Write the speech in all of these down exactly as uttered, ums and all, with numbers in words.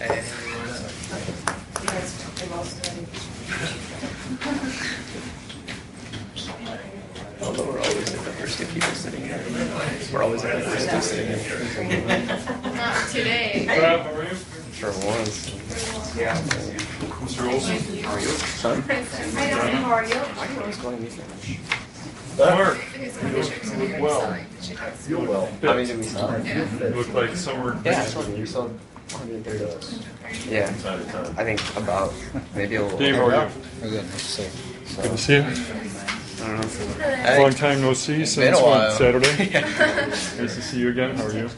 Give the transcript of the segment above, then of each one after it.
Although we're always like the first two people sitting here. We're always like the first two sitting here. Not today. For once. Yeah. Mister Olson, How are you? Son? I don't know. How are you? Why are you always calling me son? Mark, You look well. Feel well. How many did we sell? You look like somewhere. Yeah, I told you. We sold one hundred thirty dollars. Yeah. I think about maybe a little. Dave, how are you? We're good. Nice to see you. Good to see you. I don't know. Long time no see been since a what, while. Saturday? Nice to see you again. How are you?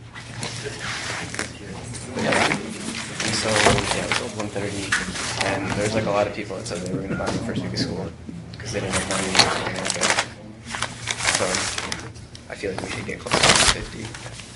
Yeah. And so, yeah, we sold one thirty, and there's like a lot of people that said they were going to buy the first week of school because they didn't have money to go to So, I feel like we should get close to fifty,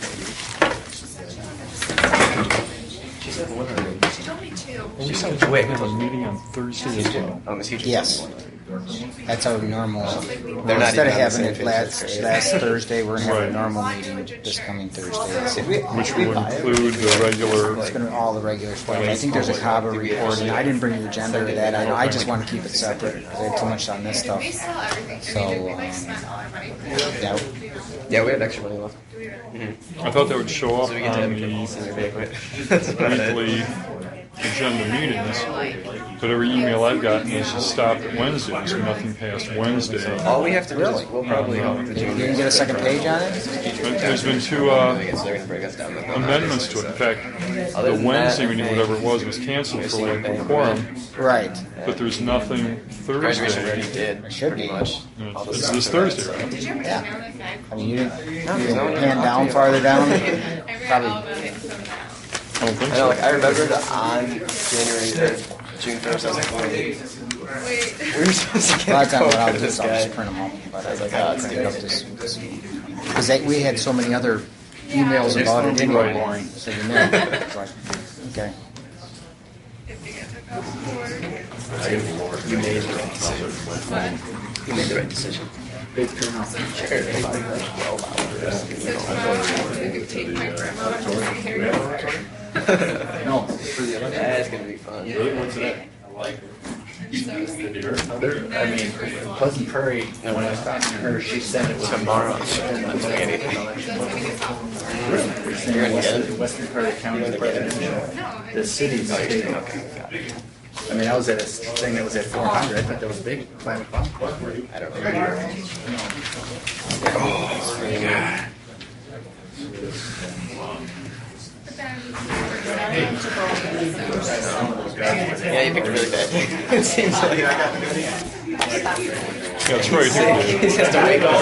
maybe. She said one hundred. She told me two. We said we have a meeting on Thursday as well. Um, is he just Yes. one hundred? That's our normal. They're not Instead of even on the having same it page, last that's great. last Thursday, we're gonna have Right. a normal meeting this coming Thursday. Which will include the regular. It's gonna all the regular stuff. I think there's a Cava report, and I didn't bring the agenda to that. I know I just want to keep it separate because I have too much on this stuff. We sell everything. So, I mean, we um, like spend all our money. Yeah, Yeah, we have extra money left. I thought that would show up So we get to have on a the senior banquet. That's about it. weekly agenda meetings, but every email I've gotten is just stopped at Wednesday, so nothing past Wednesday. All we have to do is we'll probably help with the you juniors. didn't get a second page on it. But there's been two uh, So they're going to break us down. but no, amendments to it. In fact, Other the than Wednesday that, meeting, whatever it was, was canceled for lack of quorum, Right. but there's nothing Graduation already Thursday. did. It should pretty be. much. All the It's stuff this for Thursday, that, right? Did you ever Yeah. email the fact? I mean, you didn't, you no didn't one pan ever down talked farther down. I read Probably. all about it from now. I don't think I know, like, so. I remember that on January third, June first, I was like, wait, Wait. we were supposed to A lot get of a times what quote I'll for do this is I'll guy. just print them up, but I was like, I oh, let's printed do up it. this, because we had so many other emails about it anyway. Right. So you know, it's like, okay. If you get to go forward. You made the right decision. You made the right decision. Sure, it's like twelve hours. So tomorrow I could take my grandma to the area. No, for the election. That's going to be fun. There, I mean, Pleasant Prairie, when I was talking to her, she said it was Tomorrow, I'm not doing anything. You're in Western, again? Western Prairie County presidential. The city's Oh, you're big. staying, okay, got it. I mean, I was at a thing that was at four hundred. I thought that was big. Planet Fun. I don't remember. Yeah, you picked a really bad day. It seems like. Yeah, it's right here, Dave. He has to wake up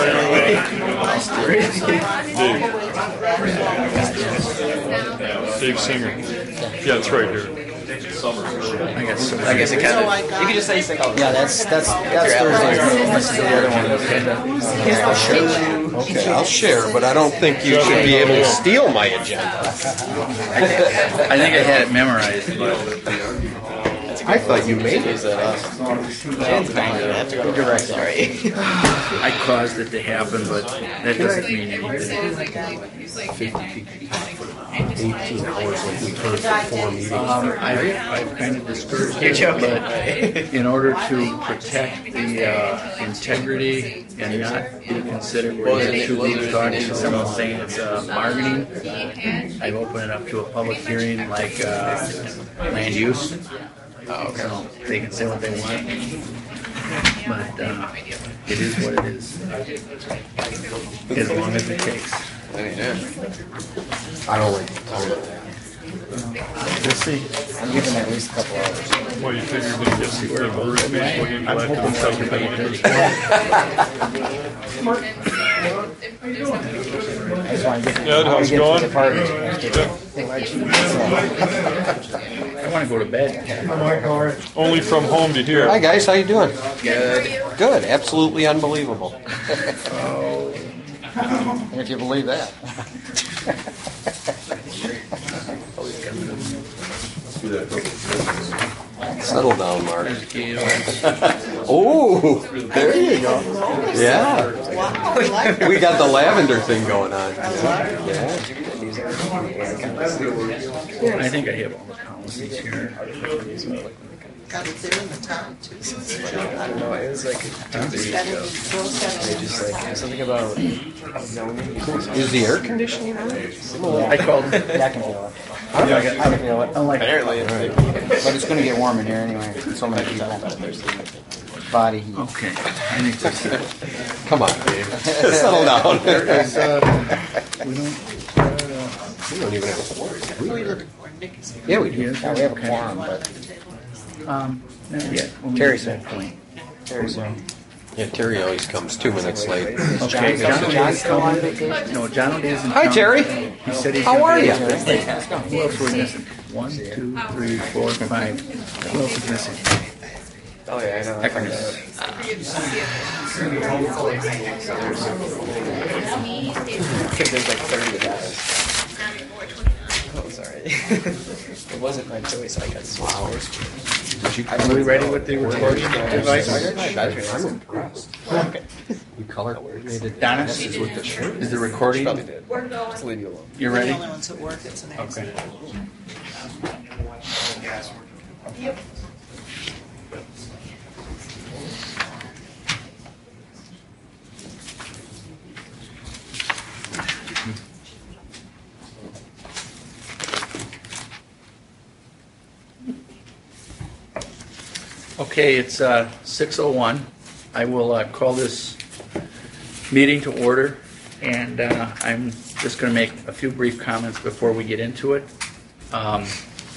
early. Dave Singer. Yeah, it's right here. I got so I guess it kind of. You could just say sick all the Yeah, time. that's that's that's Thursday's meeting. This is the other one. I'll share. Okay, I'll share, but I don't think you should be able to steal my agenda. I think I had it memorized. I thought you made it. Is that us? Jan's behind you. I have to go to direct. Sorry. I caused it to happen, but that doesn't mean It works anything. as like like he's like eighteen hours like we turned for four meetings. Um, I've, I've kind of discouraged You're it, joking, but right? in order to protect the uh, integrity and not be considered where the two groups talking, someone saying it's uh, bargaining, I've opened it up to a public hearing like uh, land use. Oh, okay. So they can say what they want, but uh, it is what it is. As long as it takes. I mean, yeah. I don't like it. We'll see. I'm giving it at least a couple hours. Well, you figure you're going to get some good Bruce baseball game I'm left hoping in so. the second inning. I just want to get, Ed, I want how's to it get going? to the party. After the election. I want to go to bed. Only from home to here. Hi guys, how you doing? Good. Good, absolutely unbelievable. And if you believe that. Settle down, Mark. Oh, there you go. Yeah. We got the lavender thing going on. Yeah. I think I have all the policies here. Got it there in the top too. I don't know. It was like two, three years ago. They just like something about zoning. Is the air conditioning on? I called. Yeah, I can feel it. I can feel it. I'm like, Apparently, But it's going to get warm in here anyway. So many people. Body heat. okay. I need to. Come on, Dave. Settle down. Is, uh, we don't. We don't even have a quorum. Yeah, we do. Yeah, we have a quorum, but Um, not yet. When we Terry's get to that point. very soon. Yeah, Terry always comes two minutes late. Okay, John, John John O'Day's still on coming. vacation? No, John O'Day's in Hi, town. Terry. He said he's How gonna are be you? up there. Who else were we missing? One, two, three, four, five. Who else is missing? Oh yeah, I know. I found out. There's like thirty guys. Oh, sorry. It wasn't my choice. I got switched. Are we ready with the recording device? I'm impressed. Okay. You color coordinated. Donna, This with the shirt. is the recording? Probably did. Just leave you alone. You We're ready? the only ones that work. It's an accident. Okay. Okay, it's uh, six oh one. I will uh, call this meeting to order, and uh, I'm just going to make a few brief comments before we get into it. Um,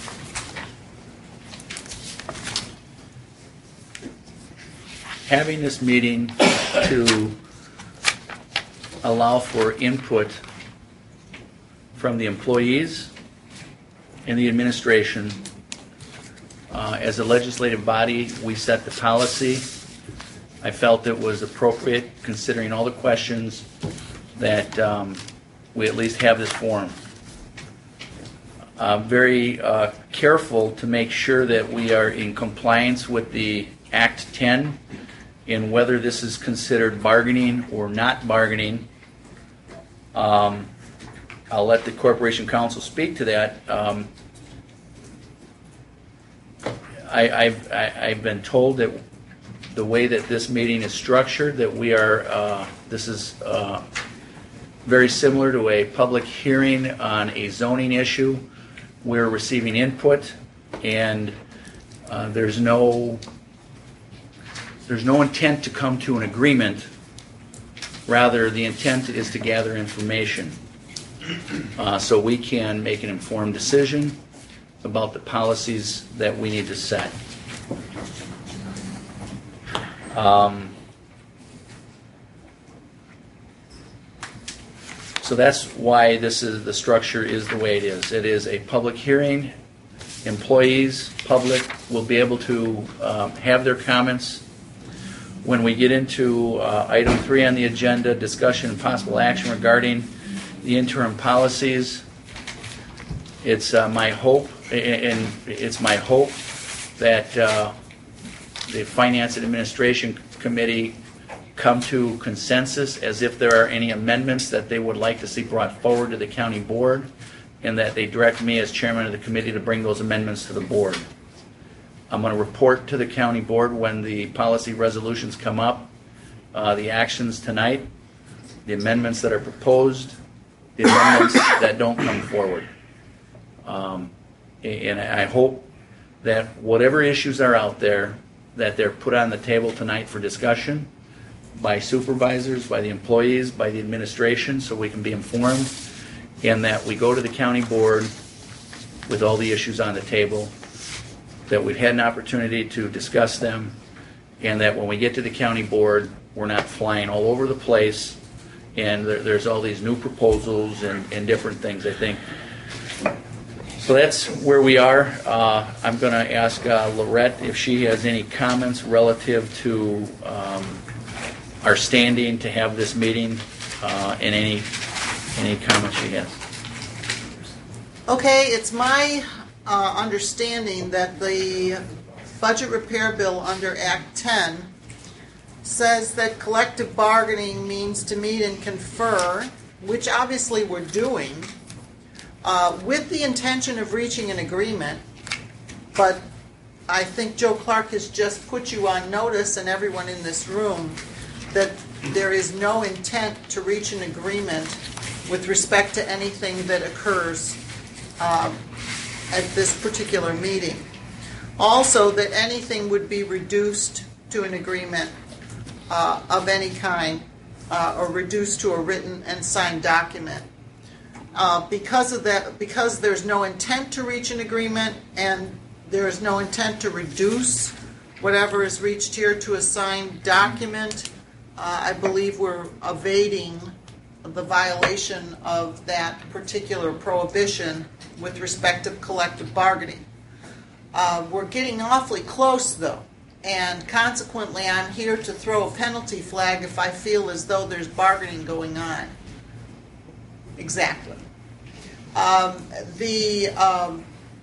Having this meeting to allow for input from the employees and the administration. Uh, As a legislative body, we set the policy. I felt it was appropriate, considering all the questions, that um, we at least have this forum. Uh, Very uh, careful to make sure that we are in compliance with the Act ten in whether this is considered bargaining or not bargaining. Um, I'll let the Corporation Counsel speak to that. Um, I, I've, I, I've been told that the way that this meeting is structured, that we are, uh, this is uh, very similar to a public hearing on a zoning issue. We're receiving input, and uh, there's no, there's no intent to come to an agreement. Rather, the intent is to gather information uh, so we can make an informed decision about the policies that we need to set. Um, so that's why this is, the structure is the way it is. It is a public hearing. Employees, public will be able to um, have their comments. When we get into uh, item three on the agenda, discussion and possible action regarding the interim policies, it's uh, my hope, and it's my hope that uh, the Finance and Administration Committee come to consensus as if there are any amendments that they would like to see brought forward to the county board, and that they direct me as chairman of the committee to bring those amendments to the board. I'm going to report to the county board when the policy resolutions come up, uh, the actions tonight, the amendments that are proposed, the amendments that don't come forward. Um, and I hope that whatever issues are out there, that they're put on the table tonight for discussion by supervisors, by the employees, by the administration, so we can be informed, and that we go to the county board with all the issues on the table, that we've had an opportunity to discuss them, and that when we get to the county board, we're not flying all over the place, and there, there's all these new proposals and, and different things, I think. So that's where we are. Uh, I'm going to ask uh, Lorette if she has any comments relative to um, our standing to have this meeting, uh, and any any comments she has. Okay, it's my uh, understanding that the budget repair bill under Act ten says that collective bargaining means to meet and confer, which obviously we're doing, uh, with the intention of reaching an agreement, but I think Joe Clark has just put you on notice, and everyone in this room, that there is no intent to reach an agreement with respect to anything that occurs um, at this particular meeting. Also, that anything would be reduced to an agreement uh, of any kind, uh, or reduced to a written and signed document. Uh, because of that, because there's no intent to reach an agreement, and there is no intent to reduce whatever is reached here to a signed document, uh, I believe we're evading the violation of that particular prohibition with respect to collective bargaining. Uh, we're getting awfully close, though, and consequently I'm here to throw a penalty flag if I feel as though there's bargaining going on. Exactly. Um, the um,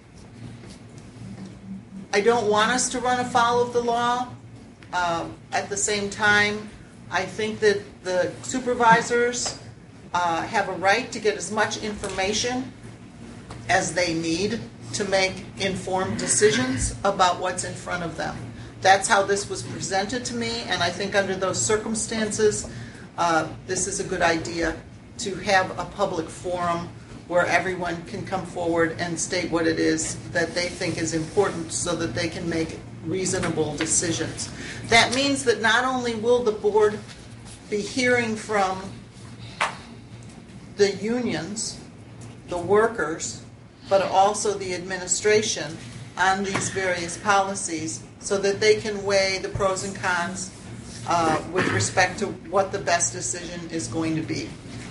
I don't want us to run afoul of the law. Uh, at the same time, I think that the supervisors uh, have a right to get as much information as they need to make informed decisions about what's in front of them. That's how this was presented to me, and I think under those circumstances, uh, this is a good idea to have a public forum where everyone can come forward and state what it is that they think is important so that they can make reasonable decisions. That means that not only will the board be hearing from the unions, the workers, but also the administration on these various policies so that they can weigh the pros and cons uh, with respect to what the best decision is going to be.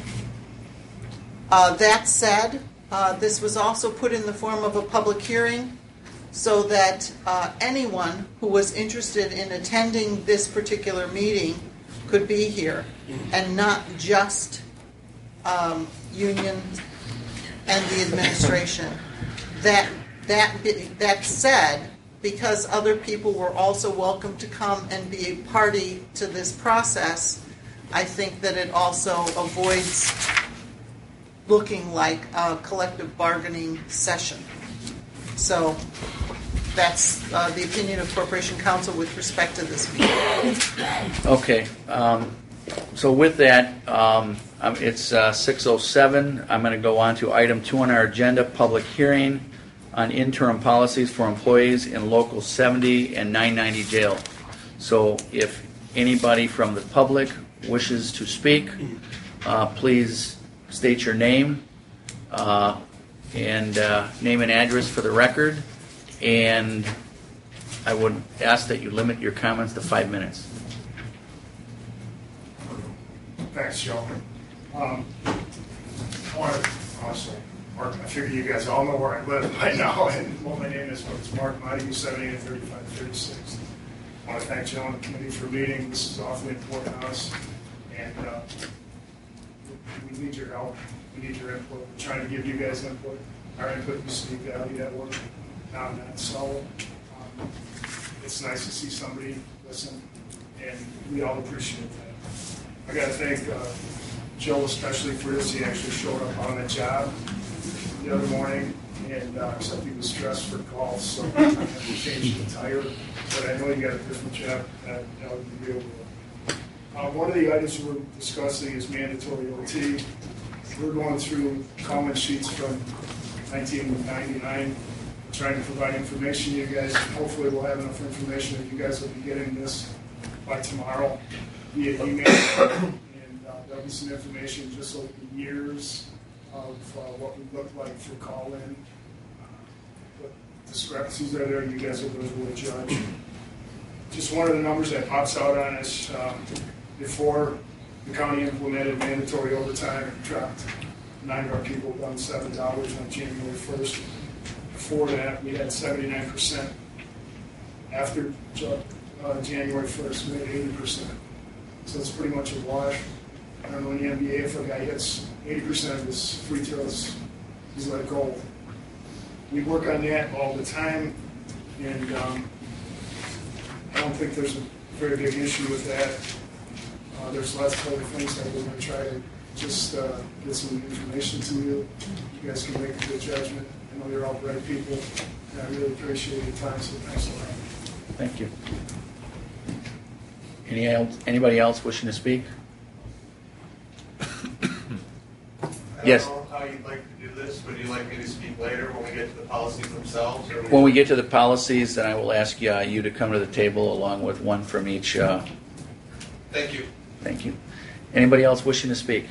Uh, that said, uh, this was also put in the form of a public hearing so that uh, anyone who was interested in attending this particular meeting could be here, and not just um, union and the administration. That that that said, because other people were also welcome to come and be a party to this process, I think that it also avoids looking like a collective bargaining session. So that's uh, the opinion of Corporation Counsel with respect to this meeting. Okay. Um, so with that, um, um, it's uh, six oh seven. I'm going to go on to item two on our agenda, public hearing on interim policies for employees in Local seventy and nine ninety jail. So if anybody from the public wishes to speak, uh, please state your name uh, and uh, name and address for the record, and I would ask that you limit your comments to five minutes. Thanks, Joe. Um, I want to also, Mark, I figure you guys all know where I live by now, and what my name is, but it's Mark Montague, seventy-eight thirty-five thirty-six. I want to thank Joe and the committee for meeting. This is awfully important to us, and uh, we need your help. We need your input. We're trying to give you guys input. Our input used to be valued at work. Now not so. Um, it's nice to see somebody listen, and we all appreciate that. I got to thank uh, Joe especially for this. He actually showed up on the job the other morning, and uh, except he was stressed for calls, so I had to change the tire. But I know you got a different job that I would be able to. Uh, one of the items we're discussing is mandatory O T. We're going through comment sheets from nineteen ninety-nine, trying to provide information to you guys. Hopefully we'll have enough information that you guys will be getting this by tomorrow via email. And uh, there'll be some information just over the years of uh, what we look like for call-in. Uh, what discrepancies are there, you guys will be able to judge. Just one of the numbers that pops out on us, um, before the county implemented mandatory overtime, it dropped nine of our people down seven dollars on January first. Before that, we had seventy-nine percent. After uh, January first, we had eighty percent. So it's pretty much a wash. I don't know in the N B A, if a guy hits eighty percent of his free throws, he's let go. We work on that all the time, and um, I don't think there's a very big issue with that. Uh, there's lots of other things that we're going to try to just uh, get some information to you. You guys can make a good judgment. I know you're all bright people, and I really appreciate your time, so thanks a lot. Thank you. Any else, anybody else wishing to speak? Yes. I don't know how you'd like to do this. Would you like me to speak later when we get to the policies themselves? Or When we get to the policies, then I will ask uh, you to come to the table along with one from each. Uh, Thank you. thank you. Anybody else wishing to speak?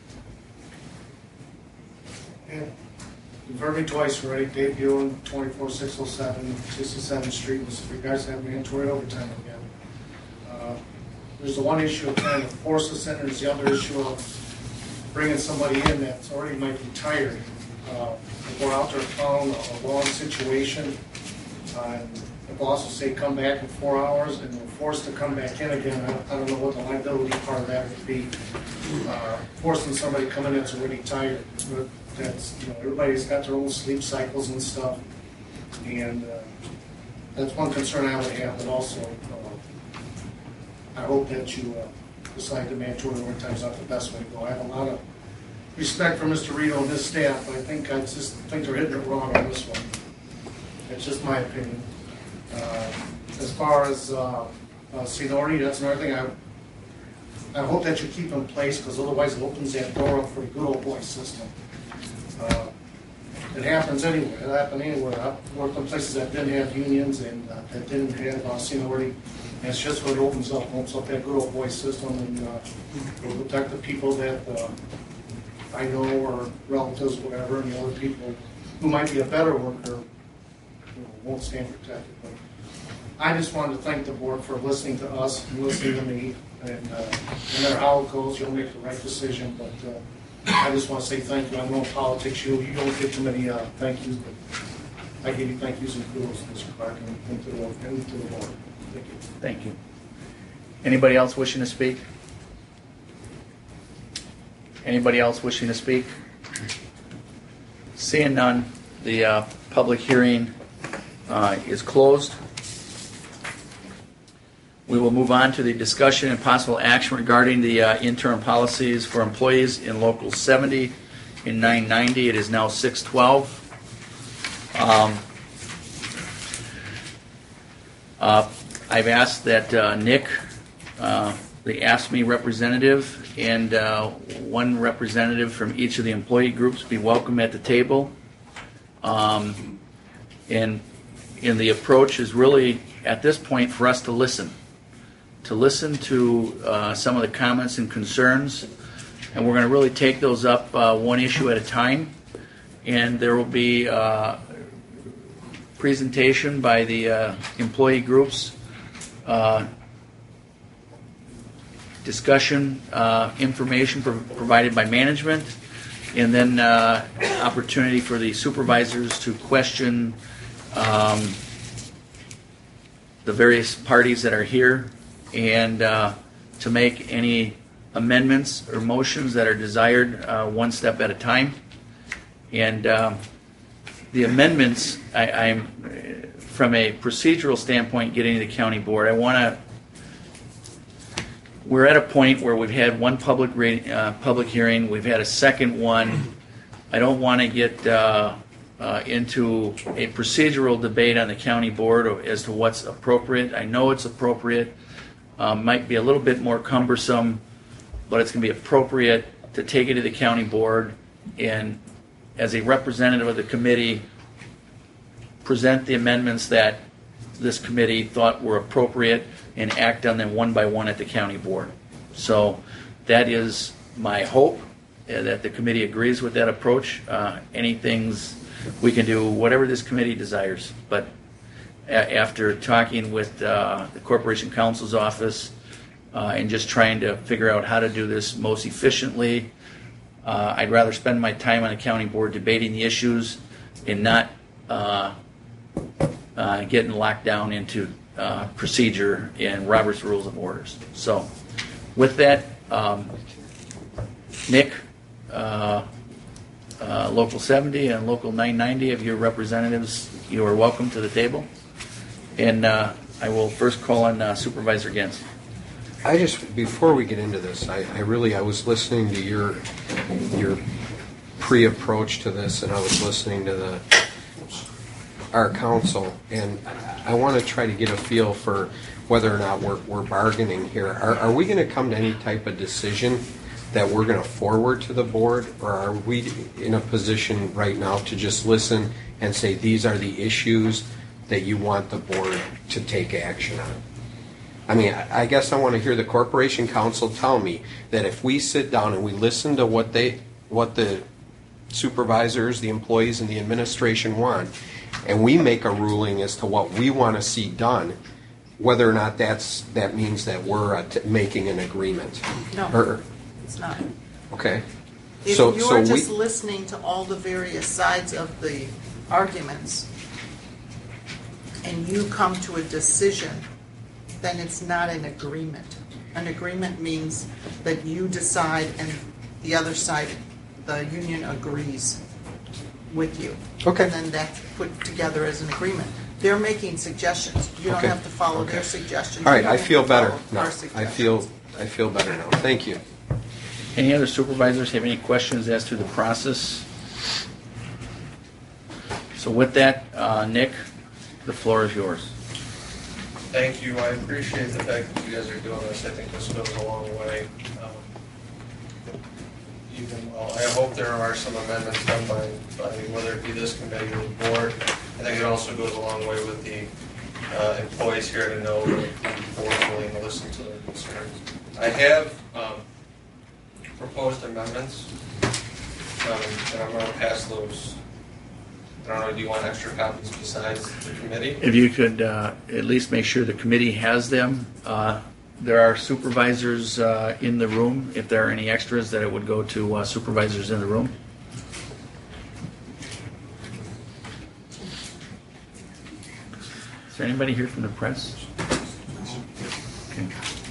Yeah. You've heard me twice already. Dave Buell, twenty-four six oh seven, sixty-seventh Street. Was you guys have mandatory overtime again? Uh, there's the one issue of trying to force us in. There's the other issue of bringing somebody in that's already might be tired. Uh, if we're out there found a long situation, uh, and the boss will say come back in four hours, and we're forced to come back in again. I, I don't know what the liability part of that would be. Uh, forcing somebody to come in that's already tired. But that's, you know, everybody's got their own sleep cycles and stuff, and uh, that's one concern I would have. But also, uh, I hope that you uh, decide the mandatory overtime is not the best way to go. I have a lot of respect for Mister Rito and his staff, but I think I just think they're hitting it wrong on this one. That's just my opinion. Uh, as far as uh, uh, seniority, that's another thing I I hope that you keep in place, because otherwise it opens that door up for the good old boy system. Uh, it happens anywhere. It happened anywhere. I've worked in places that didn't have unions and uh, that didn't have uh, seniority. And it's just what it opens up, opens up that good old boy system, and uh, will protect the people that uh, I know or relatives, whatever, and the other people who might be a better worker, you know, won't stand protected. But I just wanted to thank the board for listening to us and listening to me. And uh, no matter how it goes, you'll make the right decision. But uh, I just want to say thank you. I know in politics you you don't get too many uh, thank yous, but I give you thank yous and kudos, Mister Clark, and, and, to the, and to the board. Thank you. Thank you. Anybody else wishing to speak? Anybody else wishing to speak? Seeing none, the uh, public hearing uh, is closed. We will move on to the discussion and possible action regarding the uh, interim policies for employees in Local seventy and nine ninety. It is now six twelve. Um, uh, I've asked that uh, Nick, uh, the AFSCME representative, and uh, one representative from each of the employee groups be welcome at the table. Um, and, and the approach is really, at this point, for us to listen. To listen to uh, some of the comments and concerns. And we're going to really take those up uh, one issue at a time. And there will be a presentation by the uh, employee groups. Uh, discussion, uh, information pro- provided by management, and then uh, opportunity for the supervisors to question um, the various parties that are here, and uh, to make any amendments or motions that are desired uh, one step at a time. And um, the amendments, I, I'm from a procedural standpoint, getting to the county board, I want to. We're at a point where we've had one public re- uh, public hearing. We've had a second one. I don't want to get uh, uh, into a procedural debate on the county board as to what's appropriate. I know it's appropriate. Um, might be a little bit more cumbersome, but it's going to be appropriate to take it to the county board and, as a representative of the committee, present the amendments that this committee thought were appropriate and act on them one by one at the county board. So that is my hope, uh, that the committee agrees with that approach. Uh, anything's we can do whatever this committee desires, but a- after talking with uh, the Corporation Counsel's office uh, and just trying to figure out how to do this most efficiently, uh, I'd rather spend my time on the county board debating the issues and not uh, uh, getting locked down into uh, procedure and Robert's Rules of Orders. So with that, um, Nick, uh, uh, Local seventy and Local nine ninety of your representatives, you are welcome to the table. And uh, I will first call on uh, Supervisor Gens. I just, before we get into this, I, I really, I was listening to your, your pre-approach to this, and I was listening to the, our council, and I want to try to get a feel for whether or not we're, we're bargaining here. Are, are we going to come to any type of decision that we're going to forward to the board, or are we in a position right now to just listen and say these are the issues that you want the board to take action on? I mean, I guess I want to hear the corporation council tell me that if we sit down and we listen to what they, what the supervisors, the employees, and the administration want, and we make a ruling as to what we want to see done, whether or not that's that means that we're uh, t- making an agreement. No, or, it's not. okay. If so, you're so just we, listening to all the various sides of the arguments and you come to a decision, then it's not an agreement. An agreement means that you decide and the other side, the union, agrees with you. Okay. And then that's put together as an agreement. They're making suggestions. You don't Okay. have to follow Okay. their suggestions. all right, You don't I have feel to better follow now. our I suggestions. feel, I feel better now. Thank you. Any other supervisors have any questions as to the process? So with that, uh, Nick, the floor is yours. Thank you. I appreciate the fact that you guys are doing this. I think this goes a long way. Um, even, well, I hope there are some amendments done by, by whether it be this committee or the board. I think it also goes a long way with the uh, employees here to know that the board is willing to listen to their concerns. I have um, proposed amendments, um, and I'm going to pass those. I don't know, do you want extra copies besides the committee? If you could uh, at least make sure the committee has them. Uh, there are supervisors uh, in the room. If there are any extras, that it would go to uh, supervisors in the room. Is there anybody here from the press? Okay.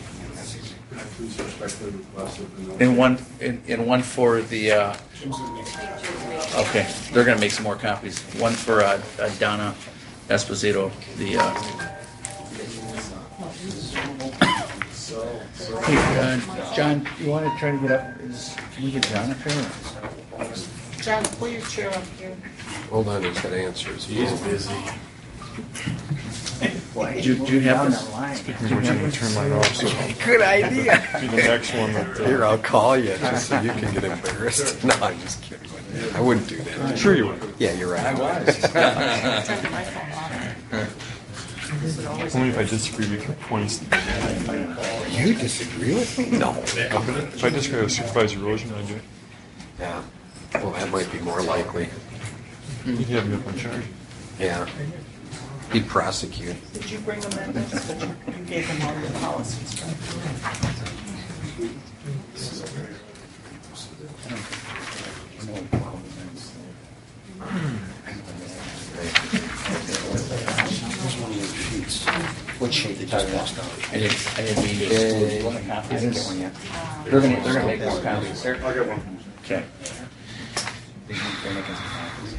And one, and, and one for the. Uh, okay, they're going to make some more copies. One for uh, uh, Donna Esposito. The. Uh, hey, uh, John, you want to try to get up? Is, can we get John up here? John, pull your chair up here. Hold on, he's got answers. He's busy. Do, you- do you have this? Speaking of which, I'm going to turn mine off. So Good idea. be the next one that. Uh, Here, I'll call you just so you can get embarrassed. No, I'm just kidding. I wouldn't do that. Sure you would. Yeah, you're right. Turn my phone off. Only if I disagree with your points. You disagree with me? No. If I disagree with Supervisor Rosen, I do. Yeah. Well, that might be more likely. You can have me up on charge. Yeah. He'd prosecute. Did you bring amendments? But you, you gave them all your policies, right? What sheet did you pass down? I didn't. I didn't mean to. Uh, I didn't get one yet. They're going to. They're going to make more copies. I'll get one. Okay. They're making some copies.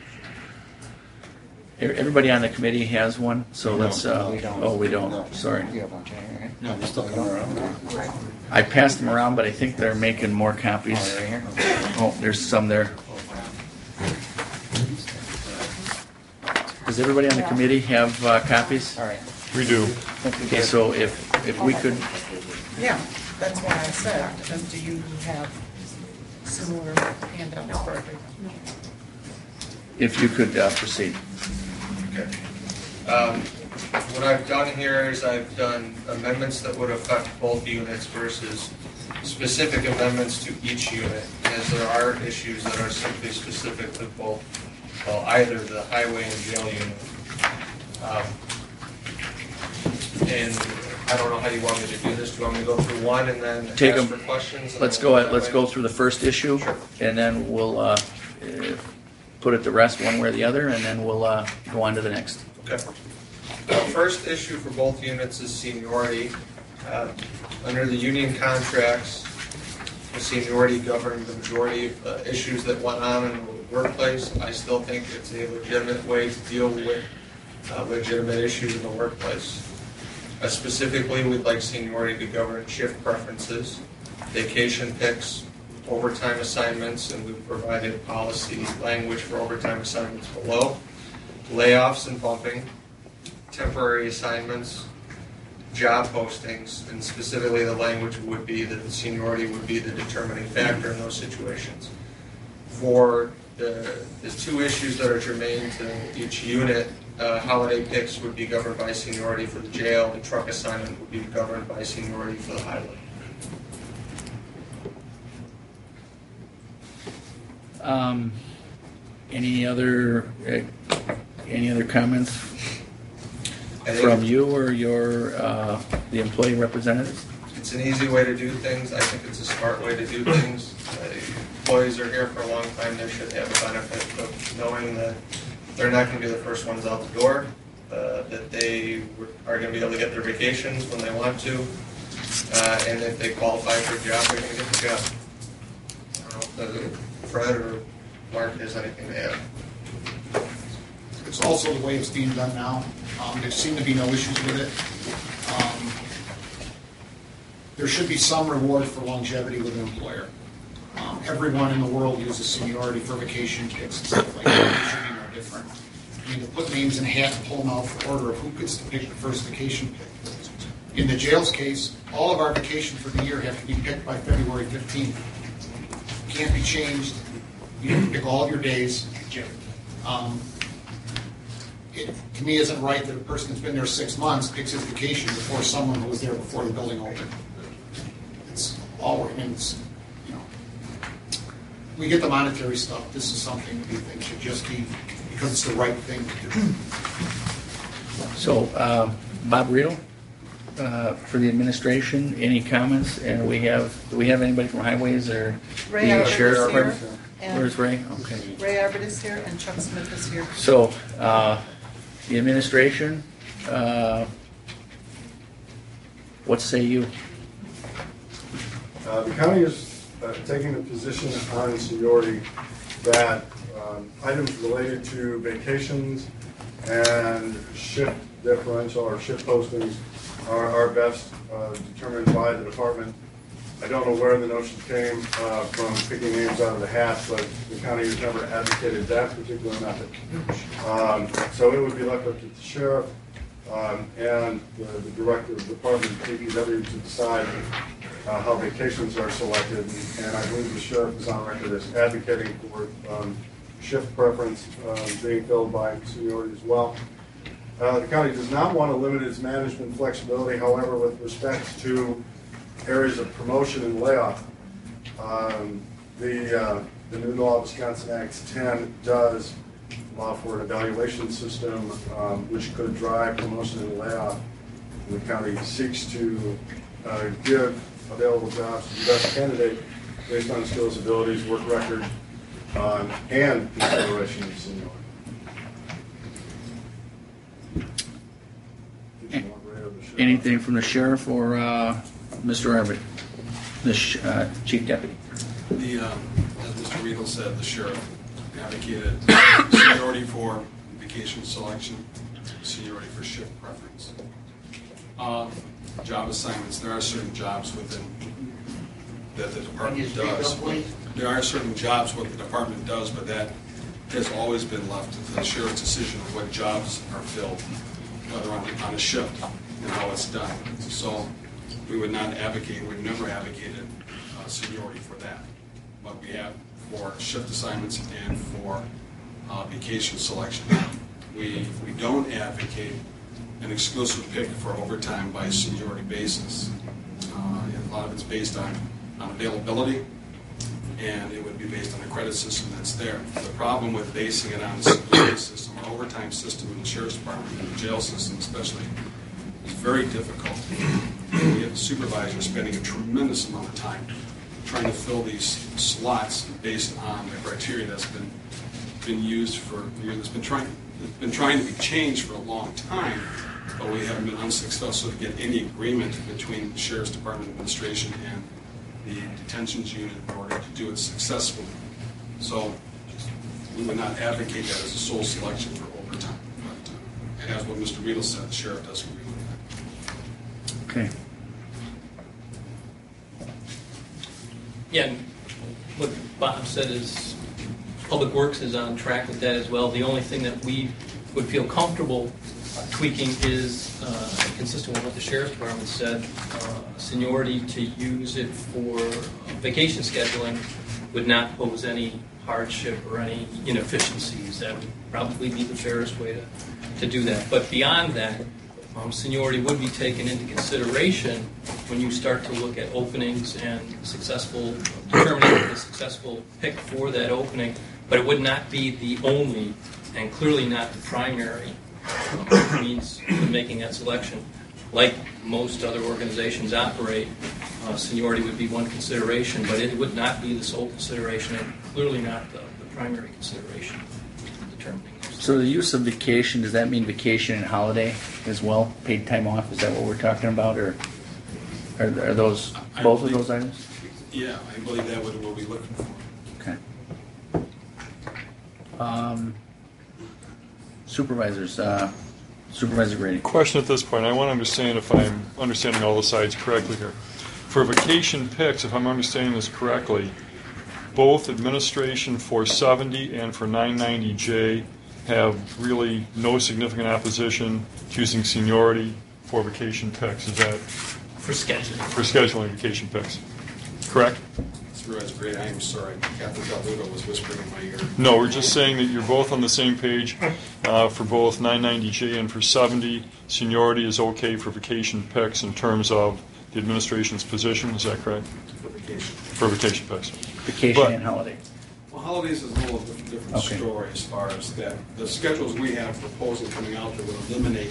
Everybody on the committee has one, so let's. Uh, We don't. oh, we don't. Sorry. You have one, Jay, right? No, they're still coming around. I passed them around, but I think they're making more copies. Oh, they're right here? Oh, there's some there. Does everybody on the committee have uh, copies? All right. We do. Okay, so if if we could, Yeah, that's why I said, um, do you have similar handouts for everyone? if you could uh, proceed. Okay. Um, What I've done here is I've done amendments that would affect both units versus specific amendments to each unit, as there are issues that are simply specific to both, well, either the highway and jail unit. Um, And I don't know how you want me to do this. Do you want me to go through one and then Take ask them. for questions? and Let's then go. we'll At, let's that go way? through the first issue, Sure. and then we'll uh, uh, put it to rest one way or the other, and then we'll uh, go on to the next. Okay. The first issue for both units is seniority. Uh, Under the union contracts, the seniority governed the majority of uh, issues that went on in the workplace. I still think it's a legitimate way to deal with uh, legitimate issues in the workplace. Uh, specifically, we'd like seniority to govern shift preferences, vacation picks, overtime assignments, and we've provided policy language for overtime assignments below, layoffs and bumping, temporary assignments, job postings, and specifically the language would be that the seniority would be the determining factor in those situations. For the, the two issues that are germane to each unit, uh, holiday picks would be governed by seniority for the jail, and truck assignment would be governed by seniority for the highway. Um, any other uh, any other comments from you or your uh, the employee representatives? It's an easy way to do things. I think it's a smart way to do things. Uh, employees are here for a long time. They should have a benefit of knowing that they're not going to be the first ones out the door, uh, that they are going to be able to get their vacations when they want to, uh, and if they qualify for a job, they're going to get the job. I don't know if Fred or Mark has anything to add. It's also the way it's being done now. Um, there seem to be no issues with it. Um, there should be some reward for longevity with an employer. Um, everyone in the world uses seniority for vacation picks and stuff like that. It should be no different. I mean, to put names in a hat and pull them out for order of who gets to pick the first vacation pick. In the jail's case, all of our vacation for the year have to be picked by February fifteenth. Can't be changed. You have to pick all of your days. Um, it, to me, isn't right that a person that's been there six months picks his vacation before someone who was there before the building opened. It's all, I mean, it's, you know, we get the monetary stuff. This is something that we think should just be, because it's the right thing to do. So, uh, Bob Riedel, uh, for the administration, any comments? And we have, do we have anybody from Highways or Ray the Arbit Sheriff's is here. Department? And Where's Ray? Okay. Ray Arbit is here and Chuck Smith is here. So, uh, the administration, uh, what say you? Uh, the county is uh, taking the position on seniority that um, items related to vacations and shift differential or shift postings are, are best uh, determined by the department. I don't know where the notion came uh, from picking names out of the hat, but the county has never advocated that particular method. Um, so it would be left up to the sheriff um, and the, the director of the department, D P W, to decide uh, how vacations are selected. And I believe the sheriff is on record as advocating for um, shift preference um, being filled by seniority as well. Uh, the county does not want to limit its management flexibility, however, with respect to areas of promotion and layoff. Um, the, uh, the new law, Wisconsin Act ten, does allow for an evaluation system um, which could drive promotion and layoff. And the county seeks to uh, give available jobs to the best candidate based on skills, abilities, work record, um, and consideration of seniority. Anything from the sheriff or uh, Mister Arbit, the sh- uh, chief deputy? The, um, as Mister Riedel said, the sheriff advocated seniority for vacation selection, seniority for shift preference. Uh, job assignments, there are certain jobs within that the department does. There are certain jobs what the department does, but that has always been left to the sheriff's decision of what jobs are filled, whether on, on a shift and how it's done. So we would not advocate, we've never advocated uh, seniority for that. But we have for shift assignments and for uh, vacation selection. We, we don't advocate an exclusive pick for overtime by seniority basis. Uh, and a lot of it's based on, on availability, and it would be based on a credit system that's there. The problem with basing it on a seniority system or overtime system in the sheriff's department and the jail system especially is very difficult. We have a supervisor spending a tremendous amount of time trying to fill these slots based on the criteria that's been been used for years. It's been trying it's been trying to be changed for a long time, but we haven't been unsuccessful to get any agreement between the sheriff's department administration and the detentions unit in order to do it successfully. So we would not advocate that as a sole selection for overtime. But uh, and as what Mister Riedel said, the sheriff does agree with that. Okay. Yeah, and what Bob said is Public Works is on track with that as well. The only thing that we would feel comfortable uh, tweaking is uh, consistent with what the Sheriff's Department said. Uh, seniority to use it for vacation scheduling would not pose any hardship or any inefficiencies. That would probably be the fairest way to, to do that. But beyond that, um, seniority would be taken into consideration when you start to look at openings and successful, determining the successful pick for that opening. But it would not be the only and clearly not the primary um, means of making that selection. Like most other organizations operate, uh, seniority would be one consideration, but it would not be the sole consideration and clearly not the, the primary consideration in determining. So the use of vacation, does that mean vacation and holiday as well? Paid time off, is that what we're talking about? Or are, are those, I both believe- of those items? Yeah, I believe that would we'll be looking for. Okay. Um, supervisors, uh, Supervisor Grady. Question at this point. I want to understand if I'm understanding all the sides correctly here. For vacation picks, if I'm understanding this correctly, both administration for seventy and for nine ninety J have really no significant opposition to using seniority for vacation picks. Is that For scheduling. for scheduling vacation picks? Correct? Supervisor Gray, I am sorry. Captain Caldudo was whispering in my ear. No, we're just saying that you're both on the same page uh, for both nine ninety J and for seventy. Seniority is okay for vacation picks in terms of the administration's position. Is that correct? For vacation. For vacation picks. Vacation But- and holiday. Well, holidays is a little bit different Okay. story as far as that. The schedules we have proposing coming out that would eliminate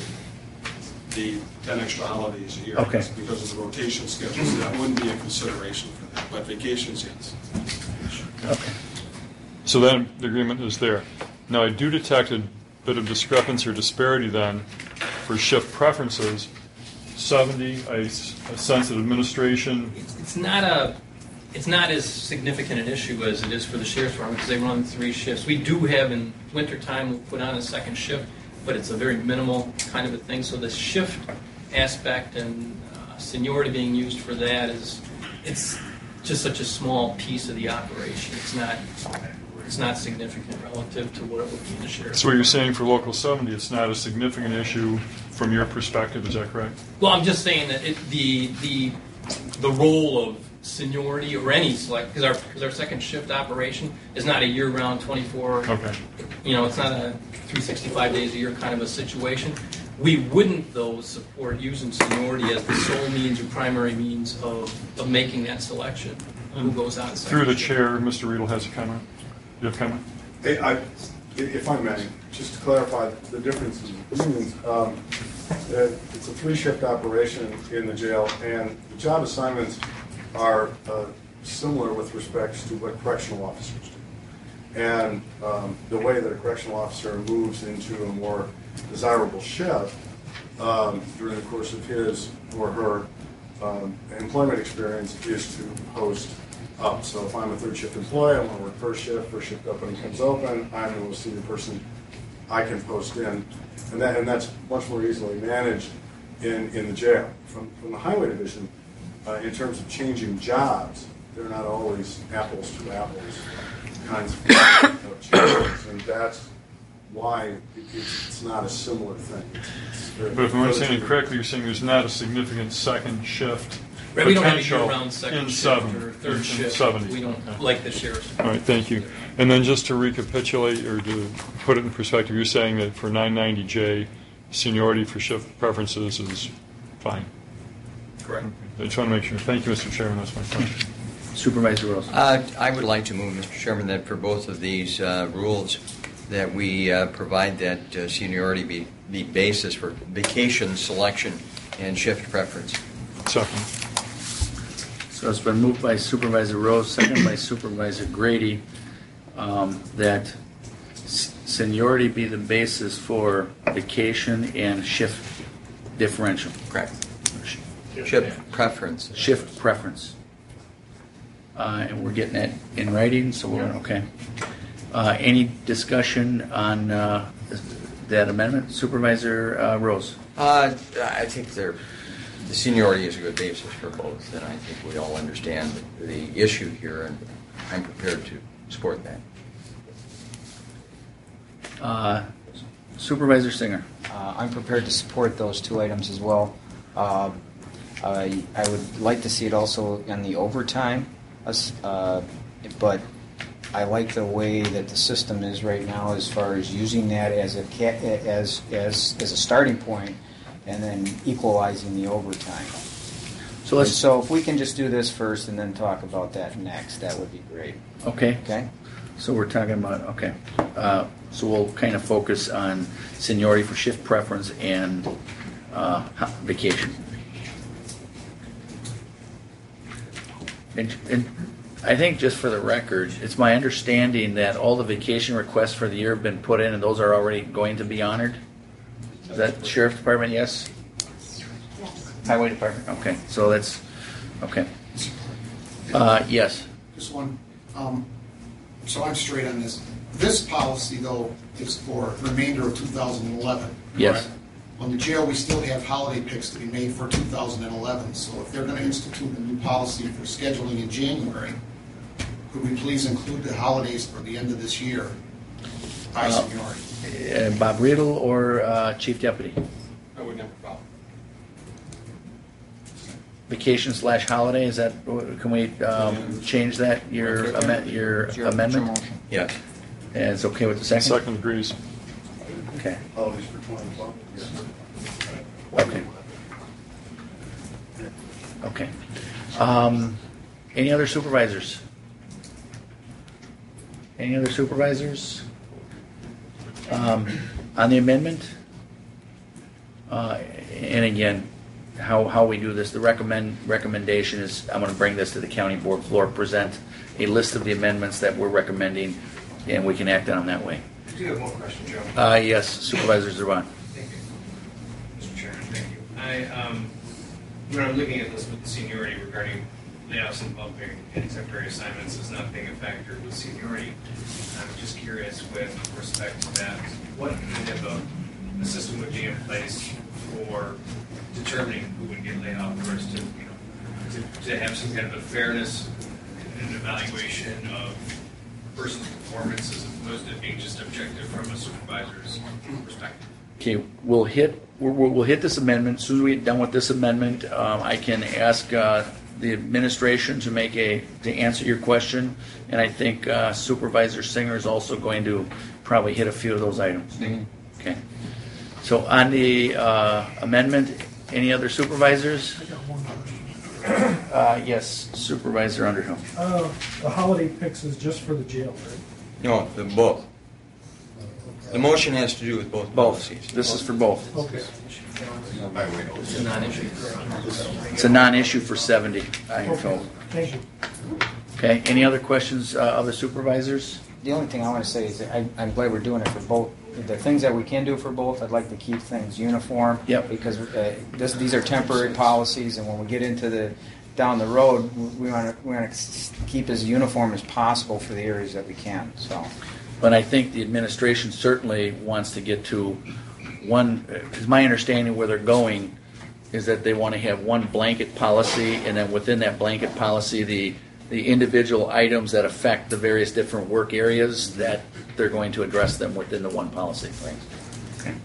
the ten extra holidays a year. Okay. Because of the rotation schedules, that wouldn't be a consideration for that. But vacations, yes. Okay. So then the agreement is there. Now I do detect a bit of discrepancy or disparity then for shift preferences. seventy, I s- I sense that administration, It's, it's not a, it's not as significant an issue as it is for the Sheriff's Department because they run three shifts. We do have in wintertime, we put on a second shift, but it's a very minimal kind of a thing. So the shift aspect and uh, seniority being used for that is, it's just such a small piece of the operation. It's not, it's not significant relative to what it would be in the Sheriff's. so what you're saying for local seventy, it's not a significant issue from your perspective, is that correct? Well, I'm just saying that it, the the the role of seniority or any select because our because our second shift operation is not a year-round twenty-four. Okay. You know, it's not a three hundred sixty-five days a year kind of a situation. We wouldn't, though, support using seniority as the sole means or primary means of, of making that selection. Who goes on second Through the shift. chair, Mister Riedel has a comment. You have a comment? Hey, I, if I may, just to clarify the differences in unions, um, uh, it's a three-shift operation in the jail, and the job assignments are uh, similar with respect to what correctional officers do. And um, the way that a correctional officer moves into a more desirable shift um, during the course of his or her um, employment experience is to post up. So if I'm a third shift employee, I want to work first shift, first shift opening comes open, I'm the most senior person, I can post in. And that and that's much more easily managed in, in the jail. From, from the highway division, uh, in terms of changing jobs, they're not always apples to apples kinds of, of changes. And that's why it, it's, it's not a similar thing. It's, it's very, But if I'm understanding correctly, you're saying there's not a significant second shift Right, we don't have a potential year-round second in shift seven, or third in shift. seventy. We don't Okay. like the Sheriff's. All right, thank you. And then just to recapitulate or to put it in perspective, you're saying that for nine ninety J, seniority for shift preferences is fine. Correct. I just want to make sure. Thank you, Mister Chairman. That's my question. Supervisor Rose. Uh, I would like to move, Mister Chairman, that for both of these uh, rules, that we uh, provide that uh, seniority be the basis for vacation selection and shift preference. Second. So it's been moved by Supervisor Rose, second by Supervisor Grady, um, that s- seniority be the basis for vacation and shift differential. Correct. Shift preference. Shift preference. Uh, and we're getting that in writing, so we're okay. Uh, any discussion on uh, that amendment, Supervisor uh, Rose? Uh, I think they're the seniority is a good basis for both, and I think we all understand the issue here, and I'm prepared to support that. Uh, Supervisor Singer. Uh, I'm prepared to support those two items as well. Uh, I, I would like to see it also on the overtime, uh, but I like the way that the system is right now as far as using that as a ca- as as as a starting point, and then equalizing the overtime. So let's. And so if we can just do this first and then talk about that next, that would be great. Okay. Okay. So we're talking about okay. Uh, so we'll kind of focus on seniority for shift preference and uh, vacation. And, and I think just for the record, it's my understanding that all the vacation requests for the year have been put in, and those are already going to be honored. Is that Sheriff's Department? Yes. Highway Department. Okay. So that's okay. Uh, yes. Just one. Um, so I'm straight on this. This policy, though, is for the remainder of two thousand eleven. Yes. Correct? On the jail, we still have holiday picks to be made for two thousand eleven. So if they're going to institute a new policy for scheduling in January, could we please include the holidays for the end of this year by Uh, seniority? Uh, Bob Riedel or uh, Chief Deputy? I wouldn't have a problem. Vacation slash holiday, is that, can we um, change that, your, amen- your Your- amendment? your motion. Yes. And it's okay with the second? Second agrees. Okay, Holidays for twenty twelve? okay. Okay. Um, Any other supervisors? Any other supervisors? Um, On the amendment? Uh, And again, how, how we do this, the recommend, recommendation is, I'm gonna bring this to the county board floor, present a list of the amendments that we're recommending, and we can act on them that way. I do have one question, Joe. Uh, yes, Supervisor Zerban. Thank you. Mister Chairman, thank you. I, um, when I'm looking at this with the seniority regarding layoffs and bumping and temporary assignments as not being a factor with seniority, I'm just curious with respect to that, what kind of a, a system would be in place for determining who would get laid off first to, you know, to, to have some kind of a fairness and evaluation of a person's performance as opposed to being just objective from a supervisor's perspective. Okay, we'll hit, we'll, we'll hit this amendment. As soon as we get done with this amendment, um, I can ask uh, the administration to make a, to answer your question, and I think uh, Supervisor Singer is also going to probably hit a few of those items. Mhm. Okay. So on the uh, amendment, any other supervisors? I got one Uh, yes, Supervisor Underhill. Uh, the holiday picks is just for the jail, right? No, the both. The motion has to do with both Both. policies. This is for both. Okay. It's a non-issue. It's a non-issue for seventy, I am told. Thank you. Okay, any other questions uh, of the supervisors? The only thing I want to say is that I, I'm glad we're doing it for both. The things that we can do for both, I'd like to keep things uniform. Yep. Because uh, this, these are temporary policies, and when we get into the down the road, we want to we want to keep as uniform as possible for the areas that we can. So. But I think the administration certainly wants to get to one, because my understanding where they're going is that they want to have one blanket policy, and then within that blanket policy, the the individual items that affect the various different work areas, that they're going to address them within the one policy. Right. Okay.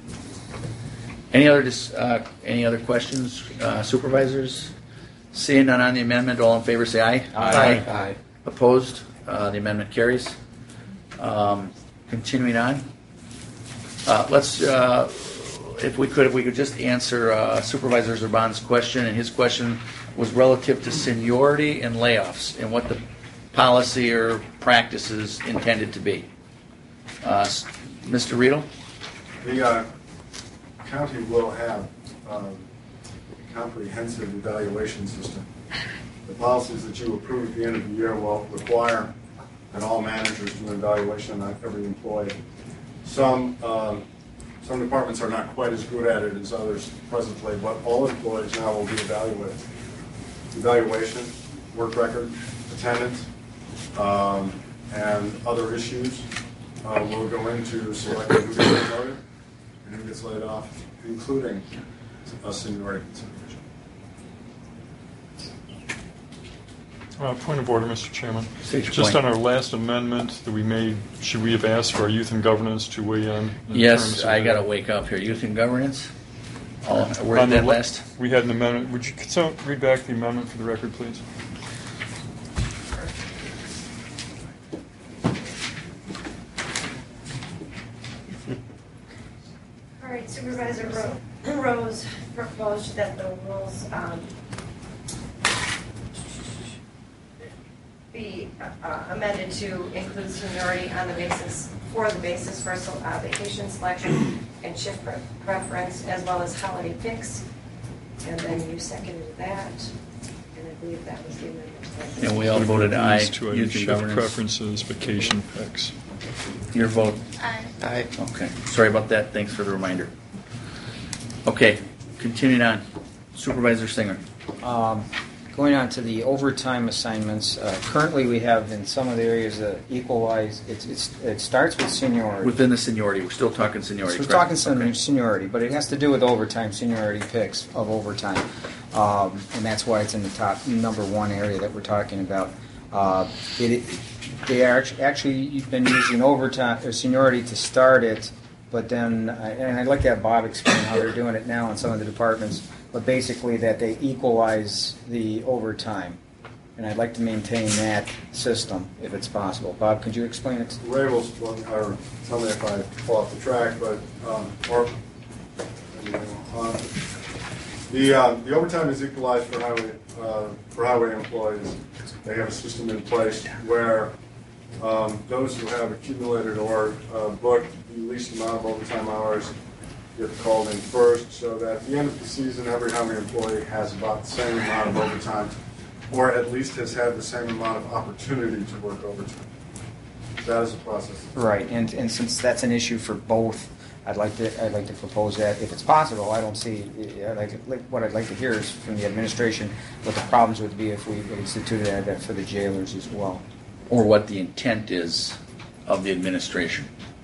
Any other dis- uh, any other questions, uh, supervisors? Seeing none on the amendment, all in favor say aye. Aye. Aye. Opposed? Uh, the amendment carries. Um, continuing on, uh, let's, uh, if we could, if we could just answer uh, Supervisor Zerban's question, and his question was relative to seniority and layoffs and what the policy or practices intended to be. Uh, Mister Riedel? The uh, county will have um, a comprehensive evaluation system. The policies that you approve at the end of the year will require that all managers do an evaluation on every employee. Some um, some departments are not quite as good at it as others presently, but all employees now will be evaluated. Evaluation, work record, attendance, um, and other issues uh, will go into selecting who gets promoted and who gets laid off, including a seniority consideration. Uh, point of order, Mister Chairman. State your Just point. on our last amendment that we made, should we have asked for our youth and governance to weigh in? in terms Yes, of I the- got to wake up here. Youth and governance? Oh, where On did the that le- last? We had an amendment. Would you could someone read back the amendment for the record, please? All right, Supervisor Ro- Rose proposed that the rules um, be uh, amended to include seniority on the basis, for the basis for so- uh, vacation selection and shift pre- preference, as well as holiday picks. And then you seconded that, and I believe that was the amendment. And we all voted aye. These two items, Youth and shift governance. preferences, vacation picks. Your vote? Aye. Aye. Okay. Sorry about that. Thanks for the reminder. Okay, continuing on. Supervisor Singer. Um, Going on to the overtime assignments, uh, currently we have in some of the areas that equalize, it's, it's, it starts with seniority. Within the seniority, we're still talking seniority. So we're correct? talking sen- Okay. seniority, but it has to do with overtime, seniority picks of overtime. Um, and that's why it's in the top number one area that we're talking about. Uh, it, they are act- actually, you've been using overtime, or seniority to start it, but then, uh, and I'd like to have Bob explain how they're doing it now in some of the departments, but basically that they equalize the overtime. And I'd like to maintain that system if it's possible. Bob, could you explain it? Ray will, or tell me if I fall off the track, but, um, or, uh, the, uh, the overtime is equalized for highway, uh, for highway employees. They have a system in place where, um, those who have accumulated or, uh, booked the least amount of overtime hours get called in first, so that at the end of the season, every highway employee has about the same amount of overtime, or at least has had the same amount of opportunity to work overtime. That is the process. Right, and, and since that's an issue for both, I'd like to, I'd like to propose that, if it's possible, I don't see, I'd like, like- what I'd like to hear is from the administration what the problems would be if we instituted that for the jailers as well. Or what the intent is of the administration.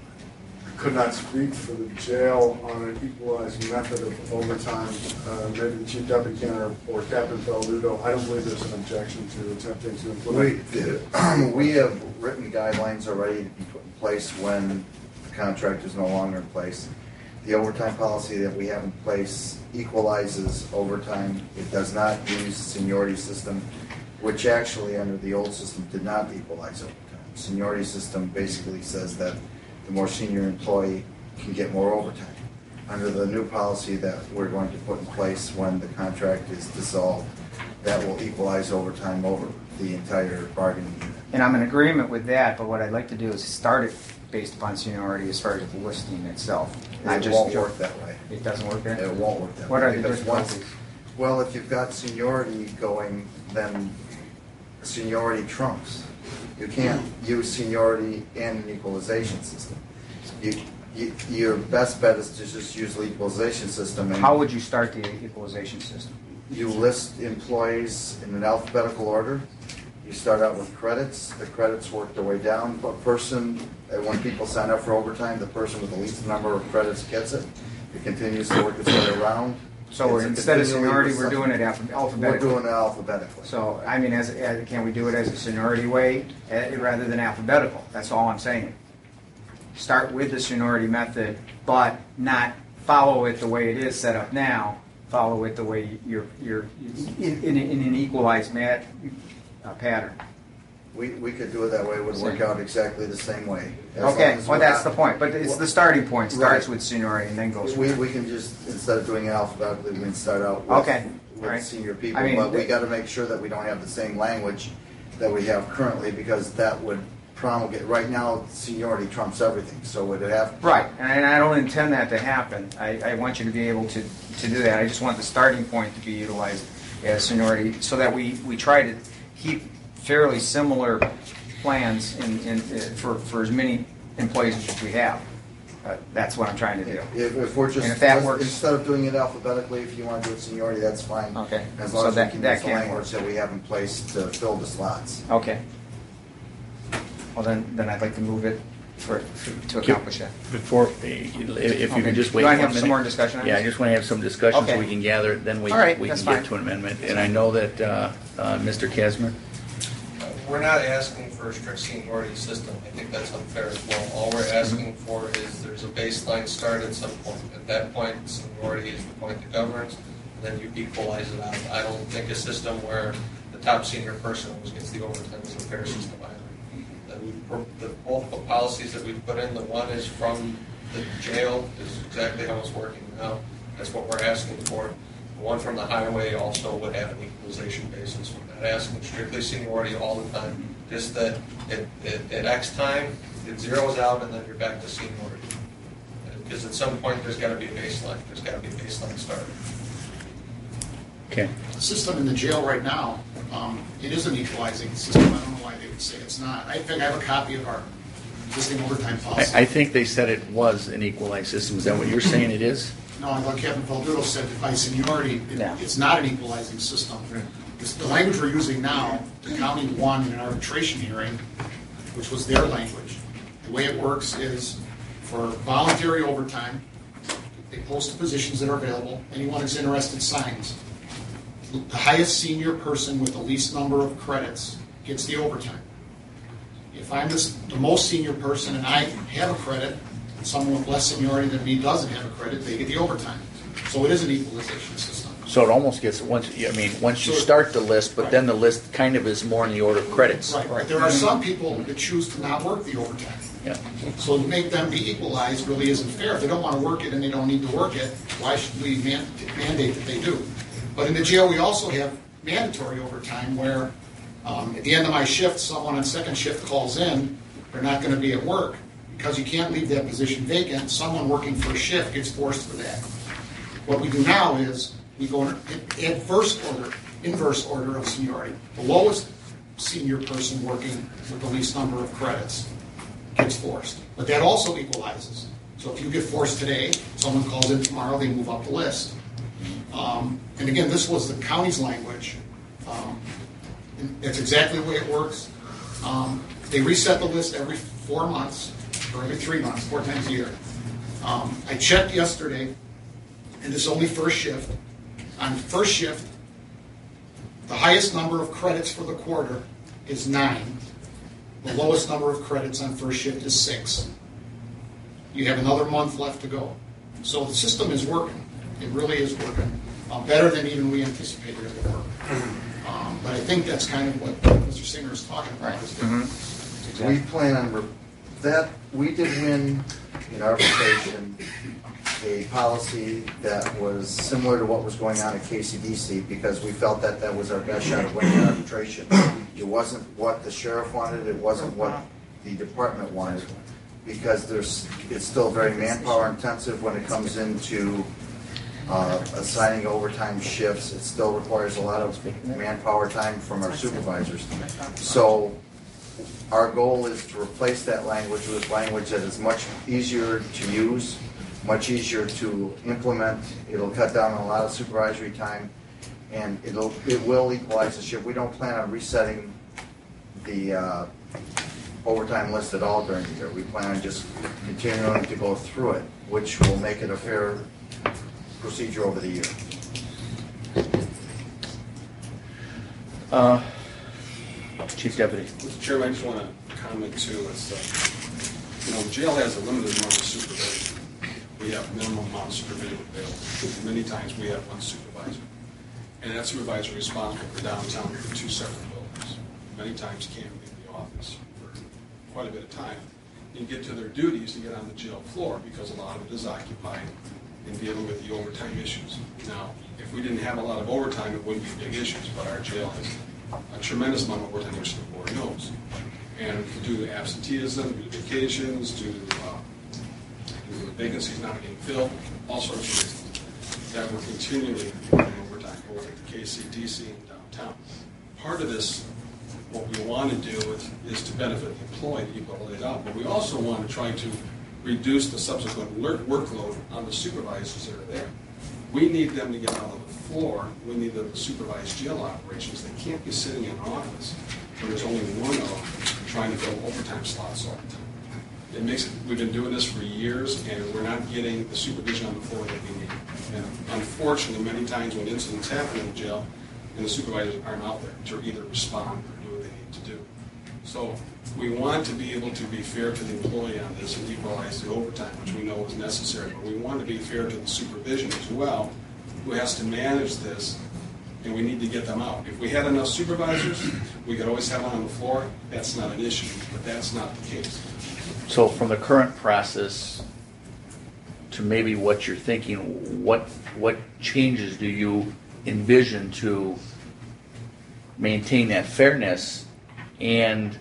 Could not speak for the jail on an equalized method of overtime. Uh, maybe the chief deputy can, or, or Captain Faldudo. I don't believe there's an objection to attempting to implement. We, we have written guidelines already to be put in place when the contract is no longer in place. The overtime policy that we have in place equalizes overtime. It does not use the seniority system, which actually under the old system did not equalize overtime. The seniority system basically says that the more senior employee can get more overtime. Under the new policy that we're going to put in place when the contract is dissolved, that will equalize overtime over the entire bargaining unit. And I'm in agreement with that, but what I'd like to do is start it based upon seniority as far as the listing itself. Not It just won't jo- work that way. It doesn't work that way? It won't work that What way. are the because once- difficulties? Well, if you've got seniority going, then seniority trumps. You can't use seniority in an equalization system. You, you, your best bet is to just use the equalization system. And How would you start the equalization system? you list employees in an alphabetical order. You start out with credits. The credits work their way down. But person, and when people sign up for overtime, the person with the least number of credits gets it. It continues to work its way around. So we're, It's a instead of continually seniority, we're recycling. doing it alpha- alphabetically? We're doing it alphabetically. So, I mean, as, as can we do it as a seniority way eh, rather than alphabetical? That's all I'm saying. Start with the seniority method, but not follow it the way it is set up now. Follow it the way you're, you're in, in, in an equalized mat, uh, pattern. We, we could do it that way. It would work out exactly the same way. As long Okay, as well, we're that's not- the point. But it's the starting point. Starts Right. with seniority and then goes. We, we can just, instead of doing it alphabetically, we can start out with, Okay, with alright. senior people. I mean, but we th- got to make sure that we don't have the same language that we have currently, because that would promulgate. Right now, seniority trumps everything, so would it have? Right, and I don't intend that to happen. I, I want you to be able to, to do that. I just want the starting point to be utilized as seniority so that we, we try to keep fairly similar plans in, in, uh, for, for as many employees as we have. Uh, that's what I'm trying to do. If, if we're just, And if that works, instead of doing it alphabetically, if you want to do it seniority, that's fine. Okay. As So long as that- we can that use the can language that we have in place to fill the slots. okay. Well, then, then I'd like to move it for, for to accomplish that. Before, if if you Okay. could just Do wait I one have minute. some more discussion on Yeah, I this? just want to have some discussion so Okay. we can gather it, then we, All right, we that's can fine. get to an amendment. And I know that, uh, uh, Mister Kesmer? we're not asking for a strict seniority system. I think that's unfair as well. All we're asking for is there's a baseline start at some point. At that point, seniority is the point that governs, and then you equalize it out. I don't think a system where the top senior person always gets the overtime is a fair system either. That we, the multiple policies that we've put in, the one is from the jail, is exactly how it's working now. That's what we're asking for. The one from the highway also would have an equalization basis. We're not asking strictly seniority all the time, just that at, at, at X time, it zeroes out and then you're back to seniority. Because at some point, there's got to be a baseline. There's got to be a baseline start. Okay. The system in the jail right now, um, it is an equalizing system. I don't know why they would say it's not. I think I have a copy of our existing overtime policy. I, I think they said it was an equalized system. Is that what you're saying it is? No, like Kevin Faldudo said, that by seniority, it, Yeah. it's not an equalizing system. It's the language we're using now, the county won in an arbitration hearing, which was their language. The way it works is for voluntary overtime, they post the positions that are available. Anyone that's interested signs. The highest senior person with the least number of credits gets the overtime. If I'm this, the most senior person and I have a credit, and someone with less seniority than me doesn't have a credit, they get the overtime. So it is an equalization system. So it almost gets once. I mean, once you start the list, but then the list kind of is more in the order of credits. Right, right. There are some people that choose to not work the overtime. Yeah. So to make them be equalized really isn't fair. If they don't want to work it and they don't need to work it, why should we man- mandate that they do? But in the jail, we also have mandatory overtime where um, at the end of my shift, someone on second shift calls in, they're not going to be at work. Because you can't leave that position vacant, someone working for a shift gets forced for that. What we do now is we go in adverse order, inverse order of seniority. The lowest senior person working with the least number of credits gets forced. But that also equalizes. So if you get forced today, someone calls in tomorrow, they move up the list. Um, and again, this was the county's language. Um, and that's exactly the way it works. Um, they reset the list every four months, or every three months, four times a year. Um, I checked yesterday, and this is only first shift. On first shift, the highest number of credits for the quarter is nine. The lowest number of credits on first shift is six. You have another month left to go. So the system is working. It really is working. Um, better than even we anticipated it would work. Um, but I think that's kind of what Mister Singer is talking about. Is that Mm-hmm. We plan on, re- that, we did win in arbitration a policy that was similar to what was going on at K C D C because we felt that that was our best shot of winning arbitration. It wasn't what the sheriff wanted, it wasn't what the department wanted, because there's, it's still very manpower intensive when it comes into uh, assigning overtime shifts. It still requires a lot of manpower time from our supervisors. So our goal is to replace that language with language that is much easier to use, much easier to implement. It'll cut down on a lot of supervisory time, and it'll it will equalize the shift. We don't plan on resetting the uh, overtime list at all during the year. We plan on just continuing to go through it, which will make it a fair procedure over the year. Uh, Chief Deputy. Mister Chairman, I just want to comment too. It's, uh, you know, the jail has a limited amount of supervision. We have minimum amount of supervision available. Many times we have one supervisor. And that supervisor is responsible for downtown for two separate buildings. Many times can't leave the office for quite a bit of time. And get to their duties to get on the jail floor because a lot of it is occupied in dealing with the overtime issues. Now, if we didn't have a lot of overtime, it wouldn't be big issues, but our jail has a tremendous amount of overtime, which the board knows. And due to absenteeism, due to vacations, due to, uh, due to vacancies not being filled, all sorts of reasons, that we're continually running overtime, both at the K C D C and downtown. Part of this, what we want to do is, is to benefit the employee, to equal it out, but we also want to try to reduce the subsequent workload on the supervisors that are there. We need them to get out on the floor. We need them to supervise jail operations. They can't be sitting in an office where there's only one of them trying to fill overtime slots all the time. It makes it, we've been doing this for years, and we're not getting the supervision on the floor that we need. And unfortunately, many times when incidents happen in the jail, and the supervisors aren't out there to either respond or do what they need to do. So we want to be able to be fair to the employee on this and equalize the overtime, which we know is necessary. But we want to be fair to the supervision as well, who has to manage this, and we need to get them out. If we had enough supervisors, we could always have one on the floor. That's not an issue, but that's not the case. So from the current process to maybe what you're thinking, what what changes do you envision to maintain that fairness and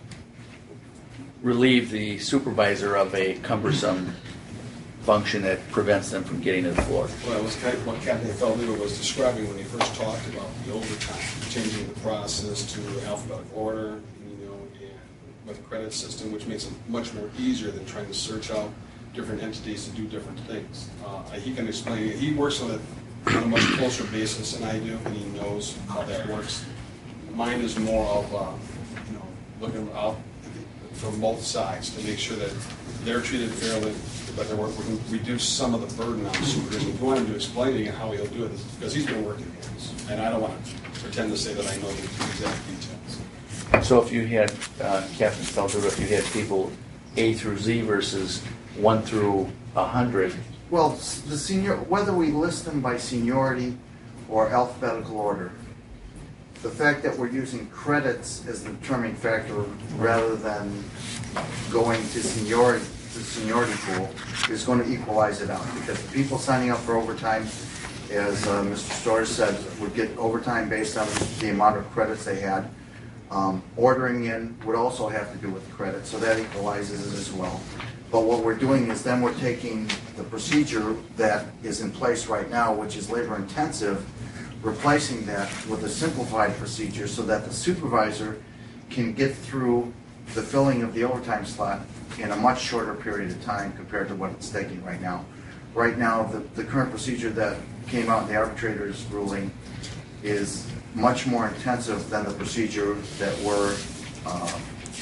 relieve the supervisor of a cumbersome function that prevents them from getting to the floor? Well, it was kind of what Captain Feldman was describing when he first talked about the overtime, changing the process to alphabetical order, you know, and with a credit system, which makes it much more easier than trying to search out different entities to do different things. Uh, he can explain it. He works on it on a much closer basis than I do, and he knows how that works. Mine is more of, uh, you know, looking out from both sides to make sure that they're treated fairly, but that we can reduce some of the burden on the supervision. If you want him to explain it how he'll do it, because he's been working on this, and I don't want to pretend to say that I know the exact details. So if you had, uh, Captain Felder, if you had people A through Z versus one through a hundred. Well, the senior, whether we list them by seniority or alphabetical order, the fact that we're using credits as the determining factor rather than going to seniority, the seniority pool, is going to equalize it out, because the people signing up for overtime, as uh, Mister Storrs said, would get overtime based on the amount of credits they had. Um, ordering in would also have to do with credit, so that equalizes it as well. But what we're doing is then we're taking the procedure that is in place right now, which is labor intensive, replacing that with a simplified procedure so that the supervisor can get through the filling of the overtime slot in a much shorter period of time compared to what it's taking right now. Right now, the, the current procedure that came out in the arbitrator's ruling is much more intensive than the procedure that we're uh,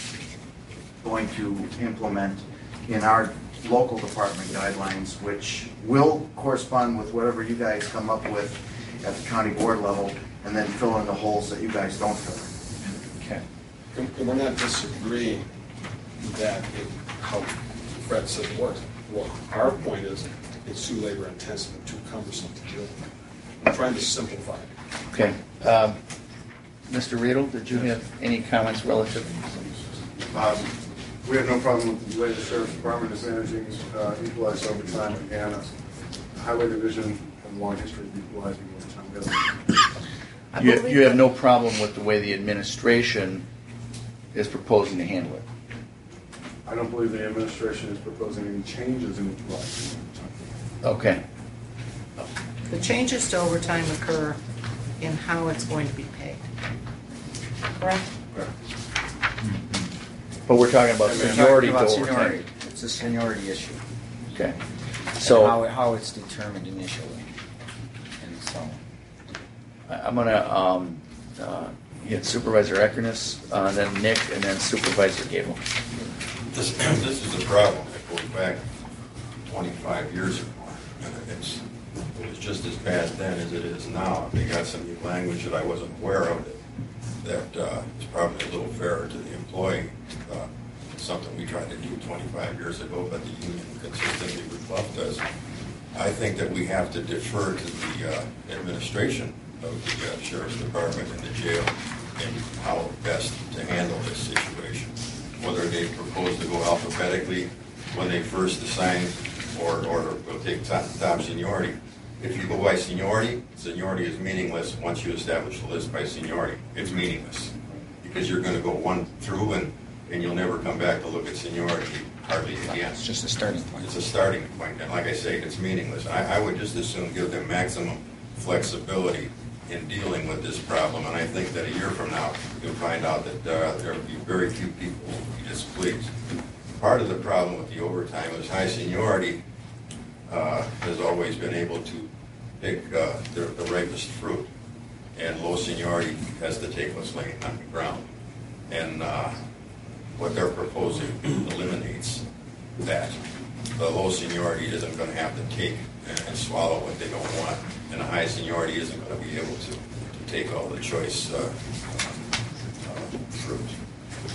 going to implement in our local department guidelines, which will correspond with whatever you guys come up with at the county board level, and then fill in the holes that you guys don't fill in. Okay. And we're not disagreeing that it, how Fred said it works. Well, our point is it's too labor intensive and too cumbersome to deal with. I'm trying to simplify it. Okay. Um, Mister Riedel, did you have any comments relative? Um, we have no problem with the way the sheriff's department is managing uh, equalized overtime. Again, the highway division has a long history of equalizing overtime. You, you have no problem with the way the administration is proposing to handle it? I don't believe the administration is proposing any changes in equalizing overtime. Okay. The changes to overtime occur in how it's going to be paid. Correct? But we're talking about We're seniority talking about to overtime. seniority. It's a seniority issue. Okay. And So how, how it's determined initially. And so. I- I'm going to um, uh, get Supervisor Eckerness, uh, then Nick, and then Supervisor Gable. This, this is a problem that goes back twenty-five years or more. And it's, it was just as bad then as it is now. They got some new language that I wasn't aware of that, that uh, is probably a little fairer to the employee. Uh, something we tried to do twenty-five years ago, but the union consistently rebuffed us. I think that we have to defer to the uh, administration of the uh, Sheriff's Department and the jail and how best to handle this situation. Whether they propose to go alphabetically when they first assign, or, or will take top, top seniority. If you go by seniority, seniority is meaningless once you establish the list by seniority. It's meaningless because you're going to go one through and, and you'll never come back to look at seniority hardly again. It's just a starting point. It's a starting point, and like I say, it's meaningless. I, I would just as soon give them maximum flexibility in dealing with this problem, and I think that a year from now, you'll find out that uh, there will be very few people who will be displeased. Part of the problem with the overtime is high seniority uh, has always been able to pick uh, the, the ripest fruit, and low seniority has to take what's laying on the ground. And uh, what they're proposing eliminates that. The low seniority isn't going to have to take and, and swallow what they don't want, and the high seniority isn't going to be able to, to take all the choice uh, uh, fruit.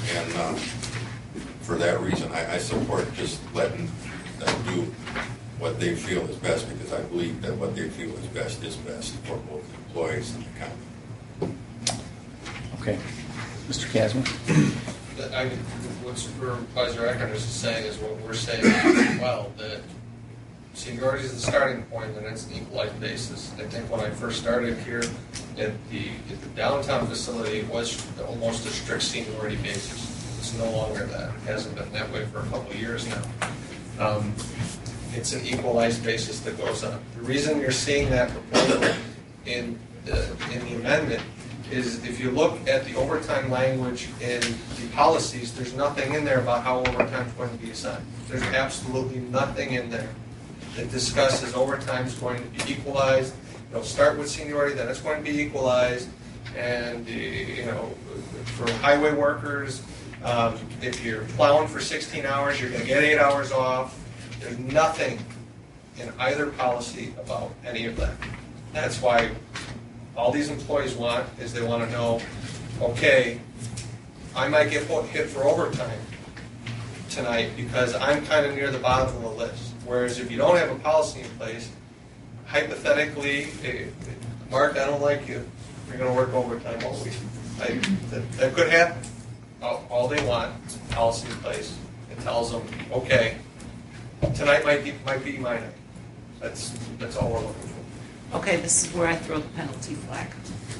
And uh, for that reason, I, I support just letting them do what they feel is best, because I believe that what they feel is best is best for both employees and the county. Okay. Mister Casman? I, what Supervisor Eckert is saying is what we're saying as well, that seniority is the starting point, and it's an equalized basis. I think when I first started here at the, at the downtown facility, it was almost a strict seniority basis. It's no longer that. It hasn't been that way for a couple of years now. Um, it's an equalized basis that goes up. The reason you're seeing that proposal in the, in the amendment is if you look at the overtime language in the policies, there's nothing in there about how overtime is going to be assigned. There's absolutely nothing in there that discusses overtime is going to be equalized. It'll start with seniority, then it's going to be equalized. And, uh, you know, for highway workers, um, if you're plowing for sixteen hours, you're going to get eight hours off. There's nothing in either policy about any of that. That's why all these employees want is they want to know, okay, I might get hit for overtime tonight because I'm kind of near the bottom of the list. Whereas if you don't have a policy in place, hypothetically, hey, Mark, I don't like you. You're going to work overtime all week. I, that, that could happen. All, all they want is a policy in place. It tells them, okay, tonight might be, might be my night. That's, that's all we're looking for. Okay, this is where I throw the penalty flag.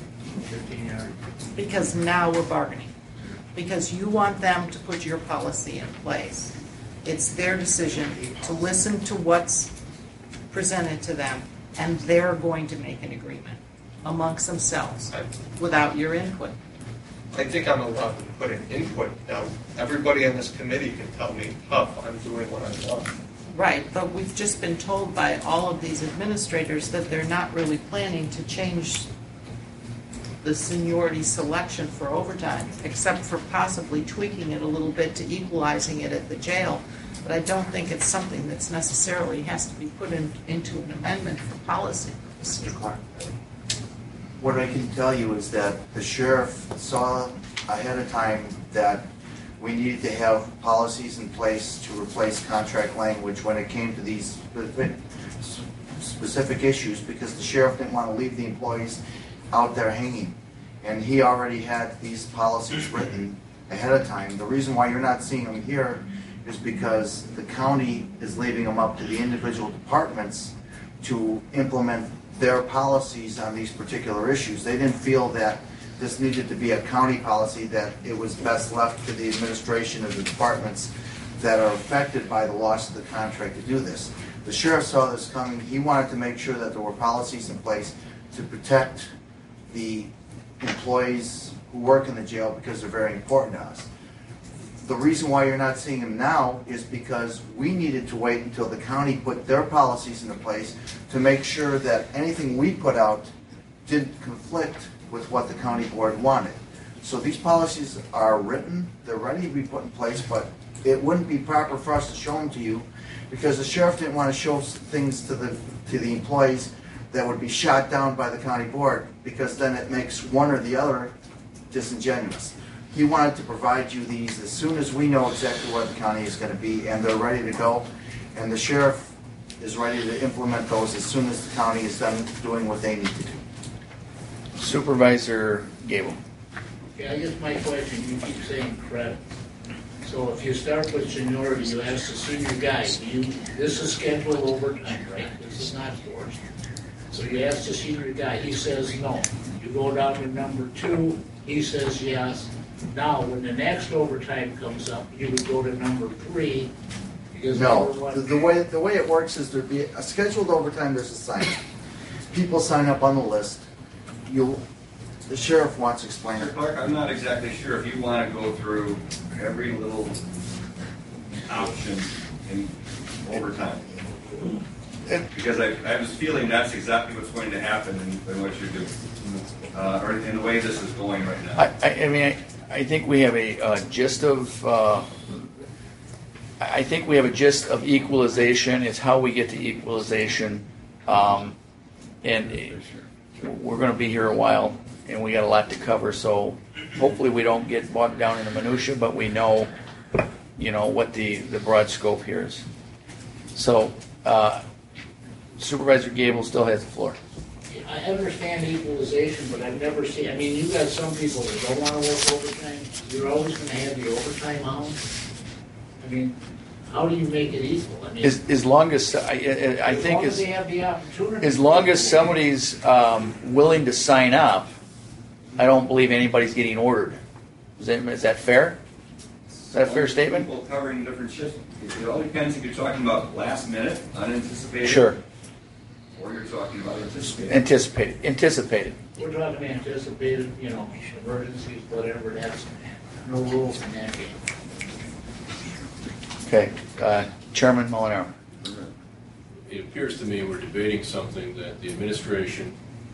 Because now we're bargaining. Because you want them to put your policy in place. It's their decision to listen to what's presented to them, and they're going to make an agreement amongst themselves without your input. I think I'm allowed to put in input. Now, everybody on this committee can tell me, Huff, I'm doing what I want. Right, but we've just been told by all of these administrators that they're not really planning to change the seniority selection for overtime, except for possibly tweaking it a little bit to equalizing it at the jail. But I don't think it's something that's necessarily has to be put in, into an amendment for policy. Mister Clark, what I can tell you is that the sheriff saw ahead of time that we needed to have policies in place to replace contract language when it came to these specific issues, because the sheriff didn't want to leave the employees out there hanging. And he already had these policies written ahead of time. The reason why you're not seeing them here is because the county is leaving them up to the individual departments to implement their policies on these particular issues. They didn't feel that this needed to be a county policy, that it was best left to the administration of the departments that are affected by the loss of the contract to do this. The sheriff saw this coming. He wanted to make sure that there were policies in place to protect the employees who work in the jail, because they're very important to us. The reason why you're not seeing them now is because we needed to wait until the county put their policies into place to make sure that anything we put out didn't conflict with what the county board wanted. So these policies are written, they're ready to be put in place, but it wouldn't be proper for us to show them to you, because the sheriff didn't want to show things to the to the employees that would be shot down by the county board, because then it makes one or the other disingenuous. He wanted to provide you these as soon as we know exactly what the county is going to be, and they're ready to go, and the sheriff is ready to implement those as soon as the county is done doing what they need to do. Supervisor Gable. Yeah, I guess my question, you keep saying credit. So if you start with seniority, you ask the senior guy, do you, this is scheduled overtime, right? This is not forced. So you ask the senior guy, he says no. You go down to number two, he says yes. Now, when the next overtime comes up, you would go to number three. Because No, number one, the, the way the way it works is there'd be a scheduled overtime. There's a sign. People sign up on the list. You, the sheriff wants to explain Mister it. Clark, I'm not exactly sure if you want to go through every little option in overtime. Because I, I was feeling that's exactly what's going to happen in, in what you're doing, uh, or in the way this is going right now. I, I, I mean, I, I think we have a uh, gist of. Uh, I think we have a gist of equalization. It's how we get to equalization, um, and we're going to be here a while, and we got a lot to cover. So hopefully we don't get bogged down in the minutia, but we know, you know, what the, the broad scope here is. So uh, Supervisor Gable still has the floor. I understand equalization, but I've never seen, I mean, you got some people that don't want to work overtime. You're always going to have the overtime hound. I mean, how do you make it equal? I mean, As, as long as, I, I, I as think long as as, they have the opportunity. as long as somebody's um, willing to sign up, I don't believe anybody's getting ordered. Is that, is that fair? Is that a fair statement? People covering different shifts. It all depends if you're talking about last minute, unanticipated. Sure. Or you're talking about anticipated. Anticipated. Anticipated. We're talking anticipated, you know, emergencies, whatever, that's no rules in that game. Okay. Uh, Chairman Molinaro. It appears to me we're debating something that the administration,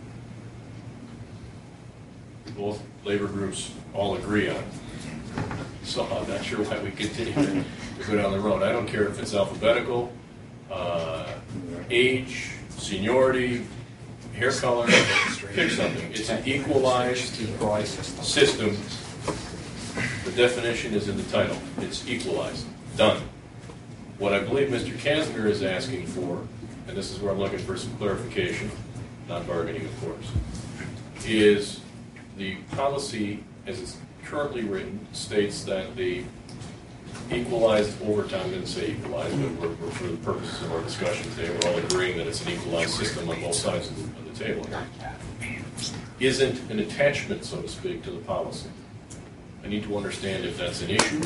both labor groups all agree on. So I'm not sure why we continue to go down the road. I don't care if it's alphabetical, uh, age, seniority, hair color, pick something. It's an equalized system. The definition is in the title. It's equalized. Done. What I believe Mister Kasner is asking for, and this is where I'm looking for some clarification, not bargaining, of course, is the policy as it's currently written states that the equalized overtime, didn't say equalized, but we're, we're, for the purposes of our discussion today, we're all agreeing that it's an equalized system on both sides of the, of the table, isn't an attachment, so to speak, to the policy. I need to understand if that's an issue,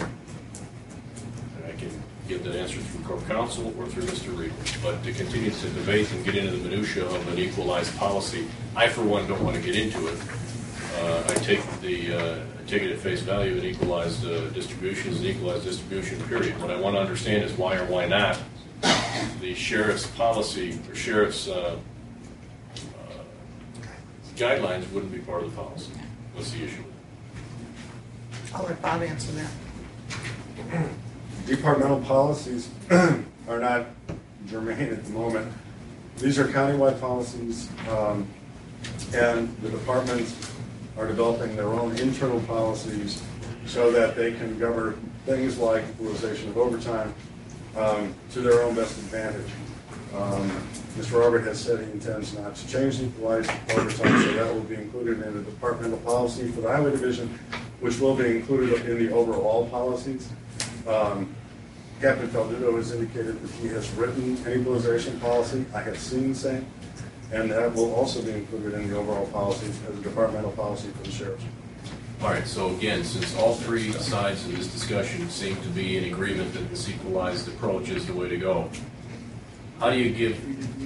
and I can get that answer through Corp Counsel or through Mister Reed. But to continue to debate and get into the minutia of an equalized policy, I, for one, don't want to get into it. Uh, I take the uh, I take it at face value. An equalized uh, distribution is an equalized distribution. Period. What I want to understand is why or why not the sheriff's policy or sheriff's uh, uh, guidelines wouldn't be part of the policy. What's the issue? I'll let Bob answer that. Departmental policies are not germane at the moment. These are countywide policies, um, and the departments are developing their own internal policies so that they can govern things like equalization of overtime um, to their own best advantage. Um, Mister Robert has said he intends not to change the equalized overtime, so that will be included in the departmental policy for the Highway Division, which will be included in the overall policies. Um, Captain Faldudo has indicated that he has written an equalization policy. I have seen the same. And that will also be included in the overall policy as a departmental policy for the sheriffs. All right, so again, since all three sides of this discussion seem to be in agreement that this equalized approach is the way to go, how do you give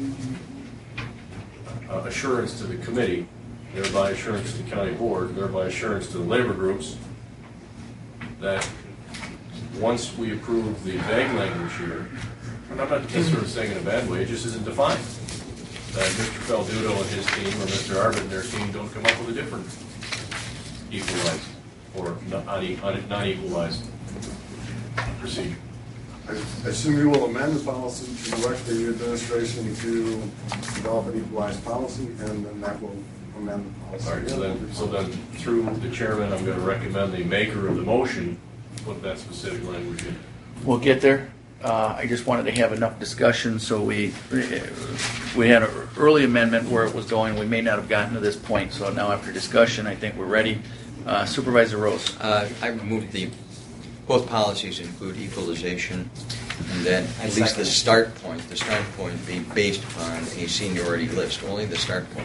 uh, assurance to the committee, thereby assurance to the county board, thereby assurance to the labor groups, that once we approve the vague language here, and I'm not necessarily saying in a bad way, it just isn't defined, that Mister Faldudo and his team or Mister Arbit and their team don't come up with a different equalized or non-equalized procedure. I assume you will amend the policy to direct the administration to develop an equalized policy, and then that will amend the policy. All right, so then, so then through the chairman, I'm going to recommend the maker of the motion put that specific language in. We'll get there. Uh, I just wanted to have enough discussion, so we we had an early amendment where it was going. We may not have gotten to this point, so now after discussion, I think we're ready. Uh, Supervisor Rose. Uh, I moved the both policies include equalization, and then at least the start point. The start point be based upon a seniority list. Only the start point.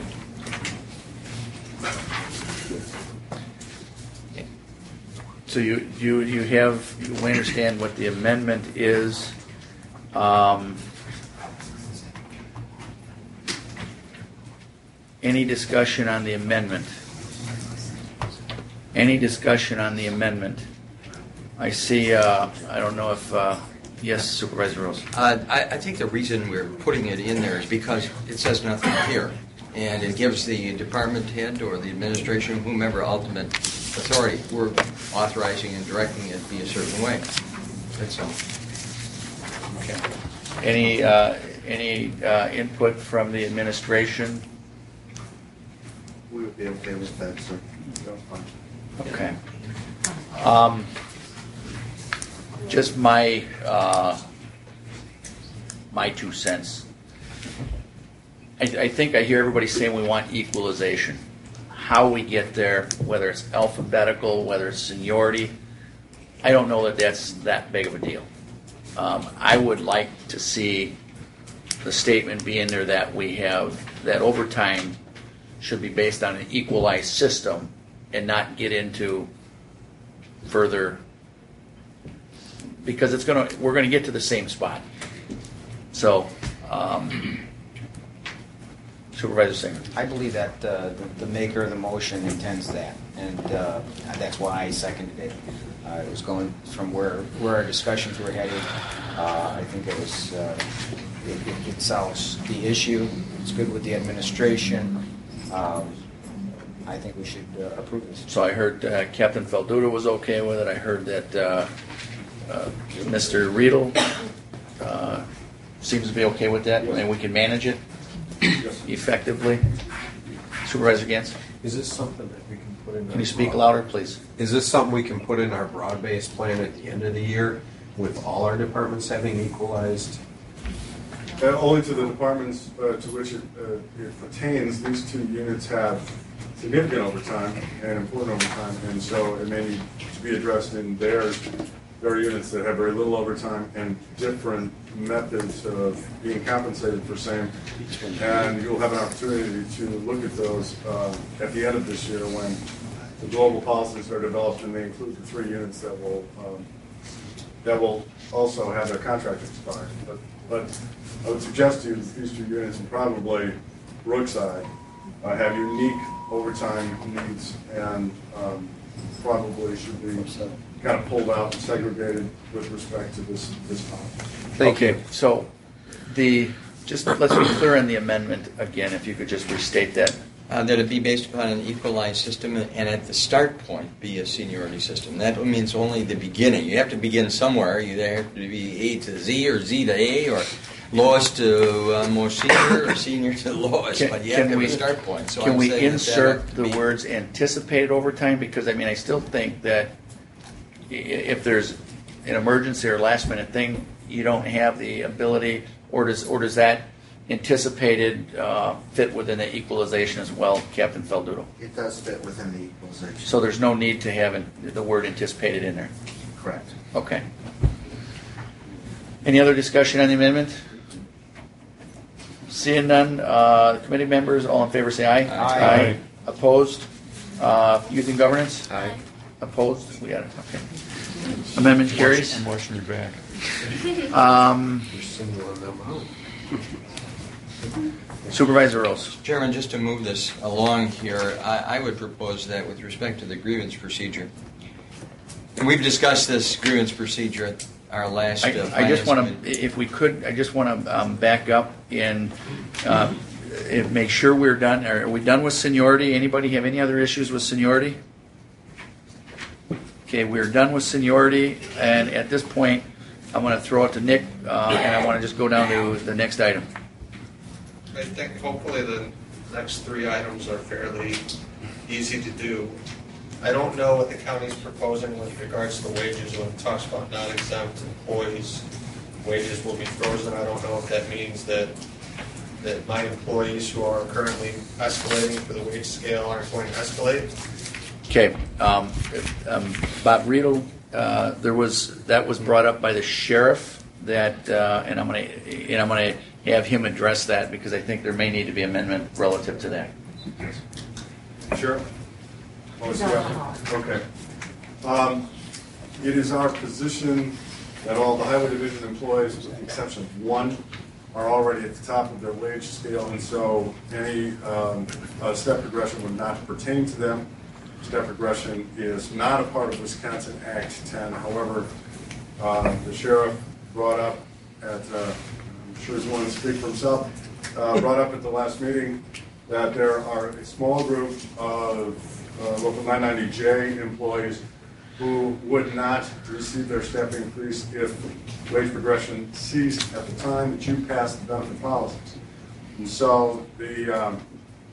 So you you you have you understand what the amendment is. Um, any discussion on the amendment? Any discussion on the amendment? I see. Uh, I don't know if uh, yes, Supervisor Rose. Uh, I, I think the reason we're putting it in there is because it says nothing here, and it gives the department head or the administration, whomever ultimate authority, we're authorizing and directing it be a certain way. That's all. Okay. Any uh, any uh, input from the administration? we would be okay with that, sir. Okay. Um, just my uh, my two cents. I, I think I hear everybody saying we want equalization. How we get there, whether it's alphabetical, whether it's seniority, I don't know that that's that big of a deal. Um, I would like to see the statement be in there that we have that overtime should be based on an equalized system and not get into further, because it's gonna we're gonna get to the same spot. So, um, Supervisor Singer. I believe that uh, the, the maker of the motion intends that, and uh, that's why I seconded it. Uh, it was going from where where our discussions were headed. Uh, I think it was uh, it, it, it solves the issue. It's good with the administration. Um, I think we should uh, approve this. So I heard uh, Captain Falduta was okay with it. I heard that uh, uh, Mister Riedel uh, seems to be okay with that, and we can manage it effectively. Supervisor Gantz? Is this something that we can put in? Can you speak louder, please? Is this something we can put in our broad-based plan at the end of the year with all our departments having equalized? Uh, only to the departments uh, to which it, uh, it pertains. These two units have significant overtime and important overtime, and so it may need to be addressed in theirs. There are units that have very little overtime and different methods of being compensated for same, and you'll have an opportunity to look at those uh, at the end of this year when the global policies are developed, and they include the three units that will um, that will also have their contract expired. But, but I would suggest to you that these two units, and probably Brookside, uh, have unique overtime needs and um, probably should be kind of pulled out and segregated with respect to this this policy. Okay, so the just let's be clear on the amendment again. If you could just restate that. Uh, that it be based upon an equalized system, and at the start point be a seniority system. That means only the beginning. You have to begin somewhere. You either have to be A to Z or Z to A or lowest to uh, most senior or senior to lowest. Can, but you have to have we, a start point. So can I'm we saying insert that the be, words anticipated overtime? Because I mean, I still think that if there's an emergency or last minute thing, you don't have the ability, or does or does that anticipated uh, fit within the equalization as well, Captain Felduto? It does fit within the equalization. So there's no need to have an, the word anticipated in there? Correct. Okay. Any other discussion on the amendment? Seeing none, uh, committee members, all in favor say aye. Aye. Aye. Opposed? Uh, Youth and Governance? Aye. Opposed? We got it, okay. Amendment carries. I'm watching your back. Um, You're singling them out. Supervisor Rose. Chairman, just to move this along here, I, I would propose that with respect to the grievance procedure, and we've discussed this grievance procedure at our last. I, Uh, I just finance want to, if we could, I just want to um, back up and uh, and make sure we're done. Are we done with seniority? Anybody have any other issues with seniority? Okay, we're done with seniority, and at this point, I'm going to throw it to Nick, uh, and I want to just go down to the next item. I think hopefully the next three items are fairly easy to do. I don't know what the county's proposing with regards to the wages. When it talks about non-exempt employees, wages will be frozen. I don't know if that means that that my employees who are currently escalating for the wage scale aren't going to escalate. Okay, um, um, Bob Riedel, uh, there was that was brought up by the sheriff that, uh, and I'm going to and I'm going to have him address that because I think there may need to be amendment relative to that. Sure. Oh, yeah. Okay. Um, it is our position that all the Highway Division employees, with the exception of one, are already at the top of their wage scale, and so any um, uh, step progression would not pertain to them. Step progression is not a part of Wisconsin Act ten. However, uh, the sheriff brought up at, uh, I'm sure he's willing to speak for himself, uh, brought up at the last meeting that there are a small group of uh, local nine ninety J employees who would not receive their step increase if wage progression ceased at the time that you passed the benefit policies. And so the um,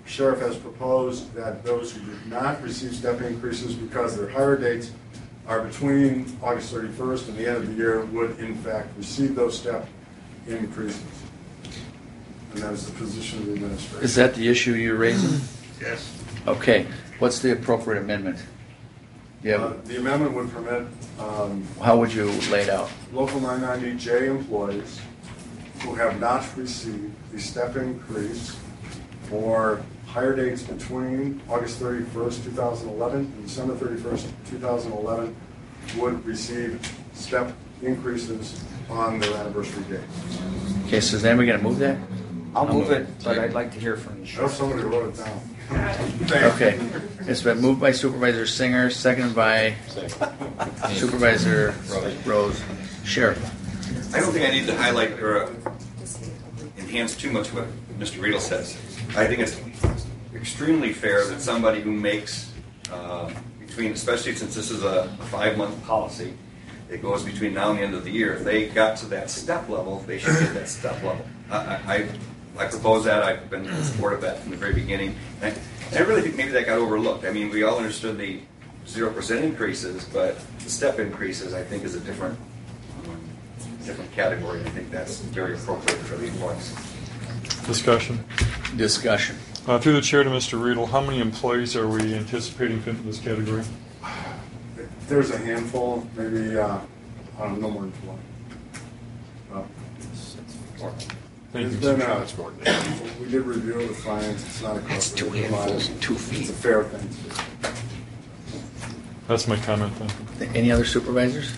sheriff has proposed that those who did not receive step increases because their hire dates are between August thirty-first and the end of the year would in fact receive those step increases. And that is the position of the administration. Is that the issue you're raising? Yes. Okay. What's the appropriate amendment? Yeah. Uh, the amendment would permit um, How would you lay it out? local nine ninety J employees who have not received the step increase for hire dates between August thirty-first, two thousand eleven and December thirty-first, two thousand eleven would receive step increases on their anniversary date. Okay, so is anybody going to move that? I'll move it, but I'd like to hear from you. Oh, somebody wrote it down. Okay. It's been moved by Supervisor Singer, seconded by Supervisor Rose. Sheriff. I don't think I need to highlight or uh, enhance too much what Mister Riedel says. I think it's extremely fair that somebody who makes uh, between, especially since this is a five-month policy, it goes between now and the end of the year. If they got to that step level, they should get that step level. I, I, I propose that. I've been in support of that from the very beginning. And I, and I really think maybe that got overlooked. I mean, we all understood the zero percent increases, but the step increases, I think, is a different different category. I think that's very appropriate for the employees. Discussion. Discussion. Uh, through the chair to Mister Riedel, how many employees are we anticipating fit in this category? There's a handful, maybe uh, I don't know, no more than four. Uh, Thank It's you, been, Mister uh, Chair. we did review the fines. It's not a That's cost. two handfuls, two feet. It's a fair thing to do. That's my comment. Thank you. Any other supervisors?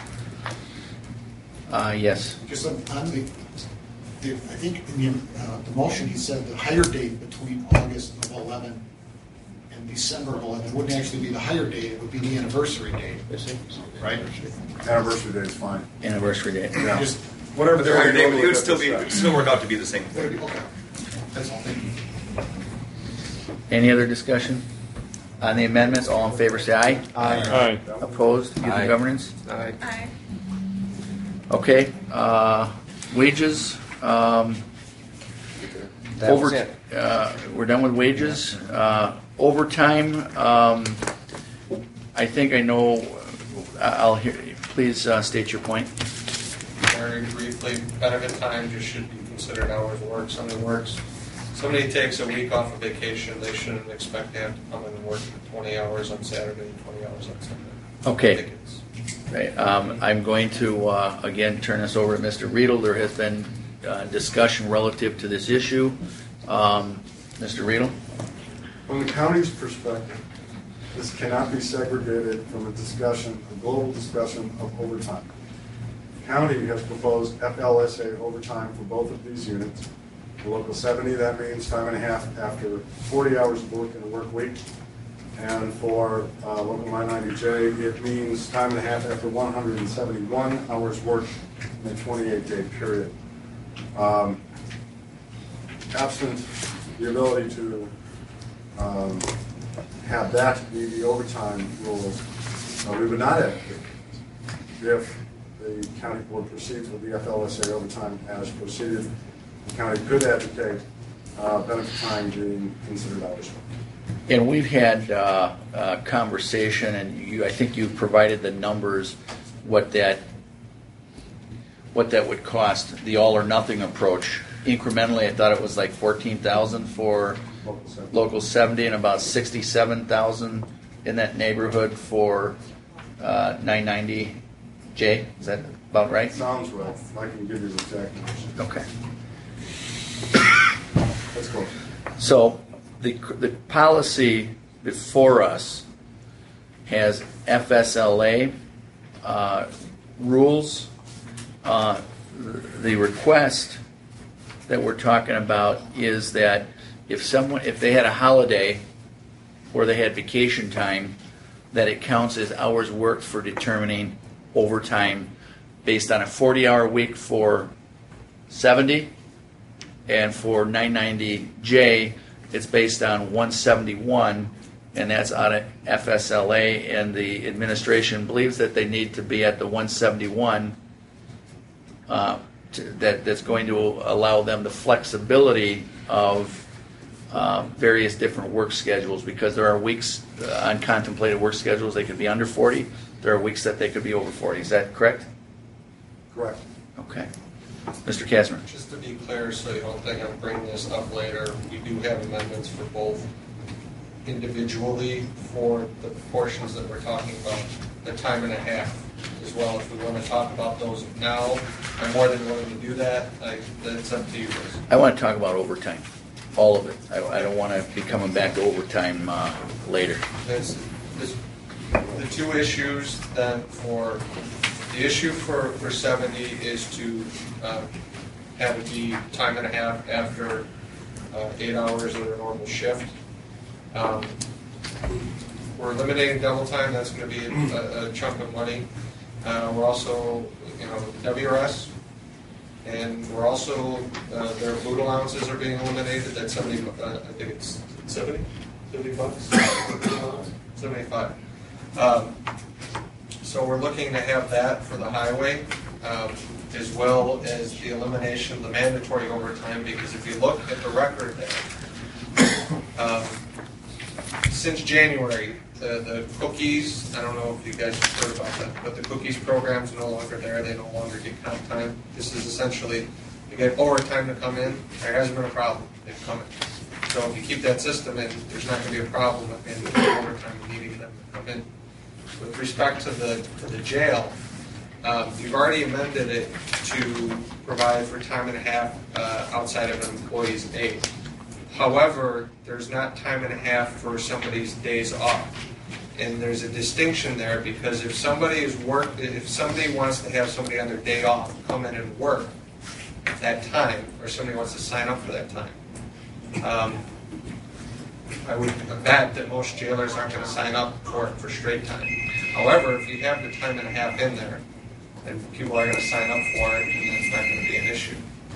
Uh, yes. Just on, on the, the, I think in the, uh, the motion, he said the hire date between August of eleven and December of eleven wouldn't actually be the hire date, it would be the anniversary date. Right? Anniversary date is fine. Anniversary date. Yeah. Just Whatever But their hire they date normally would get still this be set. still work out to be the same thing. Okay. That's all. Thank you. Any other discussion on the amendments? All in favor, say aye. Aye. Opposed? Give the Aye. governance. Aye. Okay. Uh, wages. Um, That over. was it. Uh, we're done with wages. Uh, overtime. Um, I think I know. I'll hear. Please uh, state your point. Very briefly, benefit time just should be considered hours worked. Somebody works, somebody takes a week off of vacation, they shouldn't expect to have to come in and work twenty hours on Saturday and twenty hours on Sunday. Okay. I think it's- Right. Um, I'm going to, uh, again, turn this over to Mister Riedel. There has been uh, discussion relative to this issue. Um, Mister Riedel? From the county's perspective, this cannot be segregated from a discussion, a global discussion of overtime. The county has proposed F L S A overtime for both of these units. For Local seventy, that means time and a half after forty hours of work in a work week. And for uh, Local nine ninety J, it means time and a half after one hundred seventy-one hours worked in a twenty-eight day period. Um, absent the ability to um, have that be the overtime rules, uh, we would not advocate if the county board proceeds with the F L S A overtime as proceeded. The county could advocate uh, benefit time being considered hours worked. And we've had uh, uh, conversation, and you, I think you provided the numbers, what that, what that would cost, the all or nothing approach. Incrementally, I thought it was like fourteen thousand for Local seventy. Local seventy, and about sixty-seven thousand in that neighborhood for uh, nine ninety J. Is that about right? Sounds right. I can give you the exact numbers. Okay. That's close. So the the policy before us has F S L A uh, rules. Uh, the request that we're talking about is that if someone if they had a holiday or they had vacation time, that it counts as hours worked for determining overtime based on a forty hour week for seventy, and for nine ninety J it's based on one seventy-one, and that's out of F S L A, and the administration believes that they need to be at the one seventy-one uh, to, that, that's going to allow them the flexibility of uh, various different work schedules, because there are weeks uh, on contemplated work schedules they could be under forty. There are weeks that they could be over forty. Is that correct? Correct. Okay. Mister Kazmer. Just to be clear, so you don't think I'm bringing this up later, we do have amendments for both individually for the portions that we're talking about, the time and a half as well. If we want to talk about those now, I'm more than willing to do that. I, that's up to you guys. I want to talk about overtime, all of it. I, I don't want to be coming back to overtime uh, later. There's, there's the two issues then for, the issue for, for seventy is to uh, have it be time and a half after uh, eight hours of a normal shift. Um, we're eliminating double time. That's going to be a, a chunk of money. Uh, we're also, you know, W R S, and we're also uh, their food allowances are being eliminated. That's seventy. Uh, I think it's seventy, seventy bucks, seventy-five. Um, so we're looking to have that for the highway, um, as well as the elimination of the mandatory overtime. Because if you look at the record there. Um, Since January, the, the cookies, I don't know if you guys have heard about that, but the cookies program's no longer there. They no longer get comp time. This is essentially, you get overtime to come in. There hasn't been a problem. They've come in. So if you keep that system in, there's not going to be a problem with mandatory overtime needing them to come in. With respect to the, to the jail, um, you've already amended it to provide for time and a half uh, outside of an employee's aid. However, there's not time and a half for somebody's days off. And there's a distinction there, because if somebody is work, if somebody wants to have somebody on their day off come in and work that time, or somebody wants to sign up for that time, um, I would bet that most jailers aren't going to sign up for it for straight time. However, if you have the time and a half in there, then people are going to sign up for it, and that's not going to be an issue.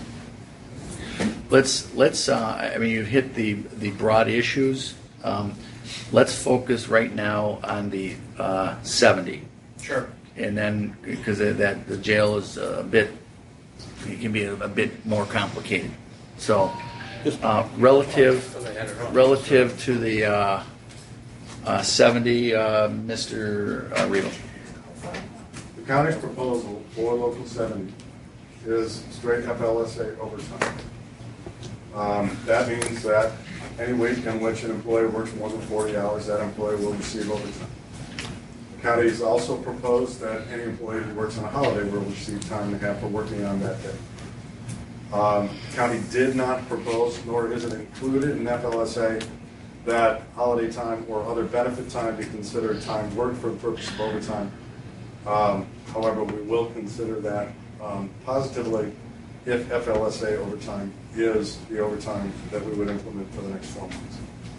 Let's let's. Uh, I mean, you hit the the broad issues. Um, let's focus right now on the uh, seventy. Sure. And then, because that the jail is a bit, it can be a, a bit more complicated. So, uh, relative relative to the uh, uh, seventy, uh, Mister Uh, Riedel. The county's proposal for Local seventy is straight F L S A overtime. Um, that means that any week in which an employee works more than forty hours, that employee will receive overtime. The county has also proposed that any employee who works on a holiday will receive time and a half for working on that day. Um, the county did not propose, nor is it included in F L S A, that holiday time or other benefit time be considered time worked for the purpose of overtime. Um, however, we will consider that um, positively if F L S A overtime is the overtime that we would implement for the next four months.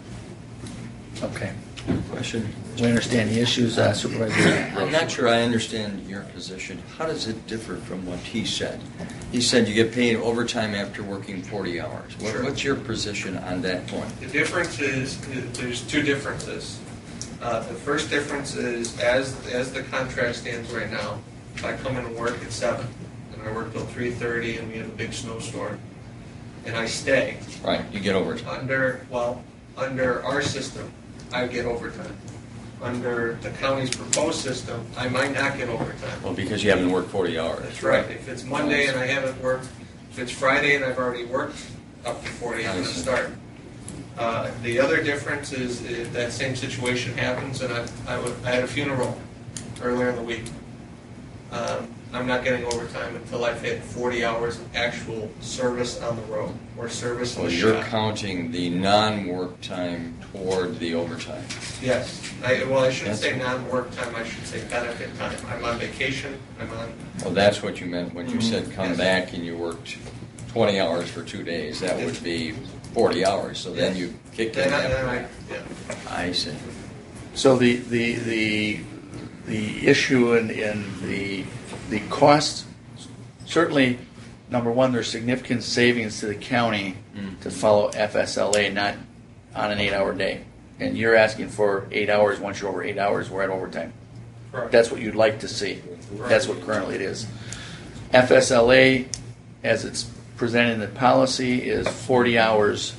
Okay. Question. We understand the issues, uh, Supervisor. I'm not sure I understand your position. How does it differ from what he said? He said you get paid overtime after working forty hours. What, Sure. What's your position on that point? The difference is, there's two differences. Uh, the first difference is, as as the contract stands right now, if I come in and work at seven, and I work till three thirty, and we have a big snowstorm, and I stay. Right, you get overtime. Under, well, under our system, I get overtime. Under the county's proposed system, I might not get overtime. Well, because you haven't worked forty hours. That's right. If it's Monday and I haven't worked, if it's Friday and I've already worked up to forty, I'm going to start. Uh, the other difference is if that same situation happens, and I, I, would, I had a funeral earlier in the week. Um, I'm not getting overtime until I've hit forty hours of actual service on the road or service in Well, the you're shop. counting the non-work time toward the overtime. Yes. I, well, I shouldn't That's- say non-work time. I should say benefit time. I'm on vacation. I'm on. Well, that's what you meant when you said come Yes. back and you worked twenty hours for two days. That would be forty hours. So then you kick in Then I, that. then I, yeah. I see. So the the the the issue in, in the the cost, certainly, number one, there's significant savings to the county Mm. to follow F S L A, not on an eight-hour day. And you're asking for eight hours. Once you're over eight hours, we're at overtime. Correct. That's what you'd like to see. That's what currently it is. F S L A, as it's presented in the policy, is forty hours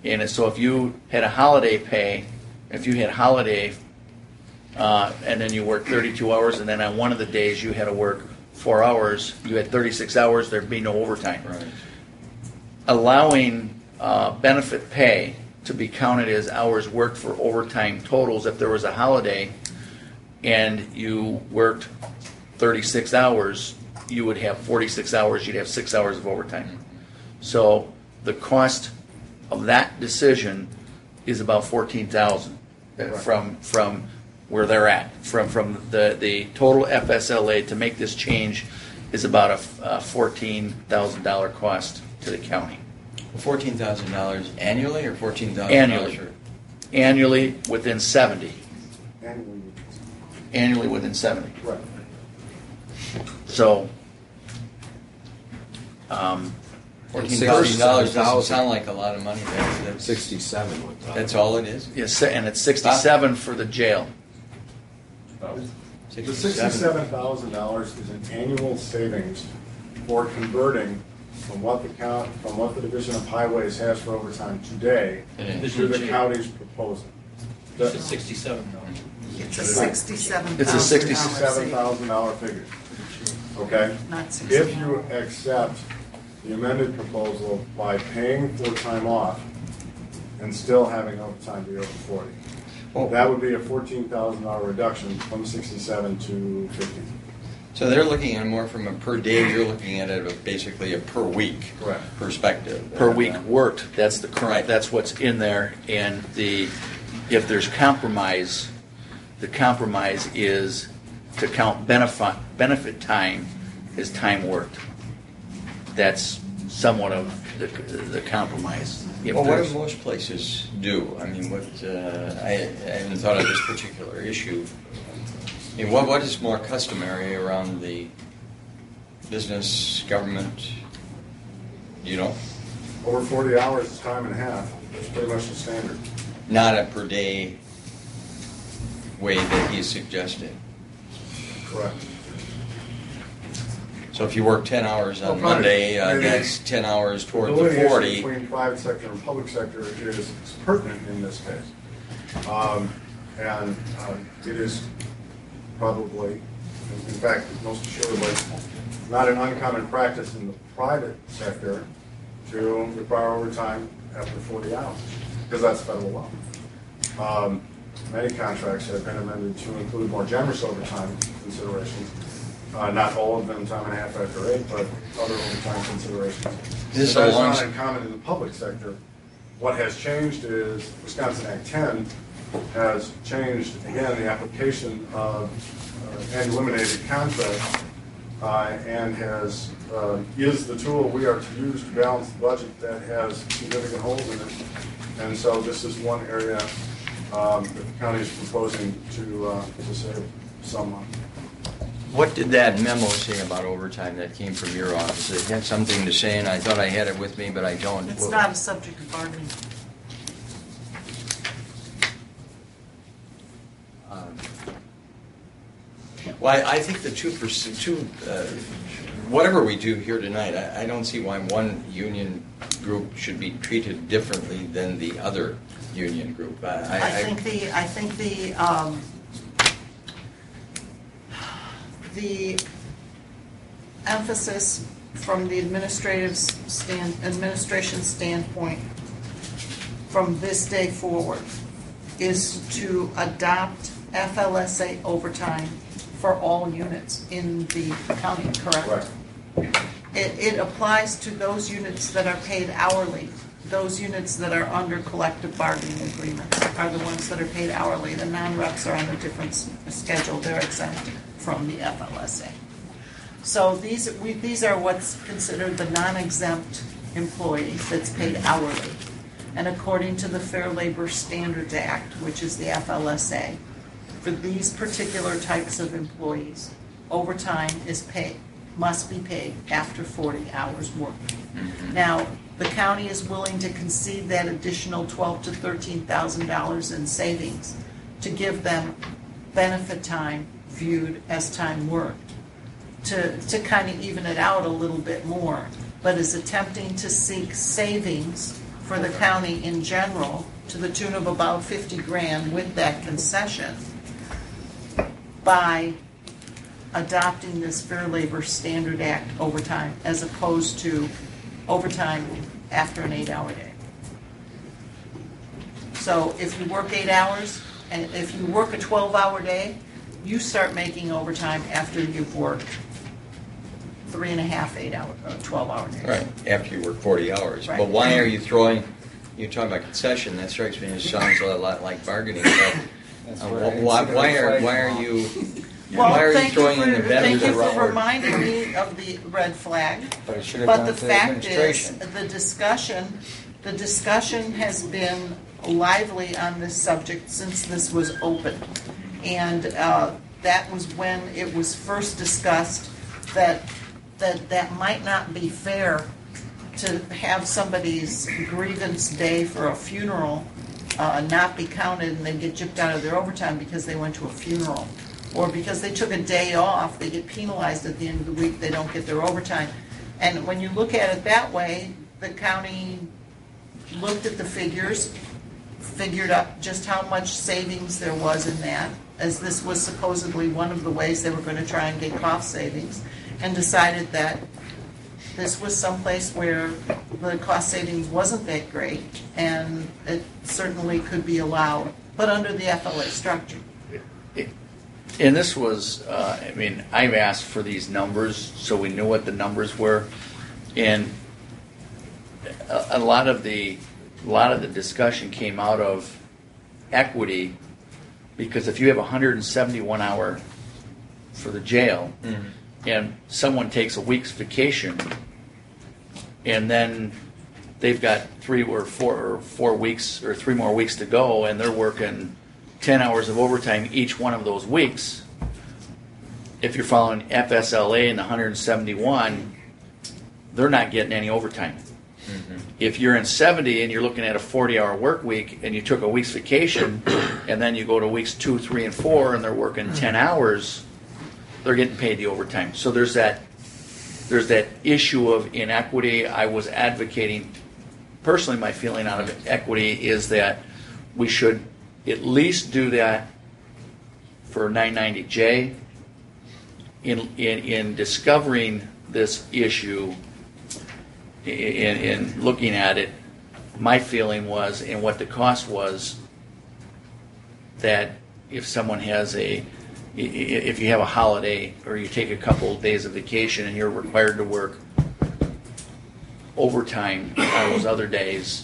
And so if you had a holiday pay, if you had holiday, uh, and then you worked thirty-two hours, and then on one of the days you had to work four hours, you had thirty-six hours, there'd be no overtime. Right. Allowing uh, benefit pay to be counted as hours worked for overtime totals, if there was a holiday and you worked thirty-six hours, you would have forty-six hours, you'd have six hours of overtime. So the cost of that decision is about fourteen thousand dollars from from where they're at. From from the, the total F S L A to make this change is about a, a fourteen thousand dollars cost to the county. fourteen thousand dollars annually or fourteen thousand dollars? Annually. Annually within seventy. Annually. Annually within seventy. Right. So, um, fourteen thousand dollars doesn't sound like a lot of money. That's, that's sixty-seven. That's all it is? Yes, and it's sixty-seven for the jail. The sixty-seven thousand dollars is an annual savings for converting from what the count, from what the Division of Highways has for overtime today to the county's proposal. It's sixty-seven dollars. It's a sixty-seven It's a sixty-seven thousand dollar figure. Okay? Not If sixty. you accept the amended proposal by paying for time off and still having overtime be over forty, that would be a fourteen thousand dollar reduction from sixty-seven to fifty. So they're looking at it more from a per day, you're looking at it of basically a per week Correct. perspective. Per week worked. That's the current. That's what's in there. And the if there's compromise, the compromise is to count benefit benefit time as time worked. That's somewhat of the, the compromise. If Well, what there's- do most places do? I mean, what, uh, I, I hadn't thought of this particular issue. I mean, what, what is more customary around the business, government, you know? Over forty hours is time and a half. It's pretty much the standard. Not a per day way that he's suggesting. Correct. So if you work ten hours on Well, Monday, uh, maybe- that's ten hours toward the delineation forty. between private sector and public sector is pertinent in this case. Um, and uh, it is probably, in fact, most assuredly, not an uncommon practice in the private sector to require overtime after forty hours, because that's federal law. Um, many contracts have been amended to include more generous overtime considerations. Uh, not all of them time and a half after eight, but other overtime considerations. This So that's aligns- not uncommon in the public sector. What has changed is Wisconsin Act ten has changed, again, the application of uh, and eliminated contracts uh, and has uh, is the tool we are to use to balance the budget that has significant holes in it. And so this is one area um, that the county is proposing to, uh, to save some money. What did that memo say about overtime that came from your office? It had something to say, and I thought I had it with me, but I don't. It's What- not a subject of bargaining. Um, Well, I, I think the two percent, two, uh, whatever we do here tonight, I, I don't see why one union group should be treated differently than the other union group. I, I, I think the, I think the, um, the emphasis from the administrative stand, administration standpoint from this day forward is to adopt F L S A overtime for all units in the county, correct? Right. It, it applies to those units that are paid hourly. Those units that are under collective bargaining agreements are the ones that are paid hourly. The non-reps are on a different s- schedule. They're exempt from the F L S A. So these, we, these are what's considered the non-exempt employees that's paid hourly. And according to the Fair Labor Standards Act, which is the F L S A, for these particular types of employees, overtime is paid, must be paid after forty hours worked. Now, the county is willing to concede that additional twelve to thirteen thousand dollars in savings to give them benefit time viewed as time worked, to, to kind of even it out a little bit more, but is attempting to seek savings for the county in general to the tune of about fifty grand with that concession by adopting this Fair Labor Standard Act overtime as opposed to overtime after an eight-hour day. So if you work eight hours, and if you work a twelve-hour day, you start making overtime after you've worked three and a half, eight-hour, uh, twelve-hour days. Right, after you work forty hours. Right. But why are you throwing, you're talking about concession, that strikes me as sounds a lot like bargaining. But, That's uh, where I why, see the why are flag why are now. you Well, why are you thank you throwing for, in the thank benefit you of for our- reminding me of the red flag. But it should have But gone the to fact is, administration. the discussion, the discussion has been lively on this subject since this was open. And uh, that was when it was first discussed that, that that might not be fair to have somebody's grievance day for a funeral uh, not be counted and they get gypped out of their overtime because they went to a funeral. Or because they took a day off, they get penalized at the end of the week, they don't get their overtime. And when you look at it that way, the county looked at the figures, figured out just how much savings there was in that, as this was supposedly one of the ways they were going to try and get cost savings, and decided that this was someplace where the cost savings wasn't that great, and it certainly could be allowed, but under the F L A structure. And this was, uh, I mean, I've asked for these numbers so we knew what the numbers were, and a, a lot of the, a lot of the discussion came out of equity, because if you have a one hundred seventy-one hour for the jail, Mhm. and someone takes a week's vacation, and then they've got three or four or four weeks or three more weeks to go, and they're working ten hours of overtime each one of those weeks. If you're following F S L A and the one hundred seventy-one, they're not getting any overtime. Mm-hmm. If you're in seventy and you're looking at a forty hour work week and you took a week's vacation and then you go to weeks two, three, and four and they're working ten hours, they're getting paid the overtime. So there's that there's that issue of inequity. I was advocating, personally, my feeling out of equity is that we should at least do that for nine ninety J. In, in, in discovering this issue, in, in looking at it, my feeling was, and what the cost was, that if someone has a, if you have a holiday or you take a couple of days of vacation and you're required to work overtime on those other days,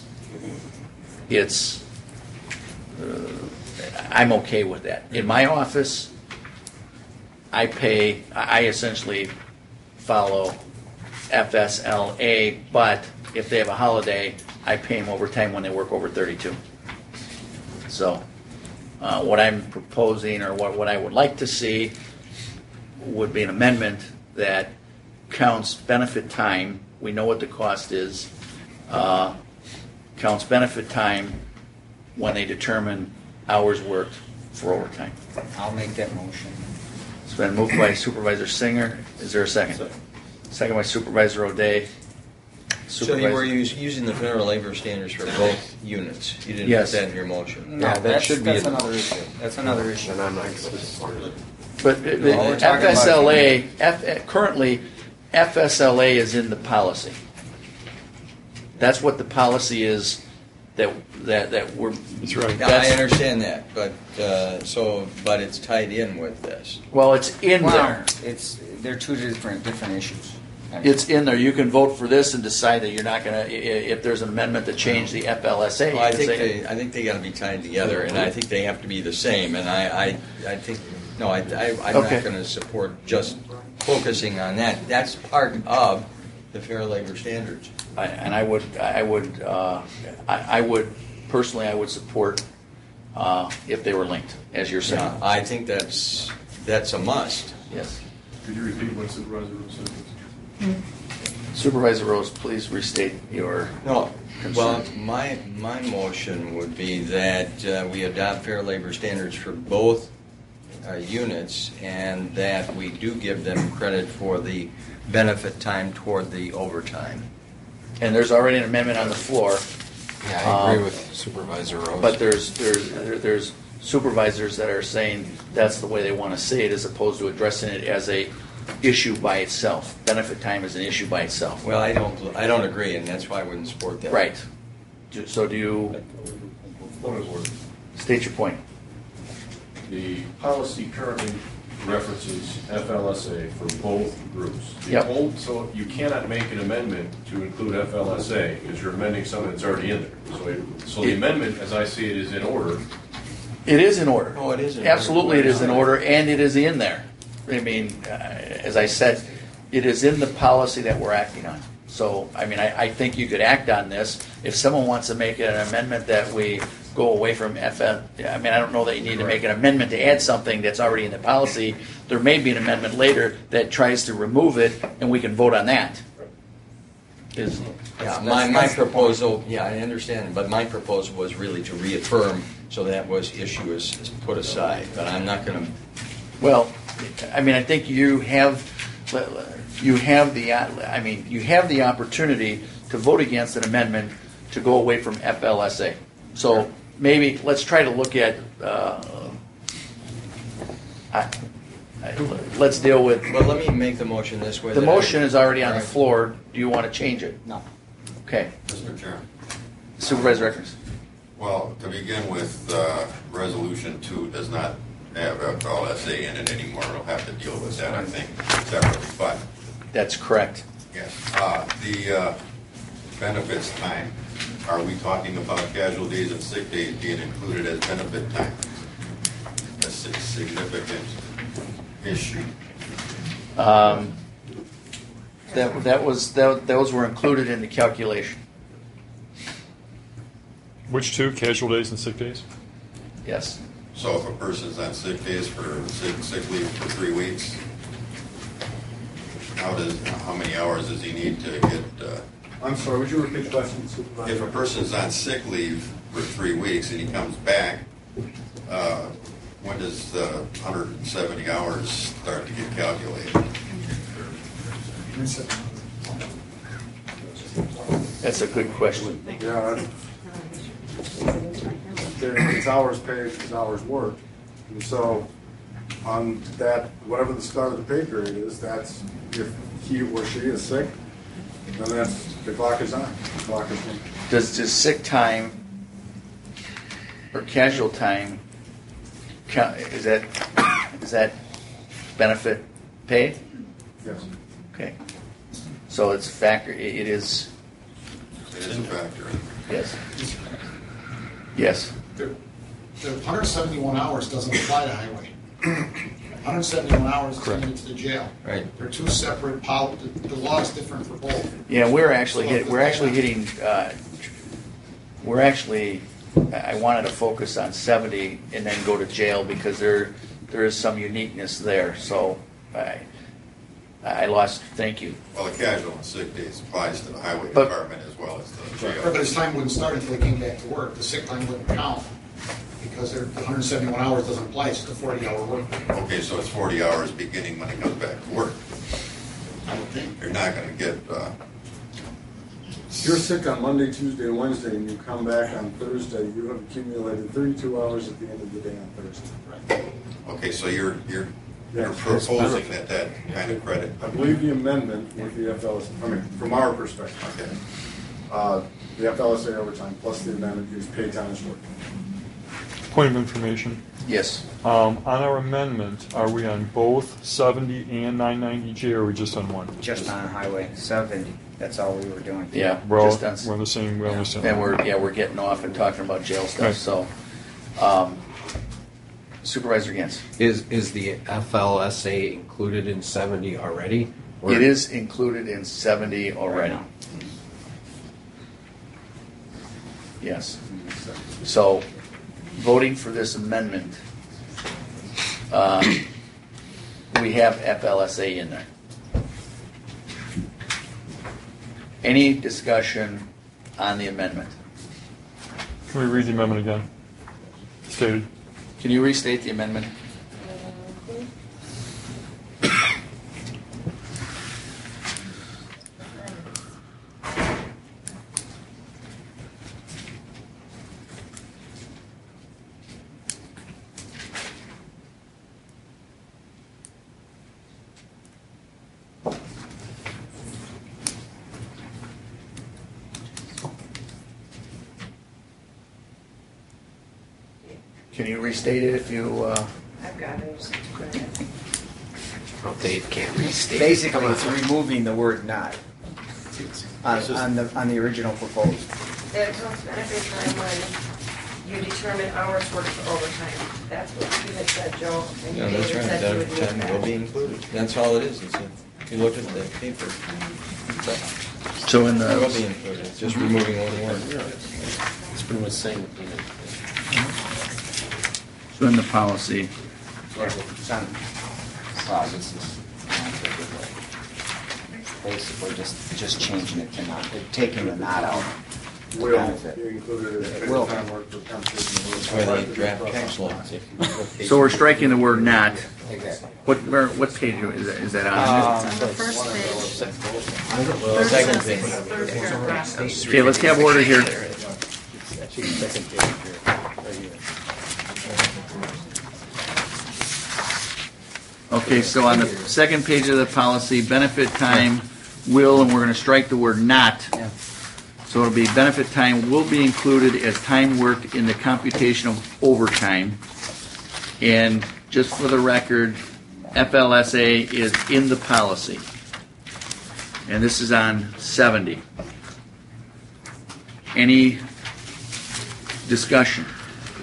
it's, uh, I'm okay with that. In my office, I pay, I essentially follow F S L A, but if they have a holiday, I pay them overtime when they work over thirty-two. So uh, what I'm proposing, or what, what I would like to see, would be an amendment that counts benefit time. We know what the cost is. Uh, counts benefit time when they determine hours worked for overtime. I'll make that motion. It's been moved by Supervisor Singer. Is there a second? Second by Supervisor O'Day. So you were us- using the federal labor standards for both units? You didn't Yes. put that in your motion? No, that's, that's another issue. That's another issue. And I'm not going to support it. But the- the All we're talking about- F S L A, F, currently, F S L A is in the policy. That's what the policy is that that that we're. That's right. Yeah, I understand that, but uh, so but it's tied in with this. Well, it's in Well, there. It's they're two different different issues. It's in there. You can vote for this and decide that you're not going to. If there's an amendment to change the F L S A, Well, I you can think say- they I think they got to be tied together, and I think they have to be the same. And I I, I think no, I, I I'm Okay. not going to support just focusing on that. That's part of the Fair Labor Standards. I, and I would, I would, uh, I, I would personally, I would support uh, if they were linked, as you're saying. Yeah, I think that's that's a must. Yes. Could you repeat what Supervisor Rose said? Supervisor Rose, please restate your No. concern. Well, my my motion would be that uh, we adopt fair labor standards for both uh, units, and that we do give them credit for the benefit time toward the overtime. And there's already an amendment on the floor Yeah, I agree Um, with Supervisor Rose. But there's, there's, there- there's supervisors that are saying that's the way they want to see it, as opposed to addressing it as a issue by itself. Benefit time is an issue by itself. Well, I don't, I don't agree, and that's why I wouldn't support that. Right. Do- So do you Point of order. state your point? The policy currently references F L S A for both groups. The Yep. old- So you cannot make an amendment to include F L S A because you're amending something that's already in there. So, it- so the amendment, as I see it, is in order. It is in order. Oh, it is in order. Absolutely, it is in order, and it is in there. I mean, uh, as I said, it is in the policy that we're acting on. So, I mean, I, I think you could act on this. If someone wants to make an amendment that we go away from F L, I mean, I don't know that you need to make an amendment to add something that's already in the policy. There may be an amendment later that tries to remove it, and we can vote on that. Is, Yeah, my, my proposal, yeah, I understand, but my proposal was really to reaffirm, so that was issue is is put aside, but I'm not gonna, Well, I mean, I think you have, you have the, I mean, you have the opportunity to vote against an amendment to go away from F L S A. So maybe, let's try to look at, uh, I- I- let's deal with, well, let me make the motion this way. the that I- motion is already on the Right. floor. Do you want to change it? No. Okay. Mister Chairman. Supervisor Eckers. Well, to begin with, uh, Resolution two does not have F L S A in it anymore. We'll have to deal with that, I think, separately. But, That's correct. yes, uh, the uh, benefits time, are we talking about casual days and sick days being included as benefit time? That's a significant issue. Um, That, that was, that those were included in the calculation. Which two, casual days and sick days? Yes. So if a person's on sick days for sick, sick leave for three weeks, how does, how many hours does he need to get, uh, I'm sorry, would you repeat the question, Supervisor? if a person's on sick leave for three weeks and he comes back, uh, when does the one hundred seventy hours start to get calculated? That's a good question. Yeah, there- it's hours paid, it's hours worked. And so on that, whatever the start of the pay period is, that's, if he or she is sick, then that's, the clock is on. The clock is on. Does, does sick time or casual time count, is that, is that benefit paid? Yes. Okay. So it's a factor, it it is, It is a factor. yes. Yes. The the one hundred seventy-one hours doesn't apply to highway. one hundred seventy-one hours is limited to the jail. Right. They're two separate, pol- the the law is different for both. Yeah, we're actually So hit, if we're the- actually hitting, uh, we're actually, I wanted to focus on seventy and then go to jail because there, there is some uniqueness there, so I, I lost, thank you. Well, the casual and sick days applies to the highway But- department as well as the Right, jail. But his time wouldn't start until he came back to work. The sick time wouldn't count because they're- the one hundred seventy-one hours doesn't apply, it's just a forty-hour work week. Okay, so it's forty hours beginning when he comes back to work. I would think. You're not gonna get, uh, If you're sick on Monday, Tuesday, and Wednesday, and you come back on Thursday, you have accumulated thirty-two hours at the end of the day on Thursday. okay, so you're, you're, you're Yes. proposing that that kind of credit. I believe the amendment with the F L S, I mean, from our perspective, Okay. uh, the F L S A overtime plus the amendment is paid time and short. Point of information. Yes. Um, on our amendment, are we on both seventy and nine ninety J, or are we just on one? Just on highway seventy. That's all we were doing. Yeah, We're all, just on, we're on the same, we're on the same. and we're, yeah, we're getting off and talking about jail Right. stuff, so. um, Supervisor Gantz. Is, is the F L S A included in seventy already? Or- It is included in seventy already. Yes. So, voting for this amendment, um, we have F L S A in there. Any discussion on the amendment? Can we read the amendment again? Stated. Can you restate the amendment? Can you restate it if you? Uh, I've got it. Just put it in. Well, Dave can't restate. Basically, it's removing the word "not" on, on the on the original proposed. That comes benefit time when you determine hours worked for overtime. That's what you had said, Joe. And No, you that's David right. said you would That need time will that. be included. That's all it is. It's a, if you look at the paper. So in the- It will be included. It's just removing one word. It's pretty much saying, you know, so in the policy, It's on, well, this is basically just just changing it to not, taking the "not" out. to Will benefit. be included as It will. time work for compensation. That's why they draft tax law. so we're striking the word "not." Exactly. What where, what page is that? Is that on? Um, On the first page. Well, second thing. Third paragraph. Okay, let's have order here. Actually, the second page here, right here. Okay, so on the second page of the policy, benefit time will, and we're going to strike the word "not." So it'll be benefit time will be included as time worked in the computation of overtime. And just for the record, F L S A is in the policy. And this is on seventy. Any discussion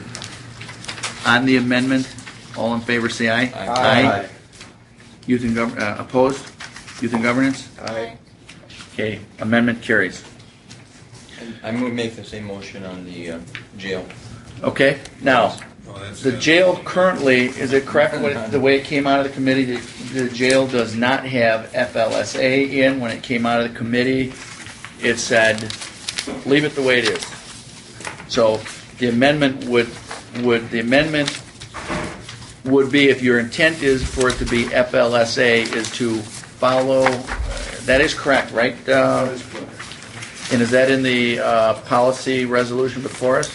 on the amendment? All in favor, say aye. Aye. Aye. Youth and gov- uh, opposed? Youth and governance? Aye. Okay, amendment carries. I'm going to make the same motion on the uh, jail. Okay, now, Oh, that's the good. jail currently, is it correct what, the way it came out of the committee? The, the jail does not have F L S A in. When it came out of the committee, it said, leave it the way it is. So the amendment would, would, the amendment would be, if your intent is for it to be F L S A, is to follow, uh, that is correct, right? Uh, That is correct. And is that in the uh, policy resolution before us?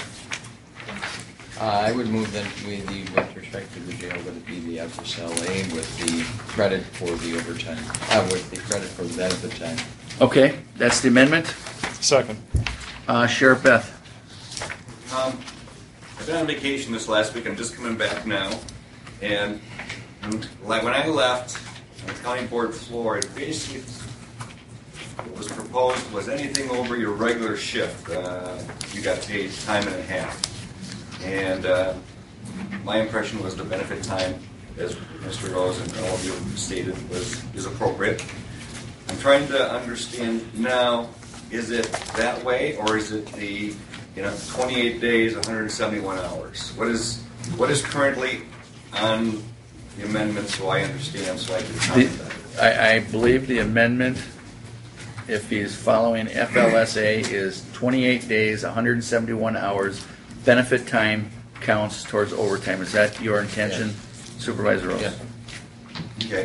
Uh, I would move that we, the, with respect to the jail, that it be the F S L A with the credit for the overtime, uh, with the credit for the benefit time. Okay, that's the amendment. Second. Uh, Sheriff Beth. Um, I've been on vacation this last week. I'm just coming back now. And and like when I left on the county board floor, it basically what was proposed was anything over your regular shift, uh, you got paid time and a half. And uh, my impression was the benefit time, as Mister Rose and all of you stated, was is appropriate. I'm trying to understand now, is it that way, or is it the, you know, twenty-eight days, one hundred seventy-one hours? What is what is currently on the amendment, so I understand, so I can comment The, on it? I, I believe the amendment, if he's following F L S A, is twenty-eight days, one hundred seventy-one hours. Benefit time counts towards overtime. Is that your intention, Supervisor Rose? Yeah. Okay.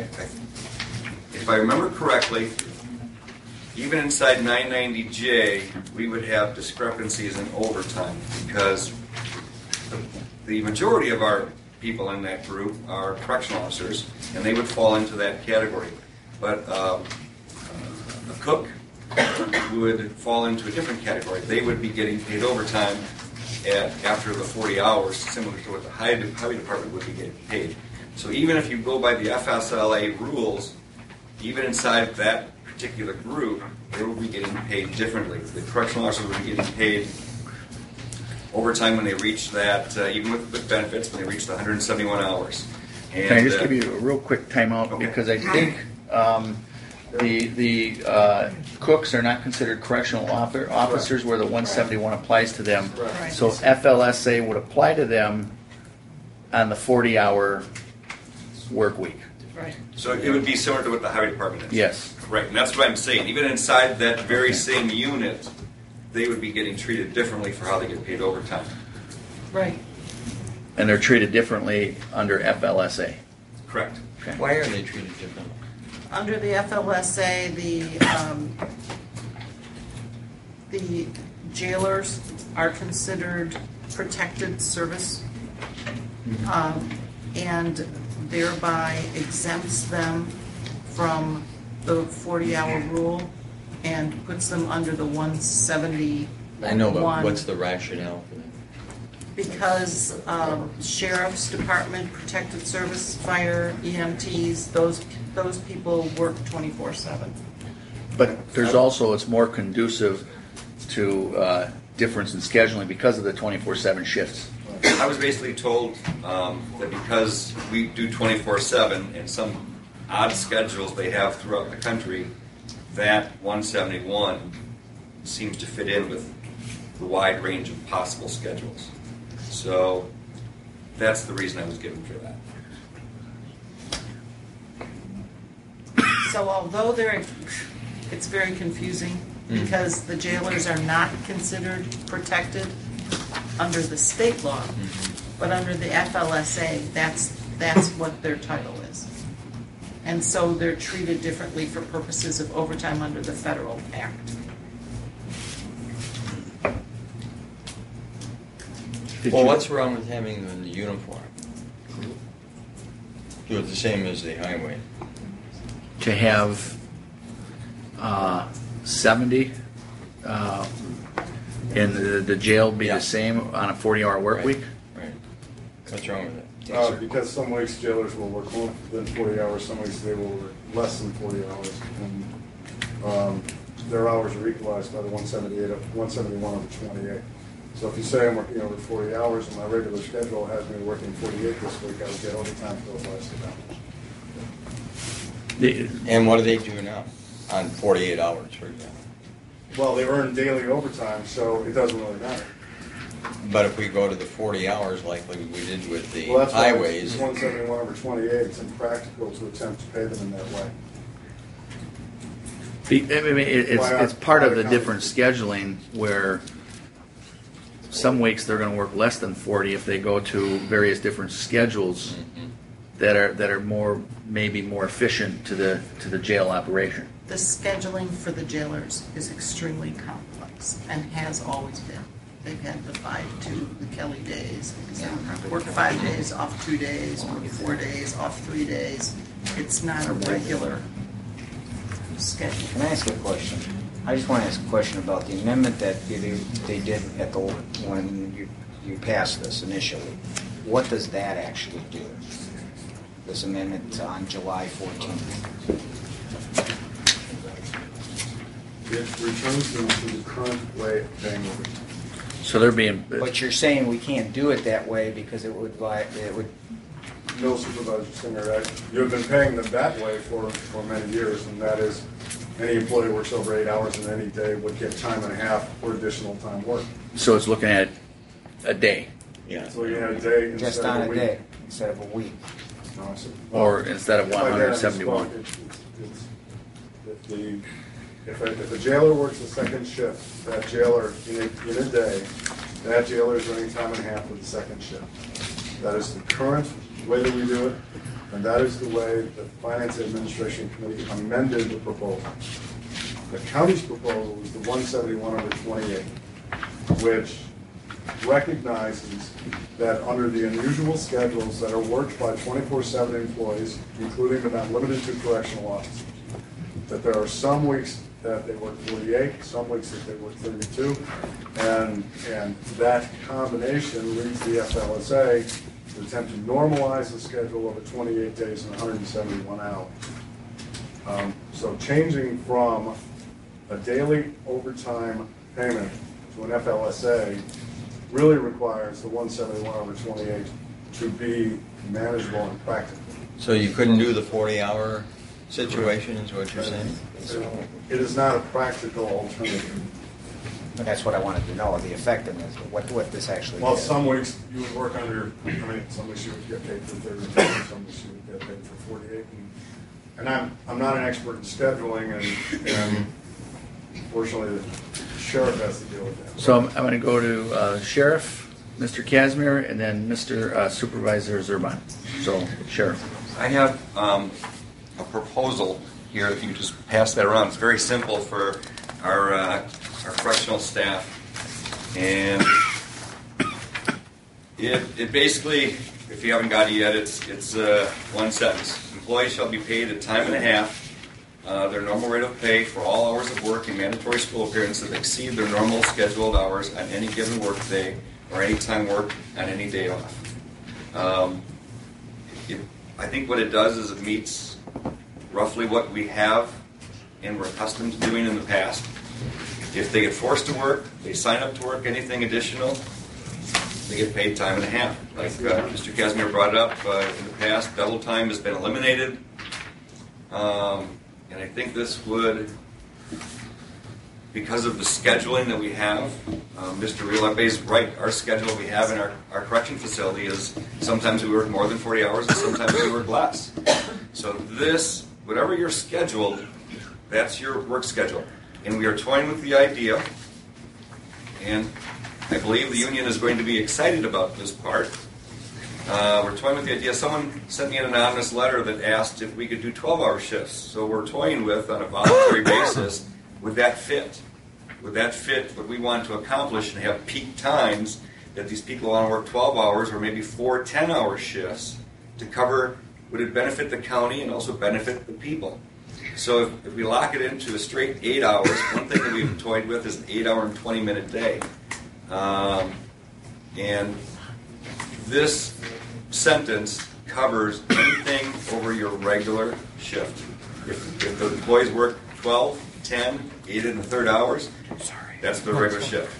If I remember correctly, even inside nine ninety J, we would have discrepancies in overtime because the, the majority of our people in that group are correctional officers, and they would fall into that category. But um, a cook would fall into a different category. They would be getting paid overtime at, after the forty hours, similar to what the highway highway department would be getting paid. So even if you go by the F S L A rules, even inside that particular group, they will be getting paid differently. The correctional officers will be getting paid overtime when they reach that, uh, even with, with benefits, when they reach the one hundred seventy-one hours. And, Can I just uh, give you a real quick timeout? Okay. Because I think um, the the uh, cooks are not considered correctional officer, officers where the one seventy-one applies to them. Right. So F L S A would apply to them on the forty-hour work week. Right. So it would be similar to what the highway department is. Yes. Right, and that's what I'm saying. Even inside that very same unit, they would be getting treated differently for how they get paid overtime. Right. And they're treated differently under F L S A. Correct. Okay. Why are they treated differently? Under the F L S A, the, um, the jailers are considered protected service, um, and thereby exempts them from the forty-hour rule and puts them under the one seventy-one. I know, but what's the rationale for that? because um, sheriff's department, protective service, fire, E M Ts, those those people work twenty-four seven. But there's also, it's more conducive to uh, difference in scheduling because of the twenty-four seven shifts. I was basically told um, that because we do twenty-four seven and some odd schedules they have throughout the country, that one seventy-one seems to fit in with the wide range of possible schedules. So that's the reason I was given for that. So although they're, it's very confusing because the jailers are not considered protected under the state law, but under the F L S A, that's that's what their title is. And so they're treated differently for purposes of overtime under the federal act. Well, what's wrong with having the uniform? Do it the same as the highway. To have uh, seventy uh, in the, the jail be Yeah. the same on a forty-hour work Right. week? Right. What's wrong with it? Uh, because some weeks jailers will work more than forty hours, some weeks they will work less than forty hours. And um, their hours are equalized by the one seventy-eight, one seventy-one over twenty-eight. So if you say I'm working over forty hours and my regular schedule has me working forty-eight this week, I would get overtime for those last eight hours. The, And what do they do now on forty-eight hours, for example? Well, they earn daily overtime, so it doesn't really matter. But if we go to the forty hours like we we did with the Well, that's why highways, it's one seventy-one over twenty-eight. It's impractical to attempt to pay them in that way. the, I mean, it, it's Why not? it's part of Why the not? different scheduling where some weeks they're going to work less than forty if they go to various different schedules that are that are more maybe more efficient to the to the jail operation. The scheduling for the jailers is extremely complex and has always been. They've had the five two, the Kelly days, work five days, off two days, work four days, off three days. It's not a regular schedule. Can I ask a question? I just want to ask a question about the amendment that they, they did at the, when you, you passed this initially. What does that actually do? This amendment on July fourteenth. It returns them to the current way of paying overtime. So they're being. But you're saying we can't do it that way because it would, vi- it would, No, Supervisor Singer, I- you have been paying them that way for, for many years, and that is, any employee who works over eight hours in any day would get time and a half for additional time work. So it's looking at a day. Yeah. So you had a day instead just of on a a week. day instead of a week. No, I said- Or instead of If I may, I misspoke. one seventy-one. It's- it's- If the, if a, if a jailer works a second shift, that jailer, in a, in a day, that jailer is earning time and a half for the second shift. That is the current way that we do it, and that is the way the Finance Administration Committee amended the proposal. The county's proposal is the one seventy-one over twenty-eight, which recognizes that under the unusual schedules that are worked by twenty-four seven employees, including but not limited to correctional officers, that there are some weeks that they work forty-eight, some weeks that they work thirty-two, and, and that combination leads the F L S A to attempt to normalize the schedule over twenty-eight days and one hundred seventy-one hours. Um, so changing from a daily overtime payment to an F L S A really requires the one seventy-one over twenty-eight to be manageable and practical. So you couldn't do the forty-hour situation, is what you're saying? It is not a practical alternative. But that's what I wanted to know, the effectiveness, what, what this actually Well, is. some weeks you would work under, I mean, some weeks you would get paid for thirty-two, some weeks you would get paid for forty-eight. And, and I'm, I'm not an expert in scheduling, and, and fortunately the sheriff has to deal with that. So I'm, I'm going to go to uh, Sheriff, Mister Casimir, and then Mister Uh, Supervisor Zerban. So, Sheriff. I have um, a proposal here, if you could just pass that around. It's very simple for our, uh, our correctional staff. And it, it basically, if you haven't got it yet, it's, it's uh, one sentence. Employees shall be paid a time and a half, uh, their normal rate of pay for all hours of work and mandatory school appearances that exceed their normal scheduled hours on any given work day or any time worked on any day off. Um, it, I think what it does is it meets roughly what we have and we're accustomed to doing in the past. If they get forced to work, they sign up to work anything additional, they get paid time and a half. Like uh, Mister Casimir brought up, uh, in the past, double time has been eliminated. Um, and I think this would, because of the scheduling that we have, um, Mister Real is right. Our schedule we have in our, our correction facility is sometimes we work more than forty hours and sometimes we work less. So this, whatever you're scheduled, that's your work schedule. And we are toying with the idea, and I believe the union is going to be excited about this part. Uh, we're toying with the idea. Someone sent me an anonymous letter that asked if we could do twelve-hour shifts. So we're toying with, on a voluntary basis, would that fit? Would that fit what we want to accomplish and have peak times that these people want to work twelve hours or maybe four ten-hour shifts to cover? Would it benefit the county and also benefit the people? So if, if we lock it into a straight eight hours, one thing that we've toyed with is an eight-hour and twenty-minute day. Um, and this sentence covers anything over your regular shift. If, if the employees work twelve, ten, eight and a third hours, that's their regular shift.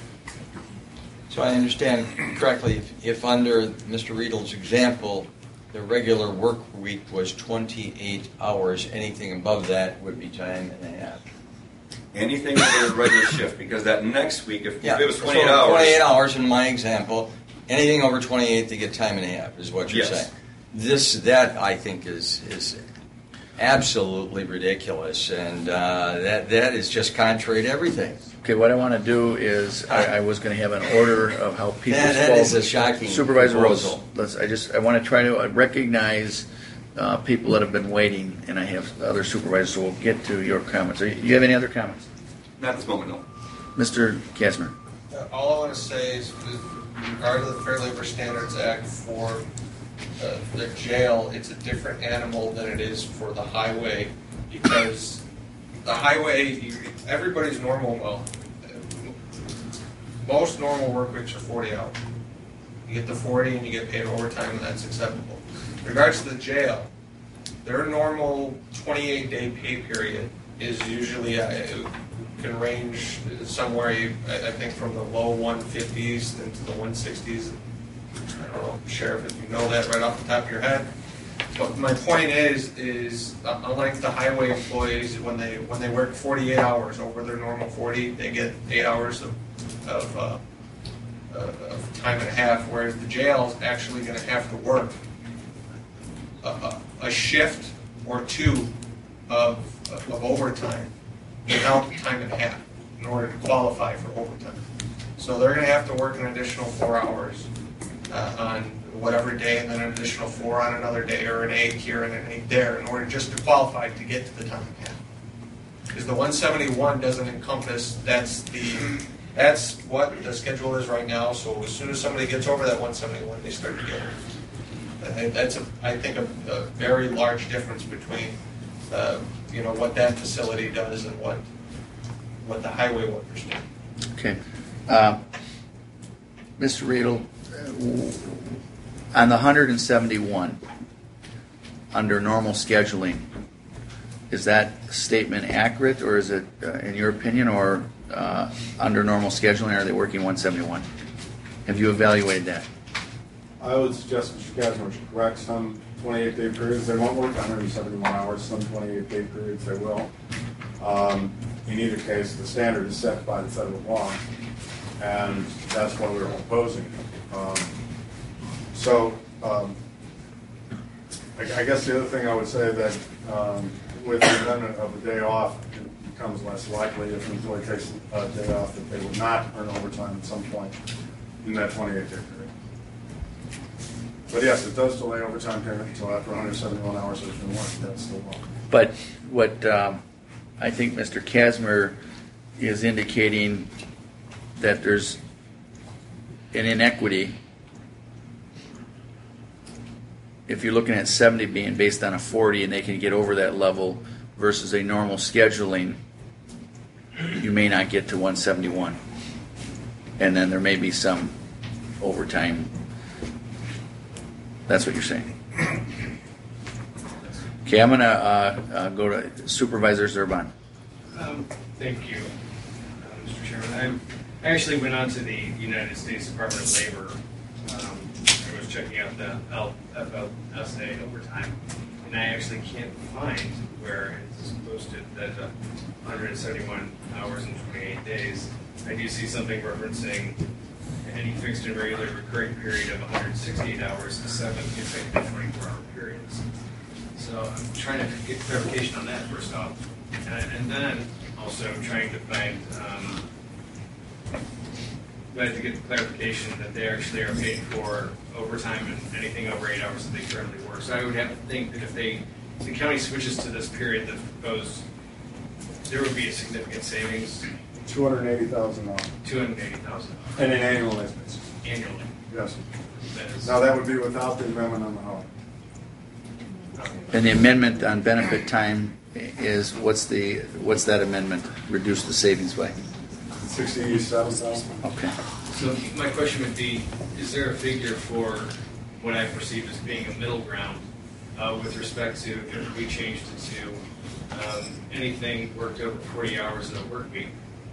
So I understand correctly, if, if under Mister Riedel's example, the regular work week was twenty-eight hours, anything above that would be time and a half. Anything over the regular shift, because that next week, if, Yeah. if it was twenty-eight so hours... twenty-eight hours in my example, anything over twenty-eight, they get time and a half, is what you're Yes. saying. This, that, I think, is is absolutely ridiculous, and uh, that that is just contrary to everything. Okay, what I want to do is, I, I was going to have an order of how people That- that spoke. is a shocking Supervisor Rose, proposal. let's, I just, I want to try to recognize uh, people that have been waiting, and I have other supervisors, so we'll get to your comments. Are you, you have any other comments? Not at this moment, no. Mister Casimir. Uh, All I want to say is, with regard to the Fair Labor Standards Act for uh, the jail, it's a different animal than it is for the highway, because the highway, you- everybody's normal, well, most normal work weeks are forty hours. You get the forty and you get paid overtime, and that's acceptable. In regards to the jail, their normal twenty-eight day pay period is usually, uh, it can range somewhere, you- I I think from the low one fifties into the one sixties. I don't know, Sheriff, if you know that right off the top of your head. But my point is, is uh, unlike the highway employees, when they when they work forty-eight hours over their normal forty, they get eight hours of of, uh, uh, of time and a half. Whereas the jail's actually going to have to work a, a, a shift or two of of overtime without time and a half in order to qualify for overtime. So they're going to have to work an additional four hours uh, on whatever day, and then an additional four on another day, or an eight here and an eight there, in order just to qualify to get to the time and a half. Because the one seventy-one doesn't encompass, that's the, that's what the schedule is right now, so as soon as somebody gets over that one seventy-one, they start to get it. And that's, a, I think, a, a very large difference between, uh, you know, what that facility does and what, what the highway workers do. Okay. Uh, Mister Riedel, uh, on the one hundred seventy-one, under normal scheduling, is that statement accurate, or is it, uh, in your opinion, or uh, under normal scheduling, are they working one seventy-one? Have you evaluated that? I would suggest Mister Casimir should correct. Some twenty-eight day periods, they won't work one hundred seventy-one hours. Some twenty-eight day periods, they will. Um, in either case, the standard is set by the federal law, and that's what we're proposing. Um, so, um, I, I guess the other thing I would say that um, with the amendment of a day off, it becomes less likely if an employee takes a day off that they would not earn overtime at some point in that twenty-eight day period. But yes, it does delay overtime payment until after one hundred seventy-one hours has been worked. That's the law. But what um, I think Mister Casimir is indicating, that there's an inequity if you're looking at seventy being based on a forty and they can get over that level versus a normal scheduling, you may not get to one seventy-one. And then there may be some overtime That's what you're saying. Okay, I'm going to uh, uh, go to Supervisor Zerban. Um, thank you, uh, Mister Chairman. I'm, I actually went on to the United States Department of Labor. Um, I was checking out the F L S A overtime, and I actually can't find where it's posted that uh, one hundred seventy-one hours and twenty-eight days. I do see something referencing any fixed and regular recurring period of one hundred sixty-eight hours to seven consecutive twenty-four hour periods. So I'm trying to get clarification on that first off. And, and then also trying to find, um, I have to get the clarification that they actually are paid for overtime and anything over eight hours that they currently work. So I would have to think that if they, if the county switches to this period that's proposed, there would be a significant savings. two hundred eighty thousand dollars. two hundred eighty thousand dollars. And an annualized basis. Annually. Yes. That is, Now, that would be without the amendment on the holiday. And the amendment on benefit time is, what's the, what's that amendment? Reduce the savings by? sixty-seven thousand. Okay. So my question would be, is there a figure for what I perceive as being a middle ground uh, with respect to if we changed it to um, anything worked over forty hours in a work week?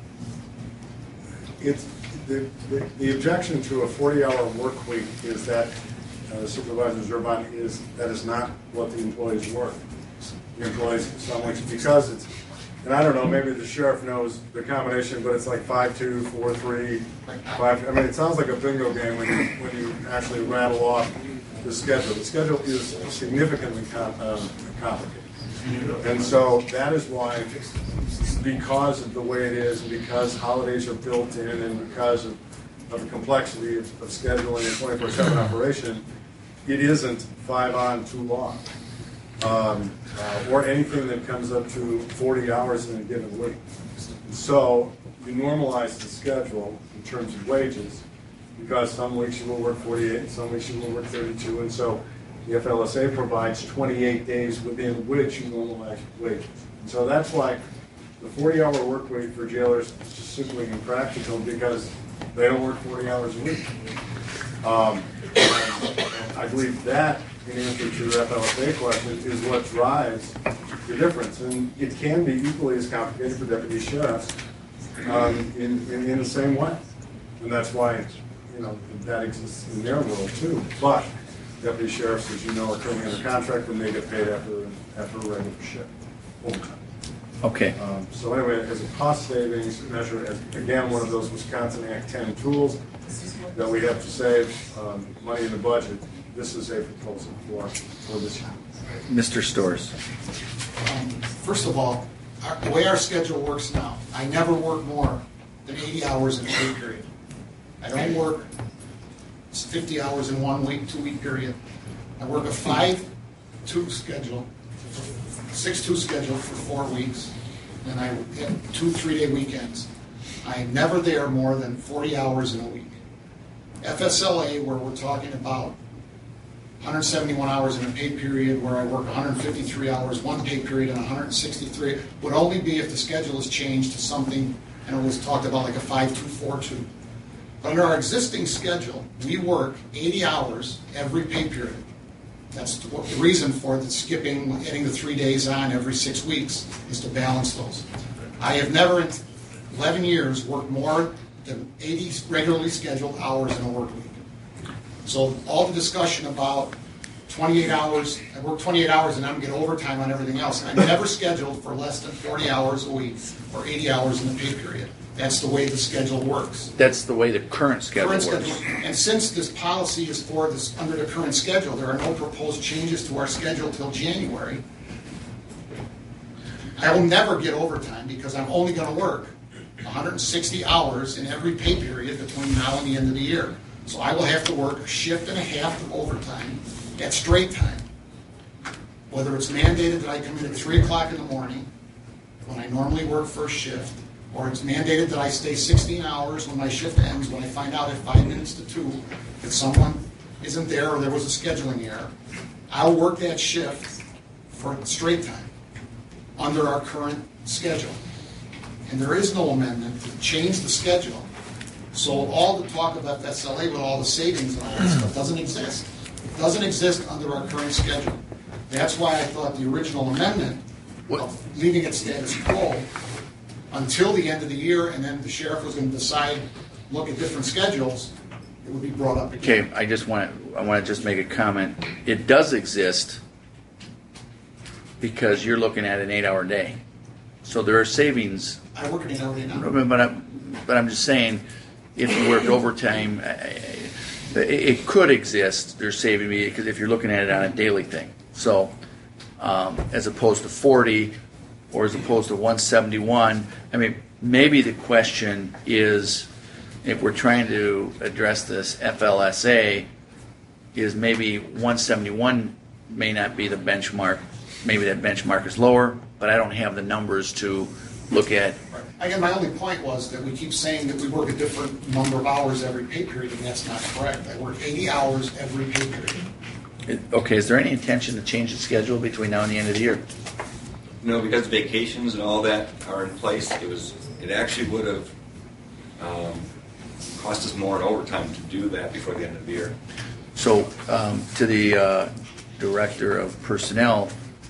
It's, the, the, the objection to a forty-hour work week is that uh, Supervisor Zerban is that is not what the employees work. The employees, some weeks, because it's, and I don't know, maybe the sheriff knows the combination, but it's like five two, four three, five. I mean, it sounds like a bingo game when you when you actually rattle off the schedule. The schedule is significantly com- um, complicated, and so that is why, because of the way it is, and because holidays are built in, and because of, of the complexity of, of scheduling a twenty-four seven operation, it isn't five on, two off. Um, uh, or anything that comes up to forty hours in a given week. So you normalize the schedule in terms of wages, because some weeks you will work forty-eight, and some weeks you will work thirty-two, and so the F L S A provides twenty-eight days within which you normalize wages. And so that's why the forty-hour work week for jailers is just simply impractical, because they don't work forty hours a week. Um, I believe that, in answer to the F L S A question, is what drives the difference. And it can be equally as complicated for deputy sheriffs um, in, in, in the same way. And that's why, you know, that exists in their world too. But deputy sheriffs, as you know, are currently under contract when they get paid after, after a regular shift, overtime. Okay. Um, so anyway, as a cost savings measure, as, again, one of those Wisconsin Act ten tools that we have to save um, money in the budget, this is a proposal for, for this year. Mister Storrs. Um, first of all, our, the way our schedule works now, I never work more than eighty hours in a pay period. I don't work fifty hours in one week, two week period. I work a five two schedule, six two schedule for four weeks, and I have two three day weekends. I'm never there more than forty hours in a week. F S L A, where we're talking about one hundred seventy-one hours in a pay period, where I work one hundred fifty-three hours one pay period and one hundred sixty-three, would only be if the schedule is changed to something, and it was talked about like a five two four two. Under our existing schedule, we work eighty hours every pay period. That's the reason for the skipping, adding the three days on every six weeks, is to balance those. I have never in eleven years worked more than eighty regularly scheduled hours in a work week. So all the discussion about twenty-eight hours, I work twenty-eight hours and I'm getting overtime on everything else. I'm never scheduled for less than forty hours a week or eighty hours in the pay period. That's the way the schedule works. That's the way the current schedule Current works. schedule. And since this policy is for this under the current schedule, there are no proposed changes to our schedule till January. I will never get overtime because I'm only going to work one hundred sixty hours in every pay period between now and the end of the year. So I will have to work a shift and a half of overtime at straight time. Whether it's mandated that I come in at three o'clock in the morning when I normally work first shift, or it's mandated that I stay sixteen hours when my shift ends, when I find out at five minutes to two that someone isn't there or there was a scheduling error, I'll work that shift for straight time under our current schedule. And there is no amendment to change the schedule. So all the talk of F S L A with all the savings and all that stuff doesn't exist. It doesn't exist under our current schedule. That's why I thought the original amendment of leaving it status quo until the end of the year, and then the sheriff was going to decide, look at different schedules, it would be brought up again. Okay, I just want to, I want to just make a comment. It does exist because you're looking at an eight-hour day. So there are savings. I work an eight-hour day now. But I'm, but I'm just saying, if you worked overtime, it, it could exist. There's saving me because if you're looking at it on a daily thing. So um, as opposed to forty, or as opposed to one seventy-one. I mean, maybe the question is, if we're trying to address this F L S A, is maybe one seventy-one may not be the benchmark. Maybe that benchmark is lower, but I don't have the numbers to look at. Again, my only point was that we keep saying that we work a different number of hours every pay period, and that's not correct. I work eighty hours every pay period. Okay, is there any intention to change the schedule between now and the end of the year? No, because vacations and all that are in place, it was, it actually would have um, cost us more in overtime to do that before the end of the year. So, um, to the uh, Director of Personnel,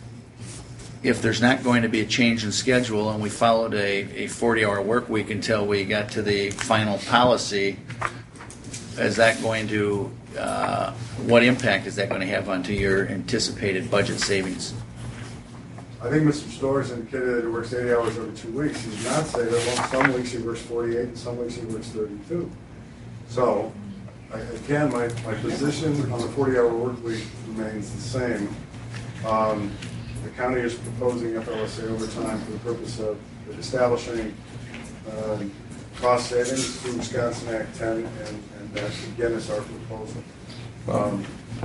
if there's not going to be a change in schedule and we followed a forty-hour work week until we got to the final policy, is that going to, uh, what impact is that going to have onto your anticipated budget savings? I think Mister Storrs indicated that he works eighty hours every two weeks. He did not say that well, some weeks he works forty-eight and some weeks he works thirty-two. So, I, again, my, my position on the forty-hour work week remains the same. Um, the county is proposing F L S A overtime for the purpose of establishing uh, cost savings through Wisconsin Act ten, and, and that again is our proposal. Um,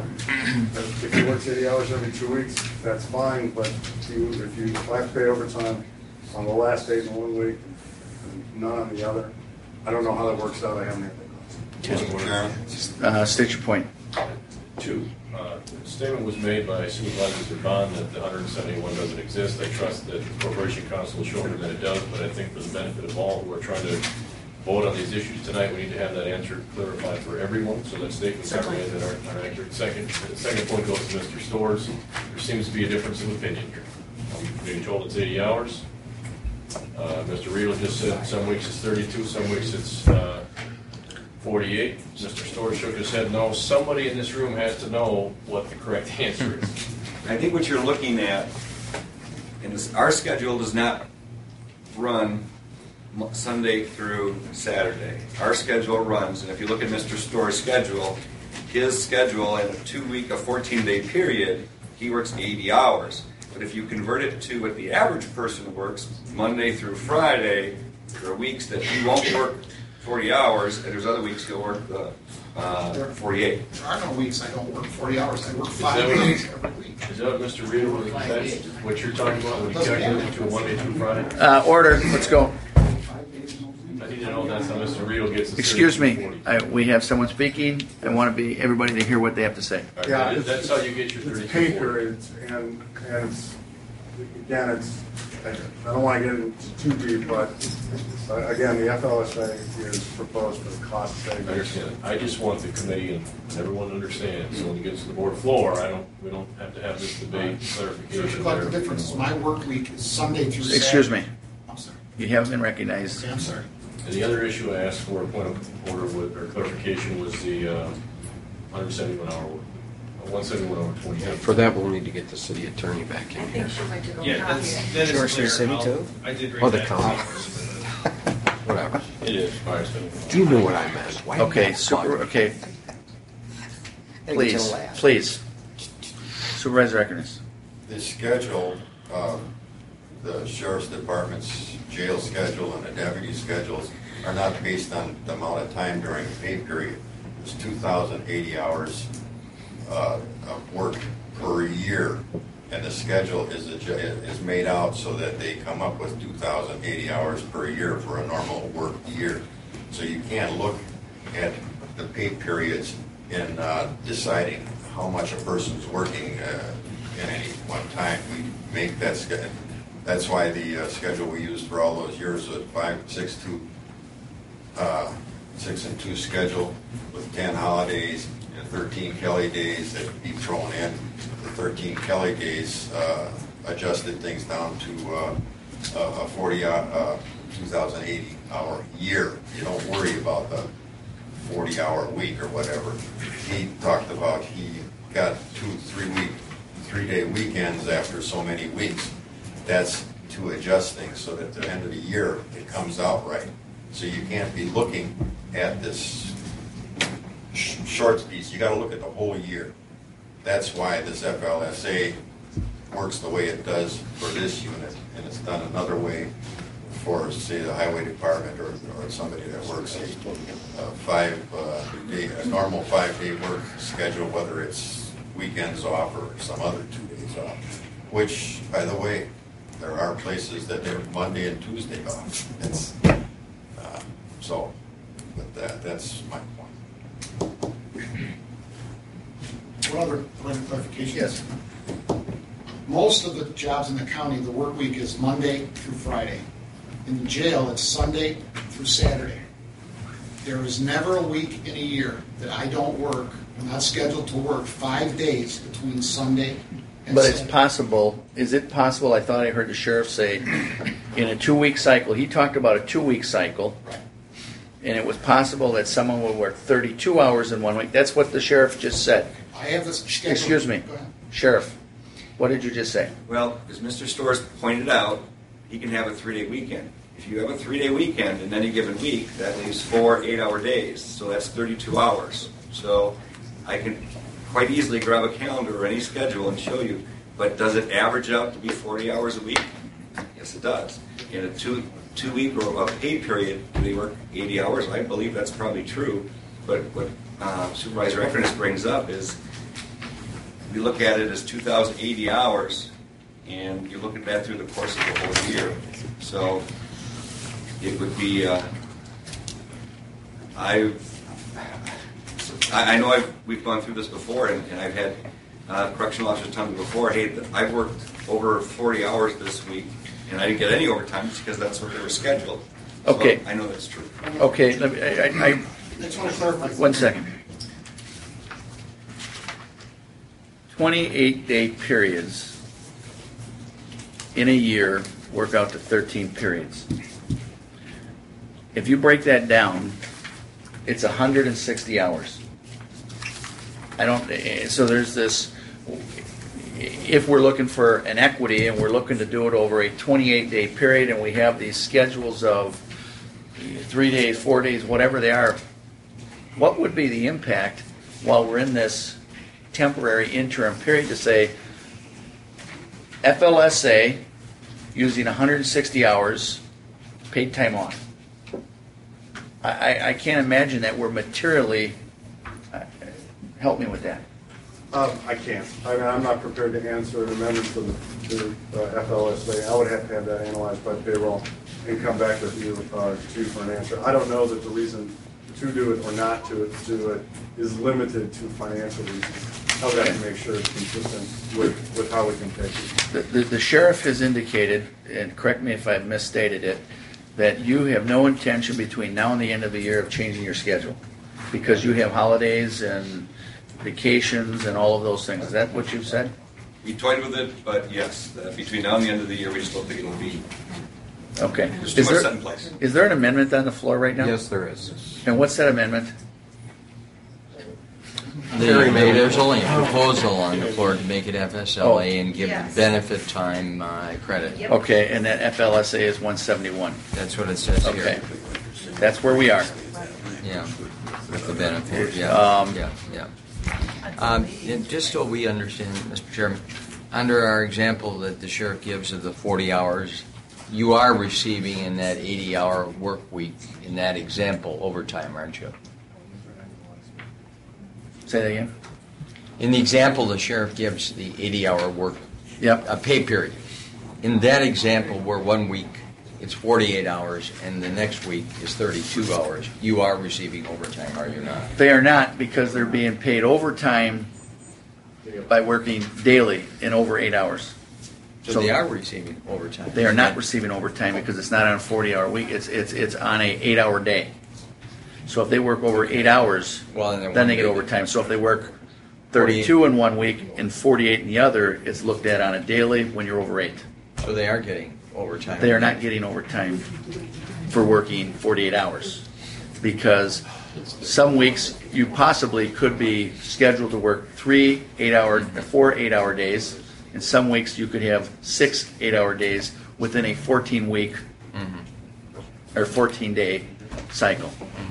if he works eighty hours every two weeks, that's fine, but if you, if you have to pay overtime on the last day in one week and none on the other, I don't know how that works out. I haven't had that cost. Uh, state your point. Two. Uh, the statement was made by Supervisor Bond that the one seventy-one doesn't exist. I trust that the Corporation Council will show him that it does, but I think for the benefit of all who are trying to vote on these issues tonight, we need to have that answer clarified for everyone, so that statements are made that are, are accurate. Second, the second point goes to Mister Storrs. There seems to be a difference of opinion here. I'm being told it's eighty hours. Uh, Mister Riedel just said some weeks it's thirty-two, some weeks it's uh, forty-eight. Mister Storrs shook his head no. Somebody in this room has to know what the correct answer is. I think what you're looking at, in this, our schedule does not run Sunday through Saturday. Our schedule runs, and if you look at Mister Storrs' schedule, his schedule in a two-week, a fourteen-day period, he works eighty hours. But if you convert it to what the average person works, Monday through Friday, there are weeks that he won't work forty hours, and there's other weeks he'll work the uh, forty-eight. There are no weeks I don't work forty hours. I work Is five that what- days every week. Is that what Mister Riedel was, that's what you're talking about when you calculate it to a Monday through Friday? Uh, order, let's go. I need to know that's how Mister Riedel gets the Excuse me, forty. I, we have someone speaking. I want to be everybody to hear what they have to say. All right, Yeah, that- it's- that's how you get your It's thirty-two pay forty. periods, and, and it's, again, it's, I don't want to get into too deep, but uh, again, the F L S A is proposed for the cost I savings. understand. I just want the committee and everyone to understand, so when it gets to the board floor, I don't, we don't have to have this debate, Sure, clarification. like the there. difference is my work week is Sunday through Saturday. Excuse me. I'm sorry. You haven't been recognized. Okay, I'm sorry. And the other issue I asked for a point of order with, or clarification, was the uh, one seventy-one hour work, uh, one seventy-one hour twenty-eight. For that, we'll need to get the city attorney back in I here. think she'd like to go Yeah, copy that's, it. that George, is clear. the city I'll- too? I did read Oh, the that. county. Whatever. It is. All right, so- You knew what I meant. Why Okay, not? super, okay. I think it's Please, a laugh. please. Supervisor Eckerness. The schedule, um, the sheriff's department's jail schedule and the deputy schedules are not based on the amount of time during the pay period. It's two thousand eighty hours uh, of work per year, and the schedule is adju- is made out so that they come up with two thousand eighty hours per year for a normal work year. So you can't look at the pay periods in uh, deciding how much a person's working uh, in any one time. We make that schedule. That's why the uh, schedule we used for all those years was five, six, two, uh, six and two schedule with ten holidays and thirteen Kelly days that would be thrown in. The thirteen Kelly days uh, adjusted things down to uh, a forty, uh, two thousand eighty hour year. You don't worry about the forty hour week or whatever. He talked about he got two, three week, three day weekends after so many weeks. That's to adjust things so that at the end of the year it comes out right. So you can't be looking at this sh- short piece. You got to look at the whole year. That's why this F L S A works the way it does for this unit, and it's done another way for, say, the highway department or, or somebody that works a, a five uh, day, a normal five day work schedule, whether it's weekends off or some other two days off. Which, by the way, there are places that have Monday and Tuesday off. It's uh, so, but that that's my point. One other point of clarification. Yes. Most of the jobs in the county, the work week is Monday through Friday. In the jail, it's Sunday through Saturday. There is never a week in a year that I don't work, I'm not scheduled to work five days between Sunday and But Saturday. it's possible, is it possible, I thought I heard the sheriff say, in a two-week cycle, he talked about a two-week cycle, and it was possible that someone would work thirty-two hours in one week. That's what the sheriff just said. I have this schedule. Excuse me, Sheriff, what did you just say? Well, as Mister Storrs pointed out, he can have a three-day weekend. If you have a three-day weekend in any given week, that leaves four eight-hour days. So that's thirty-two hours. So I can quite easily grab a calendar or any schedule and show you. But does it average out to be forty hours a week? Yes, it does. In a two two week or a pay period, do they work eighty hours? I believe that's probably true. But what uh, Supervisor Eckerness brings up is we look at it as two thousand eighty hours, and you look at that through the course of the whole year. So it would be, uh, I've, I I know I've, we've gone through this before, and, and I've had uh, correctional officers tell me before, hey, I've worked over forty hours this week, and I didn't get any overtime just because that's what they were scheduled. So Okay. I know that's true. Okay, let me, I, I, I, just want to clarify. One second. twenty-eight day periods in a year work out to thirteen periods. If you break that down, it's one hundred sixty hours. I don't, so there's this, if we're looking for an equity and we're looking to do it over a twenty-eight day period and we have these schedules of three days, four days, whatever they are, what would be the impact while we're in this temporary interim period to say F L S A using one hundred sixty hours paid time off? I, I, I can't imagine that we're materially, uh, help me with that. Um, I can't. I mean, I'm not prepared to answer an amendment to the, to uh, F L S A. I would have to have that analyzed by payroll and come back with you uh, to you for an answer. I don't know that the reason to do it or not to it, do it is limited to financial reasons. I would have to make sure it's consistent with, with how we can pay people. The, the, the sheriff has indicated, and correct me if I've misstated it, that you have no intention between now and the end of the year of changing your schedule because you have holidays and vacations and all of those things. Is that what you've said? We toyed with it, but yes, uh, between now and the end of the year, we just don't think it'll be. Okay. There's too Is much there, set in place. is there an amendment on the floor right now? Yes, there is. And what's that amendment? The, there's only a proposal on the floor to make it F S L A Oh. and give Yes. benefit time uh, credit. Yep. Okay, and that F L S A is one seventy-one. That's what it says Okay. here. That's where we are. Yeah, with the benefit. Yeah, Um, yeah, yeah. Um, and just so we understand, Mister Chairman, under our example that the sheriff gives of the forty hours, you are receiving in that eighty hour work week, in that example, overtime, aren't you? Say that again? In the example the sheriff gives, the eighty hour work Yep. a pay period. In that example, where one week it's forty-eight hours and the next week is thirty-two hours, you are receiving overtime, are you not? They are not because they're being paid overtime by working daily in over eight hours. So they are receiving overtime. They are not receiving overtime because it's not on a forty hour week. It's it's it's on a eight hour day. So if they work over eight hours, Well, and then then one they get week. overtime. So if they work thirty-two in one week and forty-eight in the other, it's looked at on a daily when you're over eight. So they are getting overtime. They are not getting overtime for working forty-eight hours, because some weeks you possibly could be scheduled to work three eight-hour, four eight-hour days, and some weeks you could have six eight-hour days within a fourteen-week Mm-hmm. or fourteen-day cycle.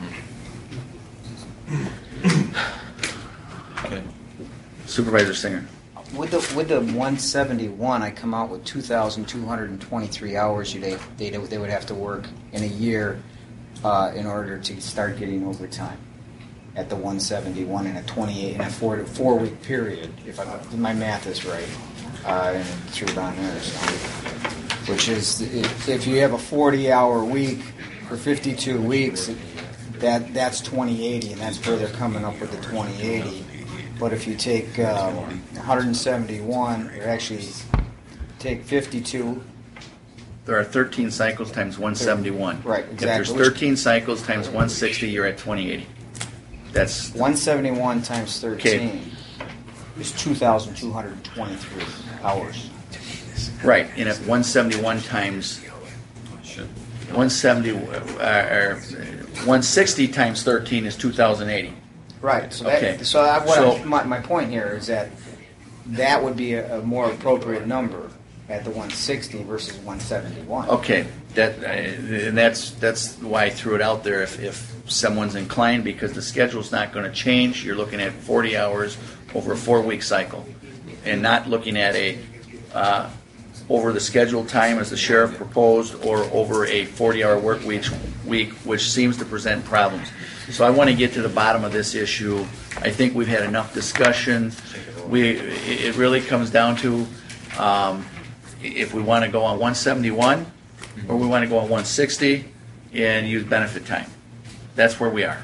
Okay. Supervisor Singer. With the with the one seventy-one, I come out with two thousand two hundred twenty-three hours you they, they they would have to work in a year uh, in order to start getting overtime at the one seventy-one in a twenty-eight in a four four week period. If I, my math is right, uh, and threw it on there, so, which is if, if you have a forty hour week for fifty-two weeks, that that's twenty eighty, and that's where they're coming up with the twenty eighty. But if you take um, one seventy-one, or actually take fifty-two. There are thirteen cycles times one seventy-one. Right, If exactly. there's thirteen cycles times one sixty, you're at twenty eighty. That's one seventy-one times thirteen is two thousand two hundred twenty-three hours. right. And if one seventy-one times one seventy, uh, or one sixty times thirteen is two thousand eighty. Right. So, that, Okay. so, I, what So- I, my, my point here is that that would be a, a more appropriate number at the one sixty versus one seventy-one. Okay, that uh, and that's that's why I threw it out there. If if someone's inclined, because the schedule's not going to change, you're looking at forty hours over a four-week cycle, and not looking at a uh, over the scheduled time as the sheriff proposed, or over a forty-hour work week, week, which seems to present problems. So I want to get to the bottom of this issue. I think we've had enough discussion. We it really comes down to um, if we want to go on one seventy-one or we want to go on one sixty and use benefit time. That's where we are.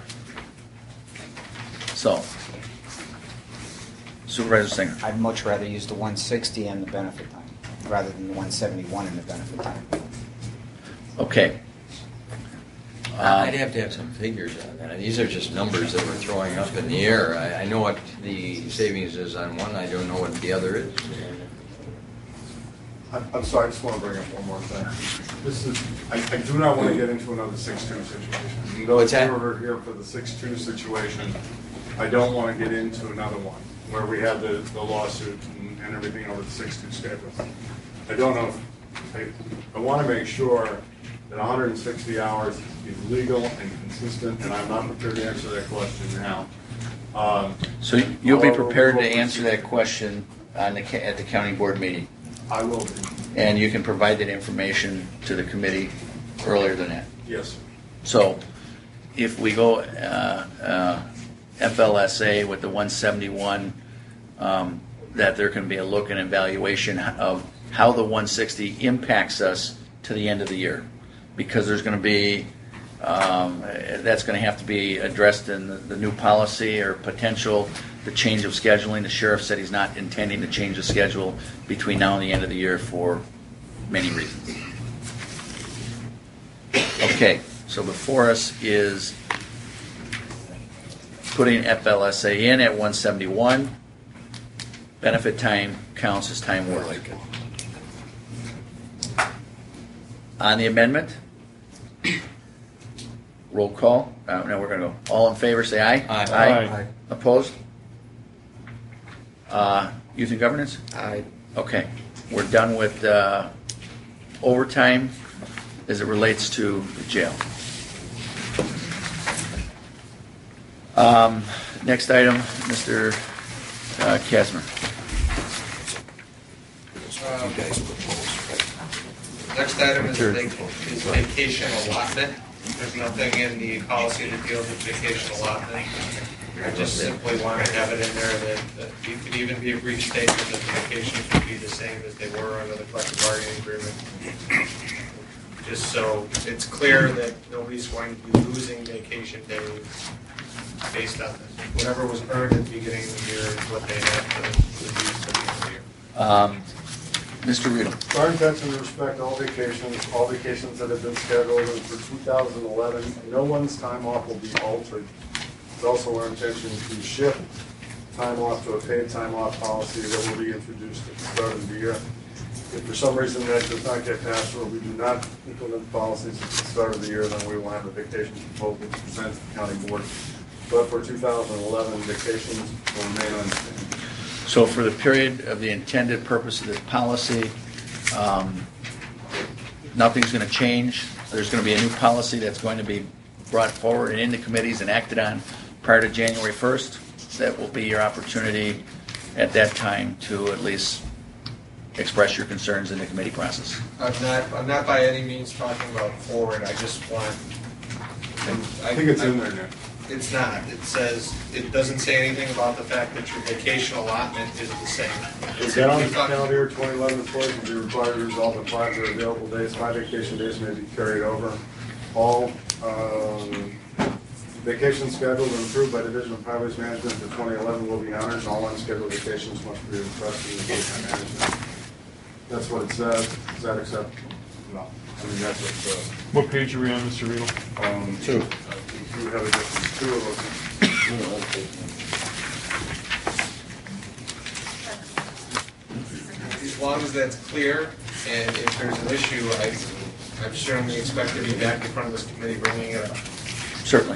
So, Supervisor Singer. I'd much rather use the one sixty and the benefit time rather than the one seventy-one and the benefit time. Okay. I'd have to have some figures on that. These are just numbers that we're throwing up in the air. I, I know what the savings is on one. I don't know what the other is. I'm I'm sorry, I just want to bring up one more thing. This is, I, I do not want to get into another six two situation. Even though What's that? we're here for the six two situation, I don't want to get into another one where we have the, the lawsuit and, and everything over the six two schedule. I don't know if, I, I want to make sure that one hundred sixty hours is legal and consistent, and I'm not prepared to answer that question now. Um, So you'll be however, we prepared will to answer proceed. that question on the, ca- at the county board meeting? I will be. And you can provide that information to the committee earlier than that? Yes. So if we go uh, uh, F L S A with the one seventy-one, um, that there can be a look and evaluation of how the one sixty impacts us to the end of the year. Because there's going to be, um, that's going to have to be addressed in the, the new policy or potential, the change of scheduling. The sheriff said he's not intending to change the schedule between now and the end of the year for many reasons. Okay, so before us is putting F L S A in at one seventy-one. Benefit time counts as time worked. On the amendment, roll call. Uh, no, we're going to go. All in favor, say aye. Aye. Aye. Aye. Opposed? Uh, Youth and Governance? Aye. Okay. We're done with uh, overtime as it relates to the jail. Um, next item, Mister Uh, Kasmer. Um, Next item is vac- is vacation allotment. There's nothing in the policy that deals with vacation allotment. I just simply want to have it in there that, that you could even be restated that the vacations would be the same as they were under the collective bargaining agreement. Just so it's clear that nobody's going to be losing vacation days based on this. Whatever was earned at the beginning of the year is what they have to use at the end of the year. Um, Mister Riedel. Our intention to respect all vacations, all vacations that have been scheduled, and for two thousand eleven, no one's time off will be altered. It's also our intention to shift time off to a paid time off policy that will be introduced at the start of the year. If for some reason that does not get passed, or we do not implement policies at the start of the year, then we will have a vacation proposal to present to the county board. But for two thousand eleven, vacations will remain unchanged. So for the period of the intended purpose of this policy, um, nothing's going to change. There's going to be a new policy that's going to be brought forward and into committees and acted on prior to January first. That will be your opportunity at that time to at least express your concerns in the committee process. I'm not, I'm not by any means talking about forward, I just want, and I think it's in there now. It's not, it says, it doesn't say anything about the fact that your vacation allotment is the same. The calendar calendar year twenty eleven employees will be required to resolve the five of their available days. Five vacation days may be carried over. All um, vacation scheduled and approved by Division of Highways Management for twenty eleven will be honored, and all unscheduled vacations must be requested in the daytime management. That's what it says. Is that acceptable? No. I mean, that's what it says. What page are we on, Mister Riedel? Um, two. You have a difference. Two of them. As long as that's clear, and if there's an issue, I, I'm certainly expect to be back in front of this committee bringing it up. Certainly.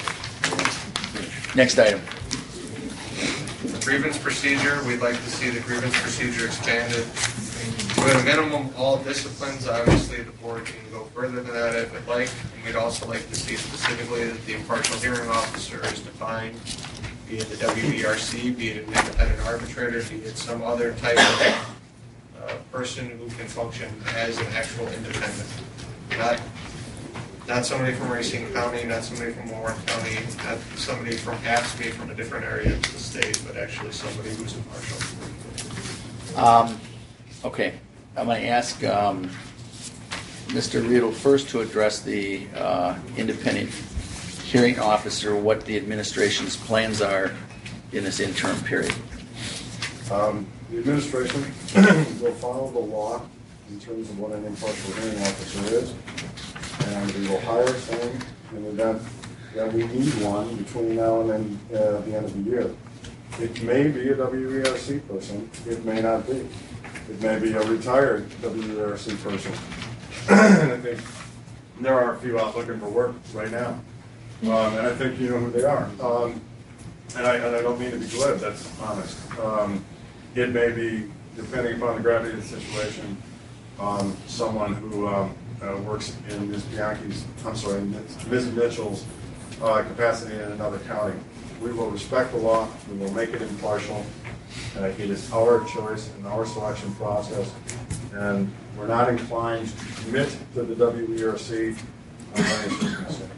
Next item. The grievance procedure, we'd like to see the grievance procedure expanded. With a minimum, all disciplines, obviously the board can go further than that if it like. And we'd also like to see specifically that the impartial hearing officer is defined, be it the W E R C, be it an independent arbitrator, be it some other type of uh, person who can function as an actual independent. Not, not somebody from Racine County, not somebody from Warren County, not somebody from AFSCME from a different area of the state, but actually somebody who's impartial. Um, okay. I'm going to ask um, Mister Riedel first to address the uh, independent hearing officer, what the administration's plans are in this interim period. Um, the administration will follow the law in terms of what an impartial hearing officer is, and we will hire someone in the event that we need one between now and then, uh, the end of the year. It may be a W E R C person, it may not be. It may be a retired W E R C person. And I think there are a few out looking for work right now. Um, and I think you know who they are. Um, and, I, and I don't mean to be glib, that's honest. Um, it may be, depending upon the gravity of the situation, um, someone who um, uh, works in Miz Bianchi's, I'm sorry, Miz Mitchell's uh, capacity in another county. We will respect the law, we will make it impartial. Uh, it is our choice and our selection process, and we're not inclined to commit to the W E R C on any circumstance.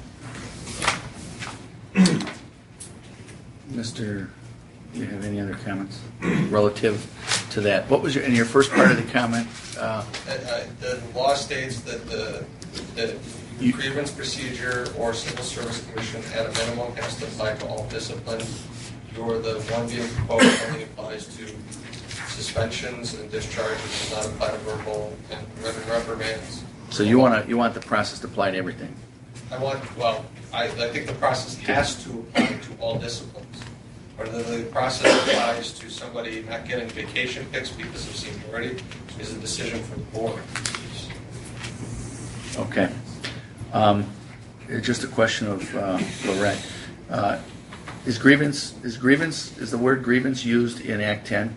Mister, do you have any other comments relative to that? What was your, in your first part of the comment? Uh, Uh, uh, the law states that the, the grievance procedure or civil service commission at a minimum has to apply to all disciplines. You're the one being proposed only applies to suspensions and discharges, does not apply to verbal and written reprimands. so you want to you want the process to apply to everything? I want, well, I, I think the process has to apply to all disciplines. Whether the process applies to somebody not getting vacation picks because of seniority is a decision for the board. Okay. Um, it's just a question of uh, Lorette. Uh, is grievance is grievance is the word grievance used in Act ten?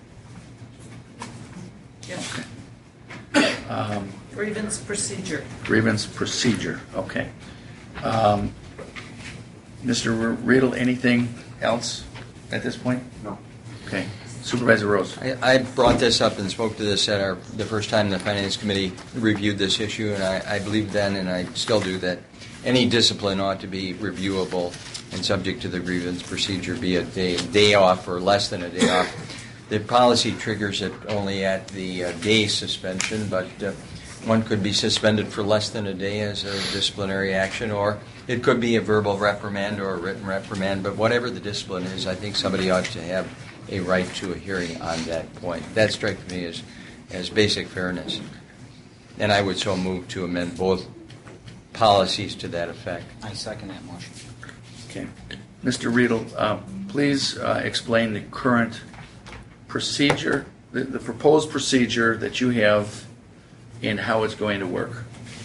Yes. Okay. Um, Grievance procedure. grievance procedure. Okay. Um, Mister Riedel, anything else at this point? No. Okay. Supervisor Rose. I, I brought this up and spoke to this at our the first time the Finance Committee reviewed this issue, and I, I believe then, and I still do, that any discipline ought to be reviewable and subject to the grievance procedure, be it a day off or less than a day off. The policy triggers it only at the uh, day suspension, but uh, one could be suspended for less than a day as a disciplinary action, or it could be a verbal reprimand or a written reprimand. But whatever the discipline is, I think somebody ought to have a right to a hearing on that point. That strikes me as as basic fairness. And I would so move to amend both policies to that effect. I second that motion. Okay. Mister Riedel, uh, please uh, explain the current procedure, the, the proposed procedure that you have and how it's going to work.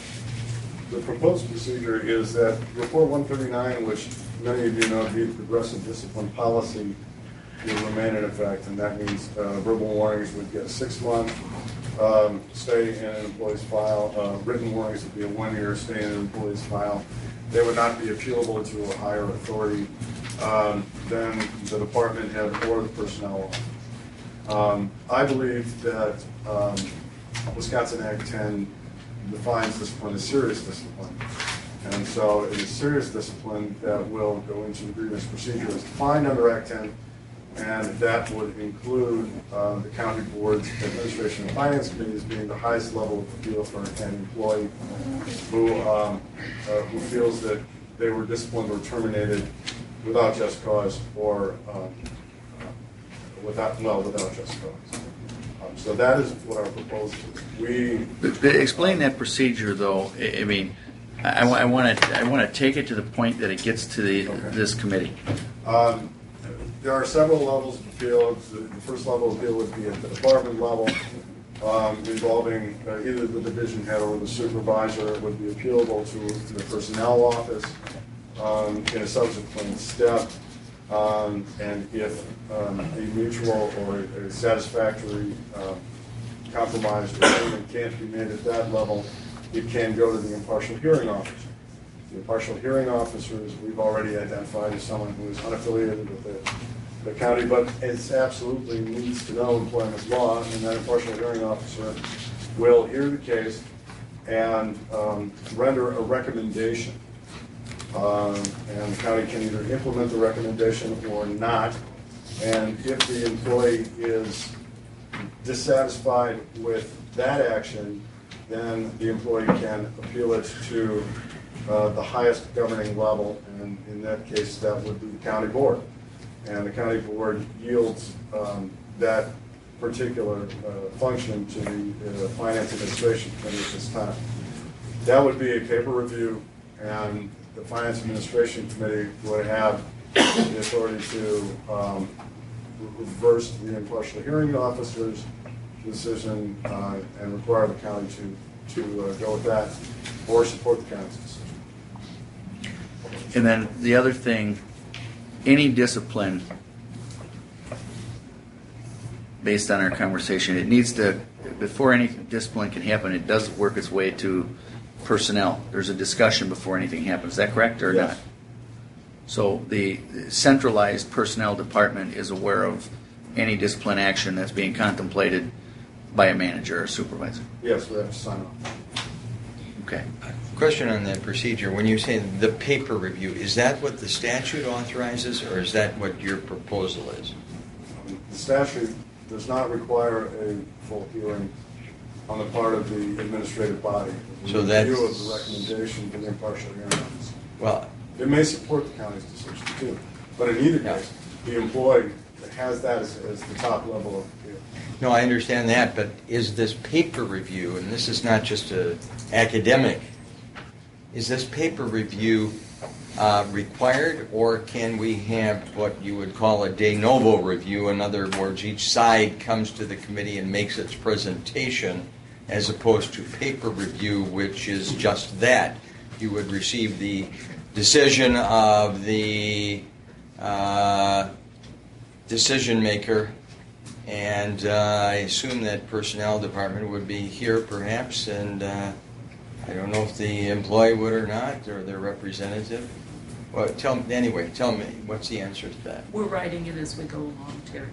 The proposed procedure is that Report one thirty-nine, which many of you know to be the progressive discipline policy, will remain in effect, and that means uh, verbal warnings would get a six-month um, stay in an employee's file. Uh, written warnings would be a one-year stay in an employee's file. They would not be appealable to a higher authority um, than the department head or the personnel officer. Um, I believe that um, Wisconsin Act ten defines discipline as serious discipline. And so it is serious discipline that will go into the grievance procedure as defined under Act ten, and that would include uh, the county board's administration and finance committees being the highest level of appeal for an employee who, um, uh, who feels that they were disciplined or terminated without just cause or um, uh, without, well, without just cause. Um, so that is what our proposal is. We But, but explain that procedure, though. I, I mean, I, I want to I want to take it to the point that it gets to the okay. this committee. Um, there are several levels of appeal. The, the first level of appeal would be at the department level, um, involving uh, either the division head or the supervisor. It would be appealable to, to the personnel office um, in a subsequent step. Um, and if um, a mutual or a, a satisfactory uh, compromise agreement can't be made at that level, it can go to the impartial hearing officer. The impartial hearing officers we've already identified as someone who is unaffiliated with the, the county, but it's absolutely needs to know employment law, and that impartial hearing officer will hear the case and um, render a recommendation. Um, and the county can either implement the recommendation or not. And if the employee is dissatisfied with that action, then the employee can appeal it to uh, the highest governing level, and in that case, that would be the county board. And the county board yields um, that particular uh, function to the uh, Finance Administration Committee at this time. That would be a paper review, and the Finance Administration Committee would have the authority to um, reverse the impartial hearing officer's decision uh, and require the county to, to uh, go with that or support the county's decision. And then the other thing, any discipline based on our conversation, it needs to, before any discipline can happen, it does work its way to personnel. There's a discussion before anything happens. Is that correct or yes. not? So the centralized personnel department is aware of any discipline action that's being contemplated by a manager or supervisor? Yes, we have to sign off. Okay. Question on that procedure. When you say the paper review, is that what the statute authorizes, or is that what your proposal is? The statute does not require a full hearing on the part of the administrative body. So that's review of the recommendation from the impartial hearing officer. Well, it may support the county's decision too, but in either yeah. case, the employee has that as, as the top level of appeal. No, I understand that, but is this paper review, and this is not just a academic, is this paper review uh, required, or can we have what you would call a de novo review? In other words, each side comes to the committee and makes its presentation, as opposed to paper review, which is just that. You would receive the decision of the uh, decision maker, and uh, I assume that personnel department would be here perhaps, and uh, I don't know if the employee would or not, or their representative. Well, tell me, anyway, tell me, what's the answer to that? We're writing it as we go along, Terry.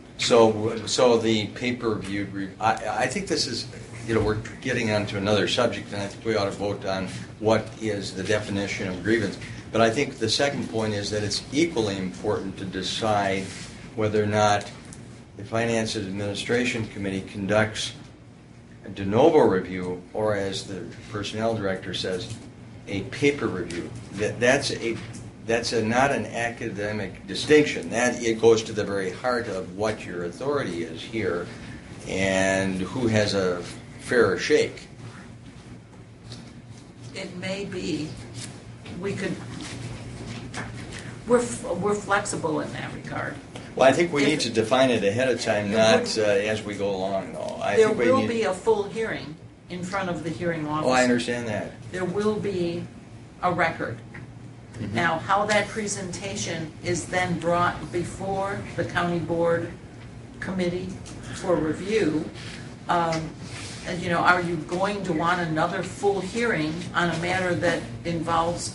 So, so the paper-reviewed, re- I, I think this is, you know, we're getting onto another subject, and I think we ought to vote on what is the definition of grievance. But I think the second point is that it's equally important to decide whether or not the Finance and Administration Committee conducts a de novo review, or as the Personnel Director says, a paper review. That that's a that's a, not an academic distinction. That it goes to the very heart of what your authority is here, and who has a fairer shake. It may be, we could, we're, f- we're flexible in that regard. Well, I think we If- need to define it ahead of time, It not would- uh, as we go along, though. I There think we will need, be a full hearing in front of the hearing officer. Oh, I understand that. There will be a record. Mhm. Now, how that presentation is then brought before the county board committee for review, um, and, you know, are you going to want another full hearing on a matter that involves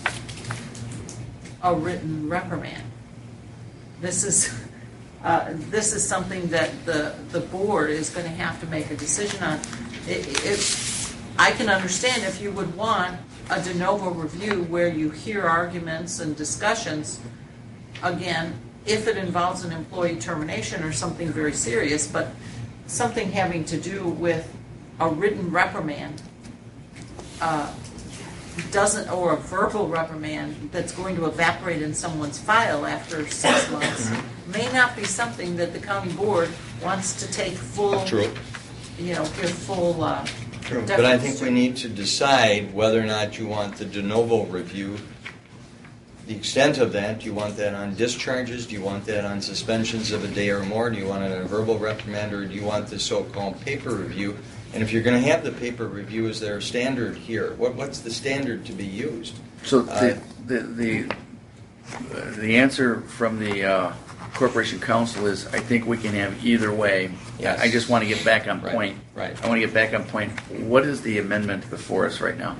a written reprimand? This is, uh, this is something that the, the board is going to have to make a decision on. It, it, I can understand if you would want a de novo review where you hear arguments and discussions, again, if it involves an employee termination or something very serious, but something having to do with a written reprimand uh, doesn't, or a verbal reprimand that's going to evaporate in someone's file after six months, may not be something that the county board wants to take full, True. you know, give full uh, True. deference But I think to. we need to decide whether or not you want the de novo review. The extent of that, do you want that on discharges? Do you want that on suspensions of a day or more? Do you want it on a verbal reprimand, or do you want the so-called paper review? And if you're going to have the paper review, is there a standard here? What, what's the standard to be used? So Uh, the, the, the, the answer from the uh, Corporation Council is, I think we can have either way. Yes. I just want to get back on Right, point. right. I want to get back on point. What is the amendment before us right now?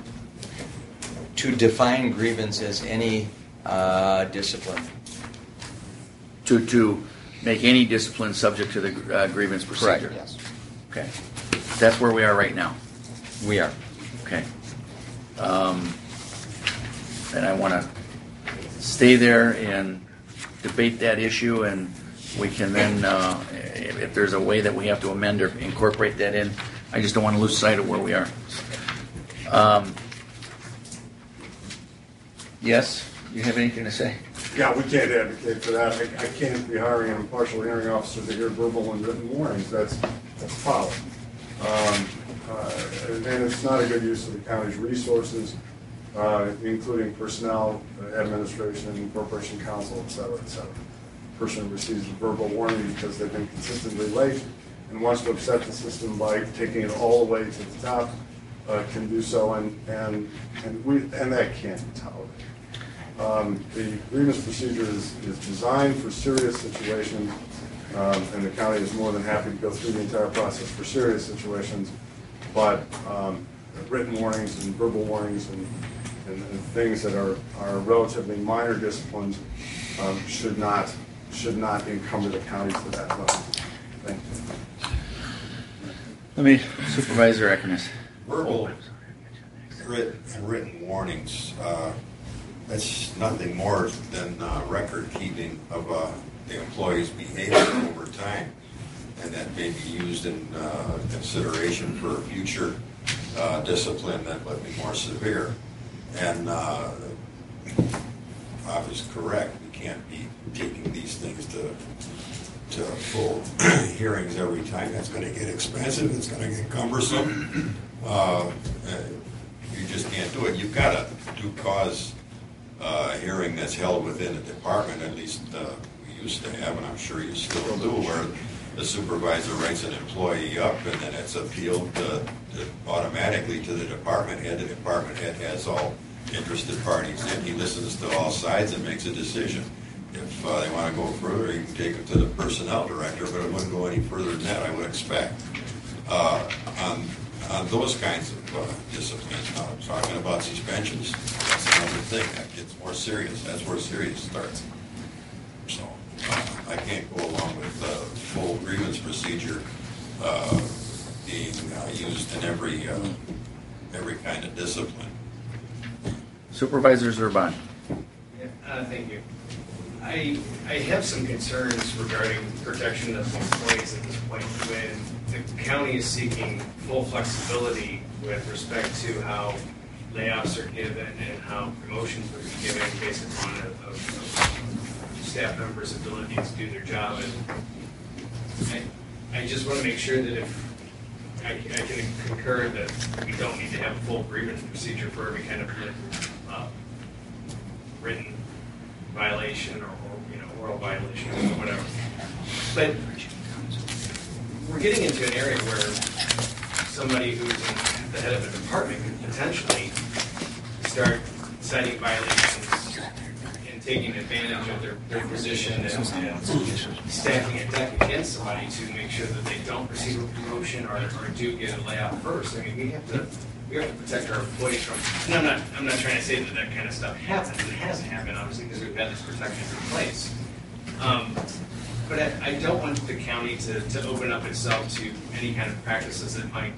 To define grievance as any uh, discipline. To, to make any discipline subject to the uh, grievance procedure? Correct, yes. Okay. That's where we are right now. We are. Okay. Um, and I want to stay there and debate that issue, and we can then, uh, if, if there's a way that we have to amend or incorporate that in, I just don't want to lose sight of where we are. Um, yes, you have anything to say? Yeah, we can't advocate for that. I, I can't be hiring an impartial hearing officer to hear verbal and written warnings. That's, that's foul. Um, uh, and it's not a good use of the county's resources, uh, including personnel, uh, administration, corporation counsel, et cetera, et cetera. Person receives a verbal warning because they've been consistently late and wants to upset the system by taking it all the way to the top, uh, can do so, and and and we and that can't be tolerated. Um, the grievance procedure is, is designed for serious situations, um, and the county is more than happy to go through the entire process for serious situations. But um, written warnings and verbal warnings and, and, and things that are, are relatively minor disciplines um, should not should not encumber the county to that level. Thank you. Let me, Supervisor Eckerness. Verbal writ- and written warnings, uh, that's nothing more than uh, record keeping of uh, the employee's behavior over time, and that may be used in uh, consideration for future uh, discipline that would be more severe. And uh, Bob is correct. We can't be taking these things to to full hearings every time. That's going to get expensive. It's going to get cumbersome. Uh, you just can't do it. You've got a due cause uh, hearing that's held within a department. At least uh, we used to have, and I'm sure you still do, where the supervisor writes an employee up, and then it's appealed uh, automatically to the department head. The department head has all interested parties in. He listens to all sides and makes a decision. If uh, they want to go further, you can take it to the personnel director, but it wouldn't go any further than that, I would expect. Uh, on, on those kinds of uh, disciplines, now I'm talking about suspensions, that's another thing. That gets more serious. That's where serious starts. So uh, I can't go along with the uh, full grievance procedure uh, being uh, used in every uh, every kind of discipline. Supervisor Zerban. Yeah, uh, thank you. I, I have some concerns regarding protection of employees at this point when the county is seeking full flexibility with respect to how layoffs are given and how promotions are given based upon a, a, a staff members' ability to do their job. And I, I just want to make sure that if, I, I can concur that we don't need to have a full grievance procedure for every kind of uh, written violation or, or, you know, oral violation or whatever. But we're getting into an area where somebody who's in the head of a department could potentially start citing violations and taking advantage of their, their position and, and stacking a deck against somebody to make sure that they don't receive a promotion or, or do get a layoff first. I mean, we have to we have to protect our employees from. And I'm not I'm not trying to say that that kind of stuff happens. It hasn't happened, obviously, because we've had this protection in place. Um, but I, I don't want the county to, to open up itself to any kind of practices that might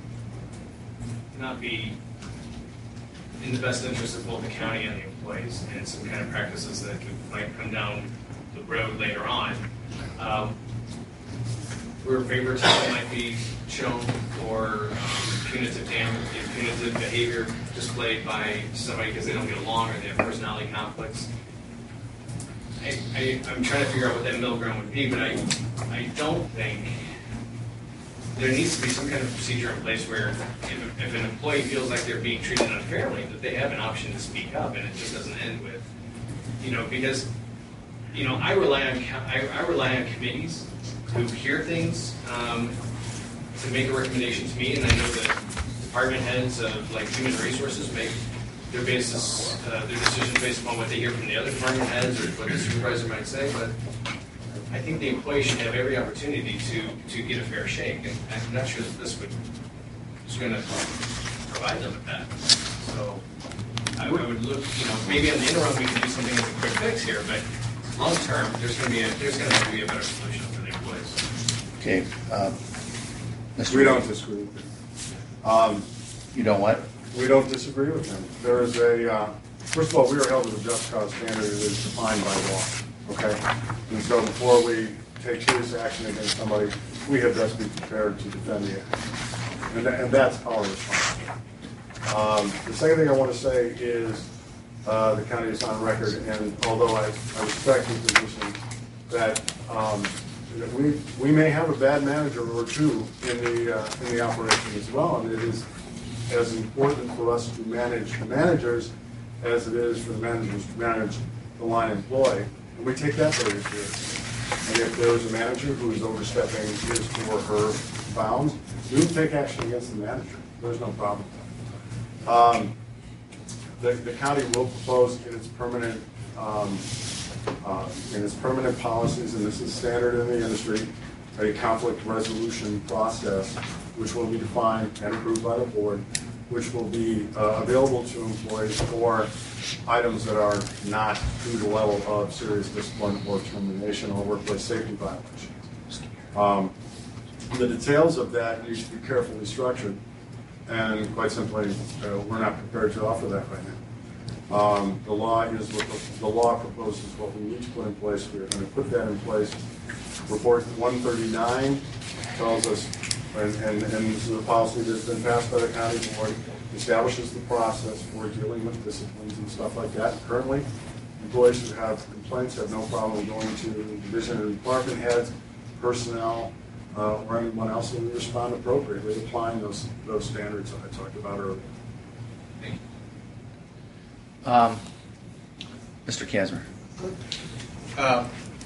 not be in the best interest of both the county and the employees, and some kind of practices that could, might come down the road later on. Um, where favoritism might be shown, or um, punitive damage, punitive behavior displayed by somebody because they don't get along or they have personality conflicts. I, I, I'm trying to figure out what that middle ground would be, but I, I don't think there needs to be some kind of procedure in place where if, if an employee feels like they're being treated unfairly, that they have an option to speak up, and it just doesn't end with, you know, because, you know, I rely on I, I rely on committees who hear things um, to make a recommendation to me, and I know that department heads of like human resources make their basis, uh, their decisions based upon what they hear from the other department heads or what the supervisor might say, but I think the employee should have every opportunity to, to get a fair shake, and I'm not sure that this would is going to provide them with that. So I would, I would look, you know, maybe in the interim we can do something as a quick fix here, but long term there's going to be a, there's going to have to be a better solution for the employees. Okay, uh, Mister We don't disagree with him. Um, you don't what? We don't disagree with him. There is a, uh, first of all, we are held to a just cause standard that is defined by law. Okay? And so before we take serious action against somebody, we have best be prepared to defend the action. And, and that's our response. Um, the second thing I want to say is uh, the county is on record, and although I, I respect the position that um, we we may have a bad manager or two in the uh, in the operation as well, and it is as important for us to manage the managers as it is for the managers to manage the line employee. And we take that very seriously. And if there is a manager who is overstepping his or her bounds, we will take action against the manager. There's no problem. Um, the, the county will propose in its permanent um, uh, in its permanent policies, and this is standard in the industry, a conflict resolution process, which will be defined and approved by the board, which will be uh, available to employees for items that are not to the level of serious discipline or termination or workplace safety violations. Um, the details of that need to be carefully structured, and quite simply, uh, we're not prepared to offer that right now. Um, the law is what the, the law proposes what we need to put in place. We are going to put that in place. Report one thirty-nine tells us, and, and, and this is a policy that's been passed by the county board, establishes the process for dealing with disciplines and stuff like that. Currently, employees who have complaints have no problem going to division and department heads, personnel, uh, or anyone else, and we respond appropriately, applying those those standards that I talked about earlier. Thank you. Um, Mister Kasmer. Uh,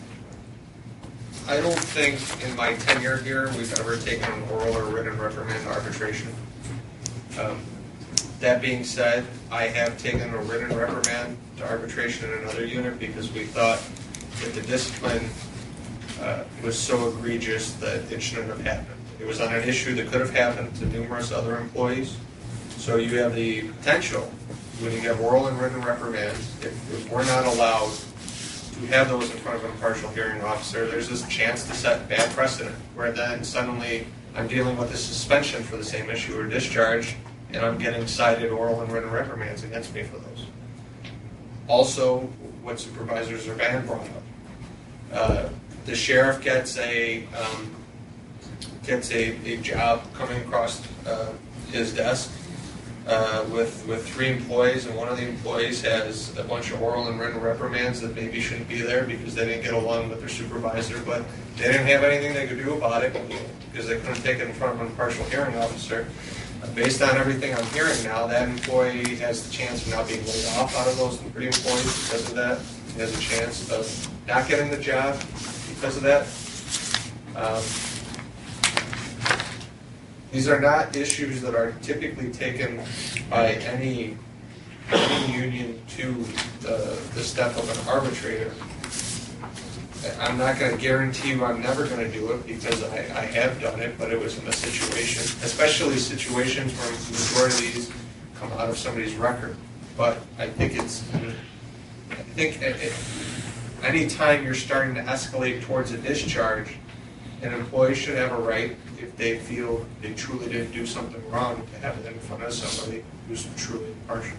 I don't think in my tenure here we've ever taken an oral or written reprimand to arbitration. Um, that being said, I have taken a written reprimand to arbitration in another unit because we thought that the discipline uh, was so egregious that it shouldn't have happened. It was on an issue that could have happened to numerous other employees. So you have the potential, when you have oral and written reprimands, if, if we're not allowed to have those in front of an impartial hearing officer, there's this chance to set bad precedent, where then suddenly I'm dealing with a suspension for the same issue or discharge, and I'm getting cited oral and written reprimands against me for those. Also, what Supervisors Urban brought up, uh, the sheriff gets a um, gets a, a job coming across uh, his desk. uh, with, with three employees, and one of the employees has a bunch of oral and written reprimands that maybe shouldn't be there because they didn't get along with their supervisor, but they didn't have anything they could do about it because they couldn't take it in front of an impartial hearing officer. Uh, based on everything I'm hearing now, that employee has the chance of not being laid off out of those three employees because of that. He has a chance of not getting the job because of that. Um, These are not issues that are typically taken by any, any union to the, the step of an arbitrator. I'm not going to guarantee you I'm never going to do it because I, I have done it, but it was in a situation, especially situations where the majority of these come out of somebody's record. But I think it's, I think it, it, anytime you're starting to escalate towards a discharge, an employee should have a right, if they feel they truly didn't do something wrong, to have it in front of somebody who's truly impartial.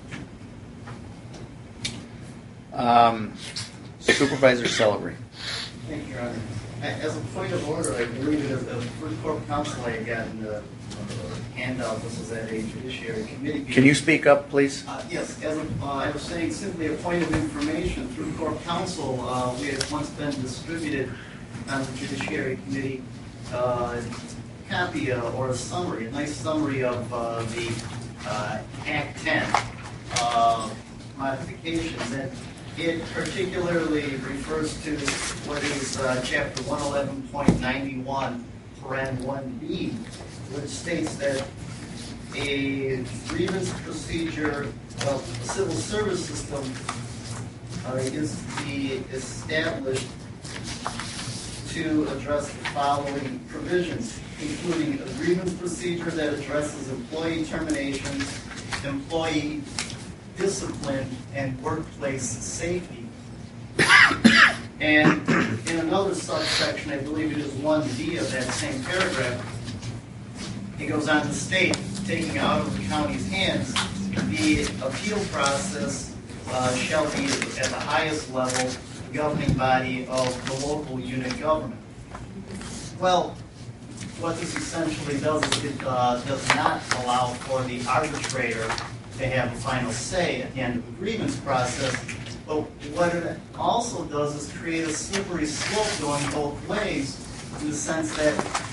Um, Supervisor Celery. Thank you, Your Honor. As a point of order, I believe that as for Corp Counsel, I had gotten a handout. This is at a judiciary committee. Can you speak up, please? Uh, yes, as a, uh, I was saying, simply a point of information through Corp Counsel. Uh, we had once been distributed on the Judiciary Committee uh, copy uh, or a summary, a nice summary of uh, the uh, Act ten uh, modifications. And it particularly refers to what is uh, Chapter one eleven point ninety-one, Paren one B, which states that a grievance procedure of the civil service system uh, is to be established to address the following provisions, including a grievance procedure that addresses employee terminations, employee discipline, and workplace safety. And in another subsection, I believe it is one D of that same paragraph, it goes on to state, taking out of the county's hands, the appeal process uh, shall be at the highest level, the governing body of the local unit government. Well, what this essentially does is it uh, does not allow for the arbitrator to have a final say at the end of the grievance process. But what it also does is create a slippery slope going both ways, in the sense that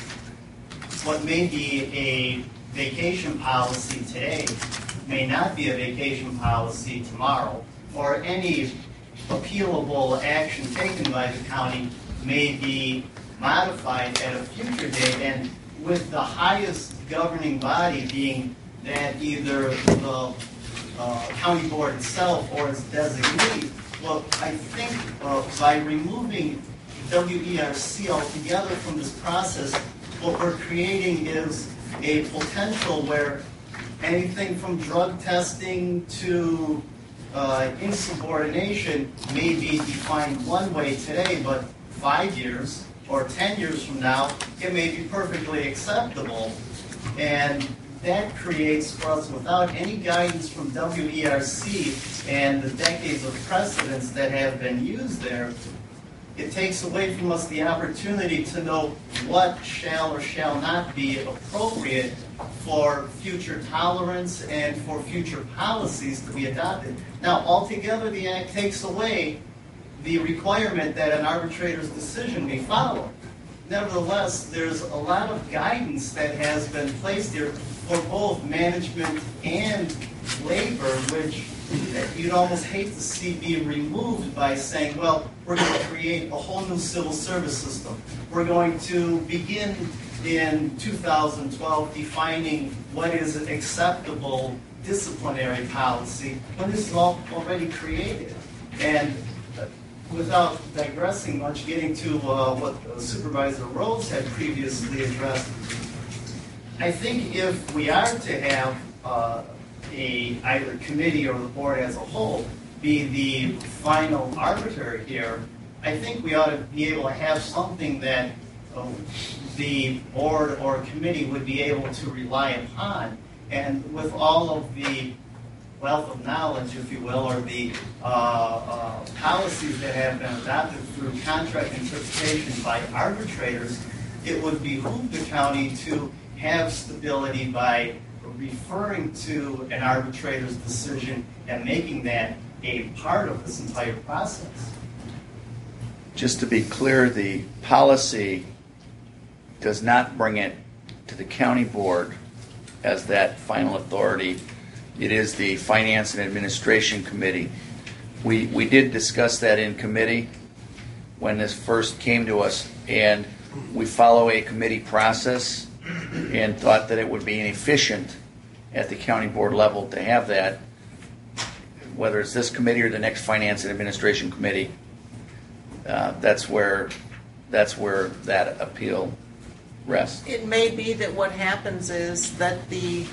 what may be a vacation policy today may not be a vacation policy tomorrow, or any appealable action taken by the county may be modified at a future date, and with the highest governing body being that either the uh, county board itself or its designee. Well, I think uh, by removing W E R C altogether from this process, what we're creating is a potential where anything from drug testing to uh, insubordination may be defined one way today, but five years or ten years from now, it may be perfectly acceptable. And that creates for us, without any guidance from W E R C and the decades of precedents that have been used there, it takes away from us the opportunity to know what shall or shall not be appropriate for future tolerance and for future policies to be adopted. Now, altogether, the Act takes away the requirement that an arbitrator's decision be followed. Nevertheless, there's a lot of guidance that has been placed here for both management and labor, which you'd almost hate to see be removed by saying, well, we're going to create a whole new civil service system. We're going to begin in two thousand twelve defining what is an acceptable disciplinary policy when this is all already created. And without digressing much, getting to uh, what uh, Supervisor Rhodes had previously addressed, I think if we are to have uh, a either committee or the board as a whole be the final arbiter here, I think we ought to be able to have something that uh, the board or committee would be able to rely upon. And with all of the wealth of knowledge, if you will, or the uh, uh, policies that have been adopted through contract interpretation by arbitrators, it would behoove the county to have stability by referring to an arbitrator's decision and making that a part of this entire process. Just to be clear, the policy does not bring it to the county board as that final authority. It is the Finance and Administration Committee. We, we did discuss that in committee when this first came to us, and we follow a committee process and thought that it would be inefficient at the county board level to have that, whether it's this committee or the next Finance and Administration Committee. Uh, that's where that's where that appeal rests. It may be that what happens is that the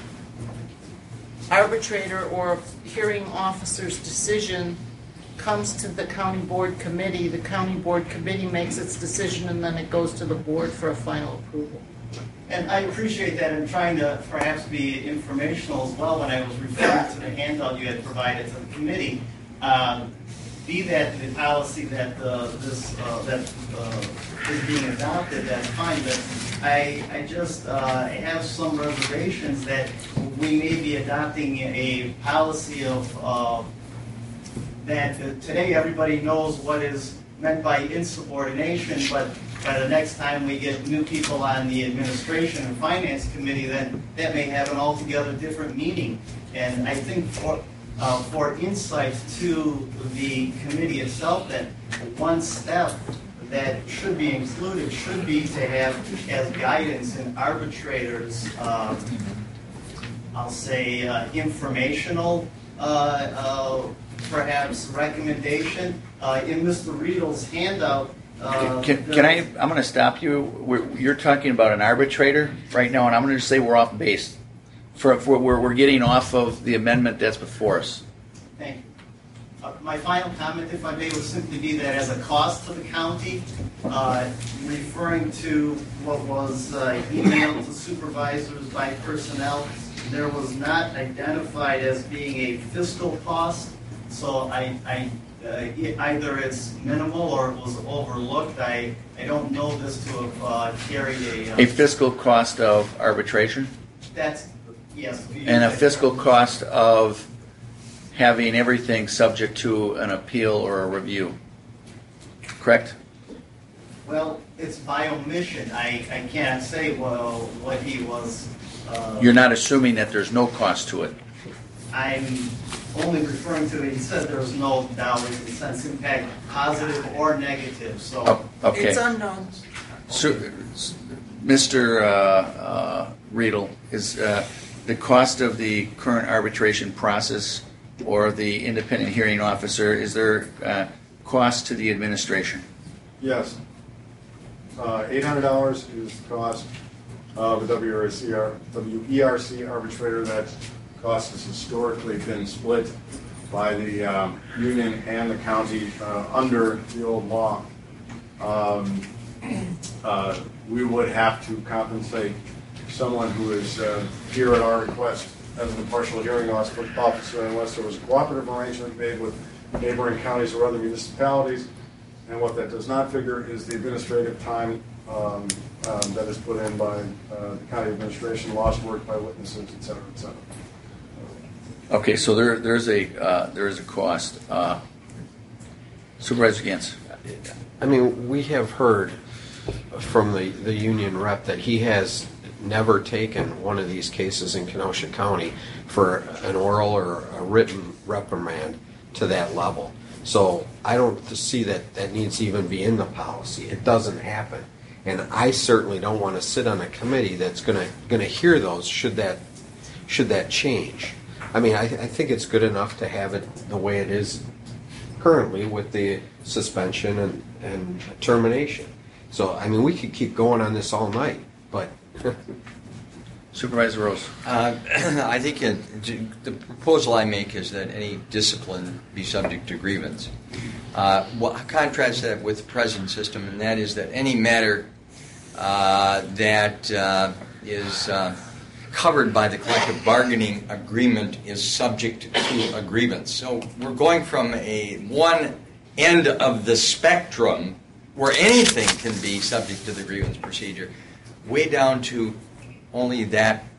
arbitrator or hearing officer's decision comes to the county board committee. The county board committee makes its decision, and then it goes to the board for a final approval. And I appreciate that. I'm trying to perhaps be informational as well when I was referring to the handout you had provided to the committee. Um, be that the policy that uh, this uh, that uh, is being adopted, that's fine. But I I just uh, have some reservations that we may be adopting a policy of uh, that uh, today everybody knows what is meant by insubordination, but by the next time we get new people on the administration and finance committee, then that may have an altogether different meaning. And I think for uh, for insight to the committee itself, that one step that should be included should be to have as guidance in arbitrators, uh, I'll say uh, informational, uh, uh, perhaps recommendation. Uh, in Mister Riedel's handout, Uh, Can, can I? I'm going to stop you. We're, you're talking about an arbitrator right now, and I'm going to just say we're off base. For, for we're, we're getting off of the amendment that's before us. Thank you. Uh, my final comment, if I may, would simply be that as a cost to the county, uh, referring to what was uh, emailed to supervisors by personnel, there was not identified as being a fiscal cost. So I. I Uh, either it's minimal or it was overlooked. I, I don't know this to have uh, carried a... Uh, a fiscal cost of arbitration? That's, yes. And a fiscal cost of having everything subject to an appeal or a review. Correct? Well, it's by omission. I, I can't say, well, what he was... Uh, You're not assuming that there's no cost to it? I'm only referring to it. He said there's no dollars and cents impact, positive or negative. So oh, okay. It's unknown. So, Mister Uh, uh, Riedel, is uh, the cost of the current arbitration process or the independent hearing officer, is there uh, cost to the administration? Yes. Uh, eight hundred dollars is the cost of a W E R C arbitrator. That cost has historically been split by the um, union and the county uh, under the old law. Um, uh, we would have to compensate someone who is uh, here at our request as an impartial hearing officer unless there was a cooperative arrangement made with neighboring counties or other municipalities. And what that does not figure is the administrative time um, um, that is put in by uh, the county administration, lost work by witnesses, et cetera, et cetera. Okay, so there, there's a uh, there is a cost. Uh, Supervisor Gantz. I mean, we have heard from the, the union rep that he has never taken one of these cases in Kenosha County for an oral or a written reprimand to that level. So I don't see that that needs to even be in the policy. It doesn't happen. And I certainly don't want to sit on a committee that's going to going to hear those should that should that change. I mean, I, I think it's good enough to have it the way it is currently with the suspension and, and termination. So, I mean, we could keep going on this all night, but... Supervisor Rose. Uh, I think it, the proposal I make is that any discipline be subject to grievance. Uh, well, contrast that with the present system, and that is that any matter uh, that uh, is... Uh, covered by the collective bargaining agreement is subject to a grievance. So we're going from a one end of the spectrum where anything can be subject to the grievance procedure way down to only that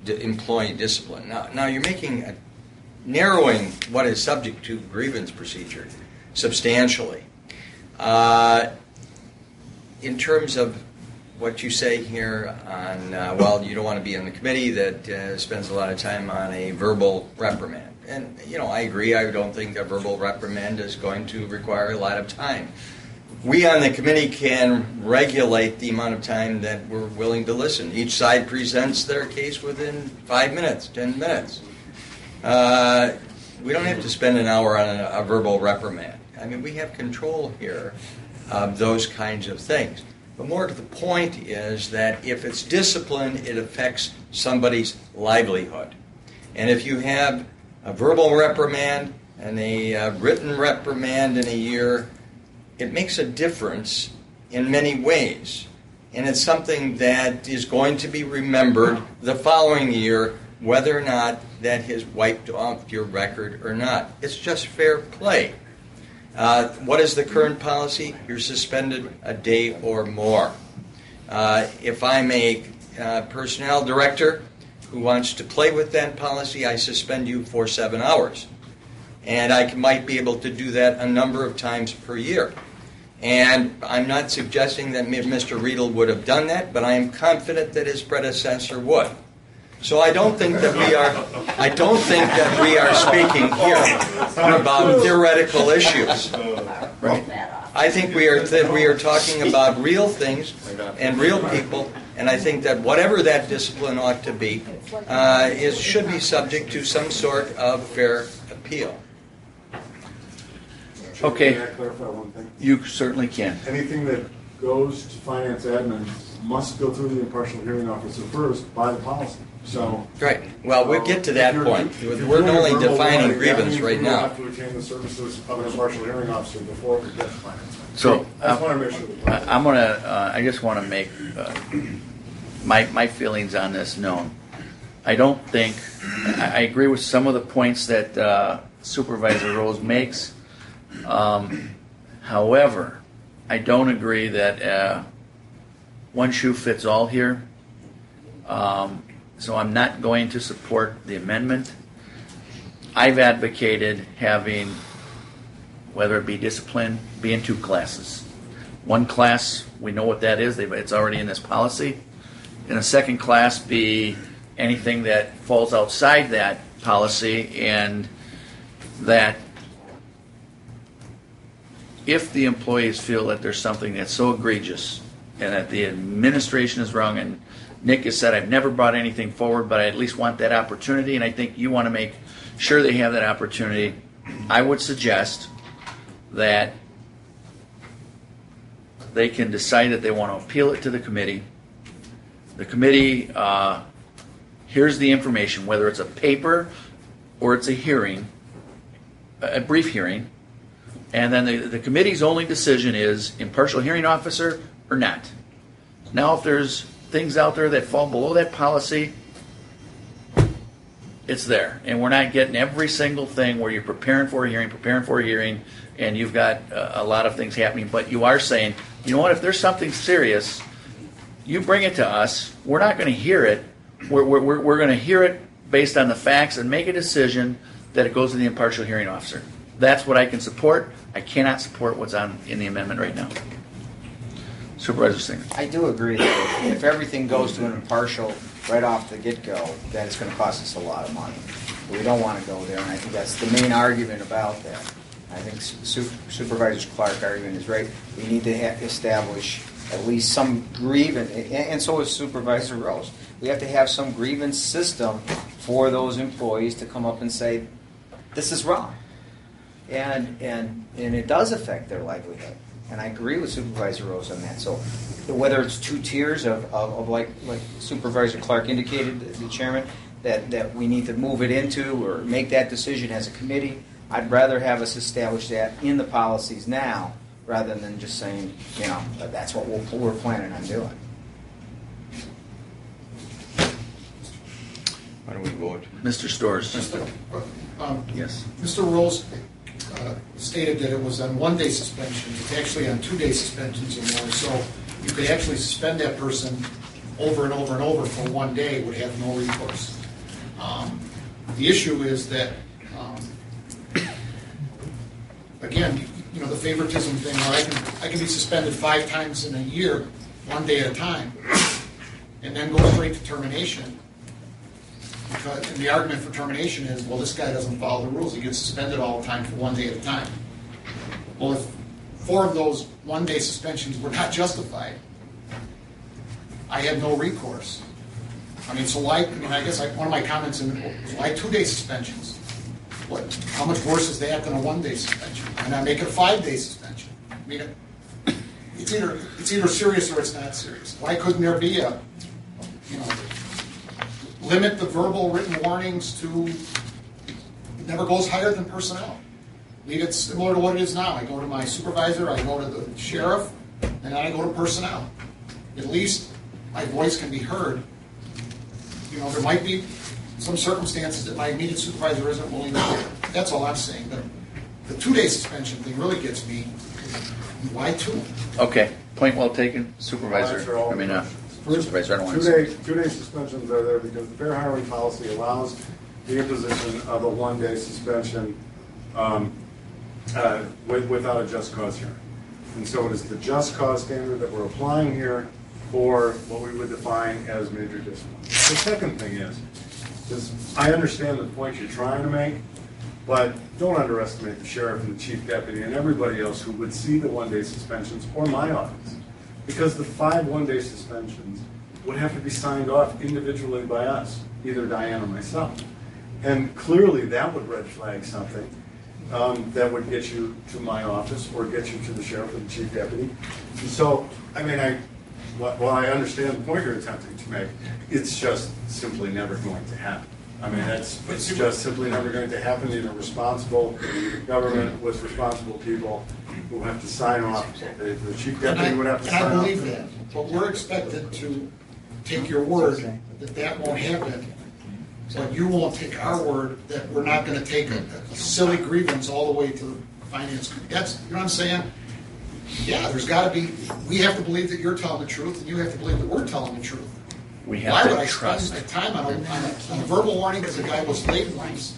d- employee discipline. Now, now you're making a, narrowing what is subject to grievance procedure substantially. Uh, in terms of what you say here on, uh, well, you don't want to be on the committee that uh, spends a lot of time on a verbal reprimand. And, you know, I agree. I don't think a verbal reprimand is going to require a lot of time. We on the committee can regulate the amount of time that we're willing to listen. Each side presents their case within five minutes, ten minutes. Uh, we don't have to spend an hour on a, a verbal reprimand. I mean, we have control here of those kinds of things. But more to the point is that if it's discipline, it affects somebody's livelihood. And if you have a verbal reprimand and a uh, written reprimand in a year, it makes a difference in many ways. And it's something that is going to be remembered the following year, whether or not that has wiped off your record or not. It's just fair play. Uh, what is the current policy? You're suspended a day or more. Uh, if I'm a uh, personnel director who wants to play with that policy, I suspend you for seven hours. And I can, might be able to do that a number of times per year. And I'm not suggesting that Mister Riedel would have done that, but I am confident that his predecessor would. So I don't think that we are. I don't think that we are speaking here about theoretical issues. Right. I think we are that we are talking about real things and real people, and I think that whatever that discipline ought to be, uh, is should be subject to some sort of fair appeal. Okay. Can I clarify one thing? You certainly can. Anything that goes to finance admin must go through the impartial hearing officer first by the policy. So right. Well, we'll get to that point. We're only defining grievance right now. We have to retain the services of an impartial hearing officer before we get to finance. So I just want to make sure. That I'm gonna. Uh, I just want to make uh, my my feelings on this known. I don't think I, I agree with some of the points that uh, Supervisor Rose makes. Um, however, I don't agree that uh, one shoe fits all here. Um, so I'm not going to support the amendment. I've advocated having, whether it be discipline, be in two classes. One class, we know what that is. It's already in this policy. And a second class be anything that falls outside that policy, and that if the employees feel that there's something that's so egregious and that the administration is wrong, and Nick has said, I've never brought anything forward, but I at least want that opportunity, and I think you want to make sure they have that opportunity, I would suggest that they can decide that they want to appeal it to the committee. The committee, uh, here's the information, whether it's a paper or it's a hearing, a brief hearing, and then the, the committee's only decision is impartial hearing officer or not. Now, if there's things out there that fall below that policy, it's there. And we're not getting every single thing where you're preparing for a hearing, preparing for a hearing, and you've got a, a lot of things happening. But you are saying, you know what, if there's something serious, you bring it to us. We're not going to hear it. We're, we're, we're going to hear it based on the facts and make a decision that it goes to the impartial hearing officer. That's what I can support. I cannot support what's on in the amendment right now. Supervisor Singer. I do agree that if everything goes to an impartial right off the get-go, that it's going to cost us a lot of money. We don't want to go there, and I think that's the main argument about that. I think Supervisor Clark's argument is right. We need to ha- establish at least some grievance, and so is Supervisor Rose. We have to have some grievance system for those employees to come up and say, this is wrong. And and and it does affect their livelihood. And I agree with Supervisor Rose on that. So whether it's two tiers of, of, of like like Supervisor Clark indicated, the chairman, that, that we need to move it into or make that decision as a committee, I'd rather have us establish that in the policies now rather than just saying, you know, that's what we'll, we're planning on doing. Why don't we vote? Mister Storrs. Mister Um, yes. Mister Rose uh, stated that it was on one-day suspensions. It's actually on two-day suspensions or more. So you could actually suspend that person over and over and over for one day would have no recourse. Um, the issue is that, um, again, you know, the favoritism thing, where I can, I can be suspended five times in a year, one day at a time, and then go straight to termination. Because, and the argument for termination is, well, this guy doesn't follow the rules. He gets suspended all the time for one day at a time. Well, if four of those one-day suspensions were not justified, I had no recourse. I mean, so why, I mean, I guess I, one of my comments in was why two-day suspensions? What, how much worse is that than a one-day suspension? Why not make it a five-day suspension? I mean, it, it's either it's either serious or it's not serious. Why couldn't there be a, you know, limit the verbal written warnings to, it never goes higher than personnel. Leave it similar to what it is now. I go to my supervisor, I go to the sheriff, and then I go to personnel. At least my voice can be heard. You know, there might be some circumstances that my immediate supervisor isn't willing to hear. That's all I'm saying. But the two-day suspension thing really gets me. Why two? Okay, point well taken, Supervisor. I mean, uh, Supervisor, I don't want to. Two-day, two-day suspensions are there because the fair hiring policy allows the imposition of a one-day suspension um, uh, with, without a just cause hearing. And so it is the just cause standard that we're applying here for what we would define as major discipline. The second thing is, is I understand the point you're trying to make, but don't underestimate the sheriff and the chief deputy and everybody else who would see the one-day suspensions or my office. Because the five one-day suspensions would have to be signed off individually by us, either Diane or myself. And clearly that would red flag something um, that would get you to my office or get you to the sheriff or the chief deputy. And so, I mean, I, while I understand the point you're attempting to make, it's just simply never going to happen. I mean, it's, it's just simply never going to happen in a responsible government with responsible people who have to sign off. The, the chief deputy I, would have to and sign I off. believe that, but we're expected to take your word that that won't happen. But you won't take our word that we're not going to take a, a silly grievance all the way to the finance committee. That's, you know what I'm saying? Yeah, there's got to be, we have to believe that you're telling the truth, and you have to believe that we're telling the truth. We have Why to would I trust. spend my time on a, on a, on a verbal warning because the guy was late once?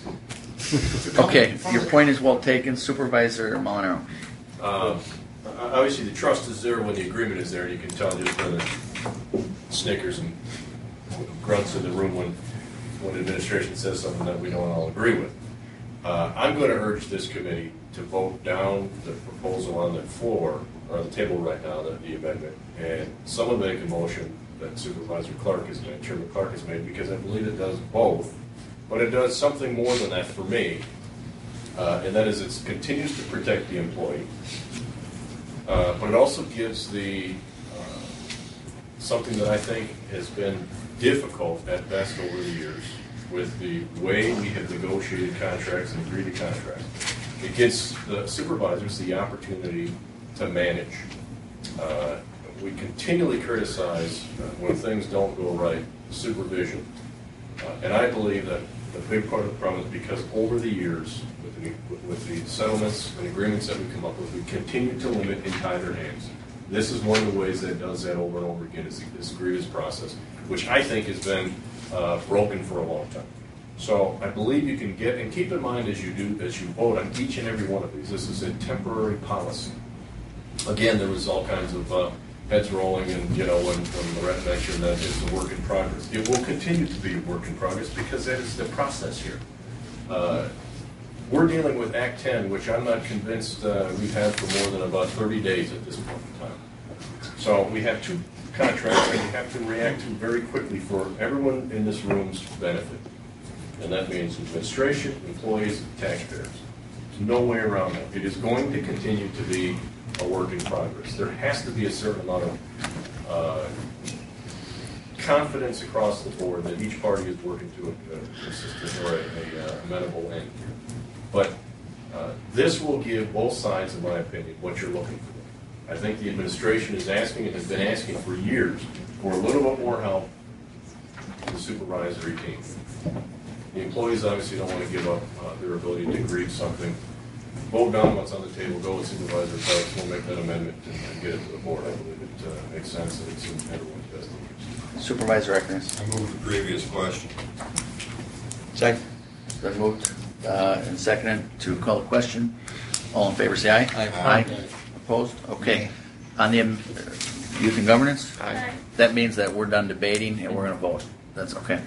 Okay, your point is well taken, Supervisor Molinaro. Um, obviously, the trust is there when the agreement is there, and you can tell just by the snickers and grunts in the room when, when administration says something that we don't all agree with. Uh, I'm going to urge this committee to vote down the proposal on the floor, or on the table right now, the, the amendment, and someone make a motion that Supervisor Clark has made, Chairman Clark has made, because I believe it does both, but it does something more than that for me, uh, and that is it continues to protect the employee, uh, but it also gives the uh, something that I think has been difficult at best over the years with the way we have negotiated contracts and agreed to contracts. It gives the supervisors the opportunity to manage. Uh, we continually criticize uh, when things don't go right, supervision. Uh, and I believe that the big part of the problem is because over the years, with the, with the settlements and agreements that we come up with, we continue to limit and tie their hands. This is one of the ways that it does that over and over again, is this grievance process, which I think has been uh, broken for a long time. So I believe you can get, and keep in mind as you do, as you vote on each and every one of these, this is a temporary policy. Again, there was all kinds of uh, heads rolling, and you know, when, when Lorette mentioned that it's a work in progress. It will continue to be a work in progress because that is the process here. Uh, we're dealing with Act ten, which I'm not convinced uh, we've had for more than about thirty days at this point in time. So we have two contracts that we have to react to very quickly for everyone in this room's benefit. And that means administration, employees, taxpayers. There's no way around that. It is going to continue to be a work in progress. There has to be a certain amount of uh, confidence across the board that each party is working to a consistent or a, a uh, amenable end. But uh, this will give both sides, in my opinion, what you're looking for. I think the administration is asking and has been asking for years for a little bit more help to the supervisory team. The employees obviously don't want to give up uh, their ability to grieve something. Vote down what's on the table, go with Supervisor Parks, we'll make that amendment and, and get it to the board. I believe it uh, makes sense and it's in everyone's best interest. Supervisor Eckers. I move the previous question. Second. Then moved uh, and seconded to call the question. All in favor, say aye. Aye. Aye. Opposed? Okay. On the um, youth and governance? Aye. That means that we're done debating and we're going to vote. That's okay.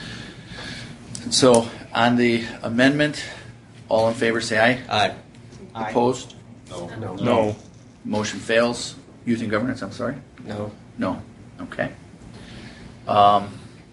So on the amendment, all in favor, say aye. Aye. Aye. Opposed? No. No. No. Motion fails. Youth and governance, I'm sorry? No. No. Okay. Um,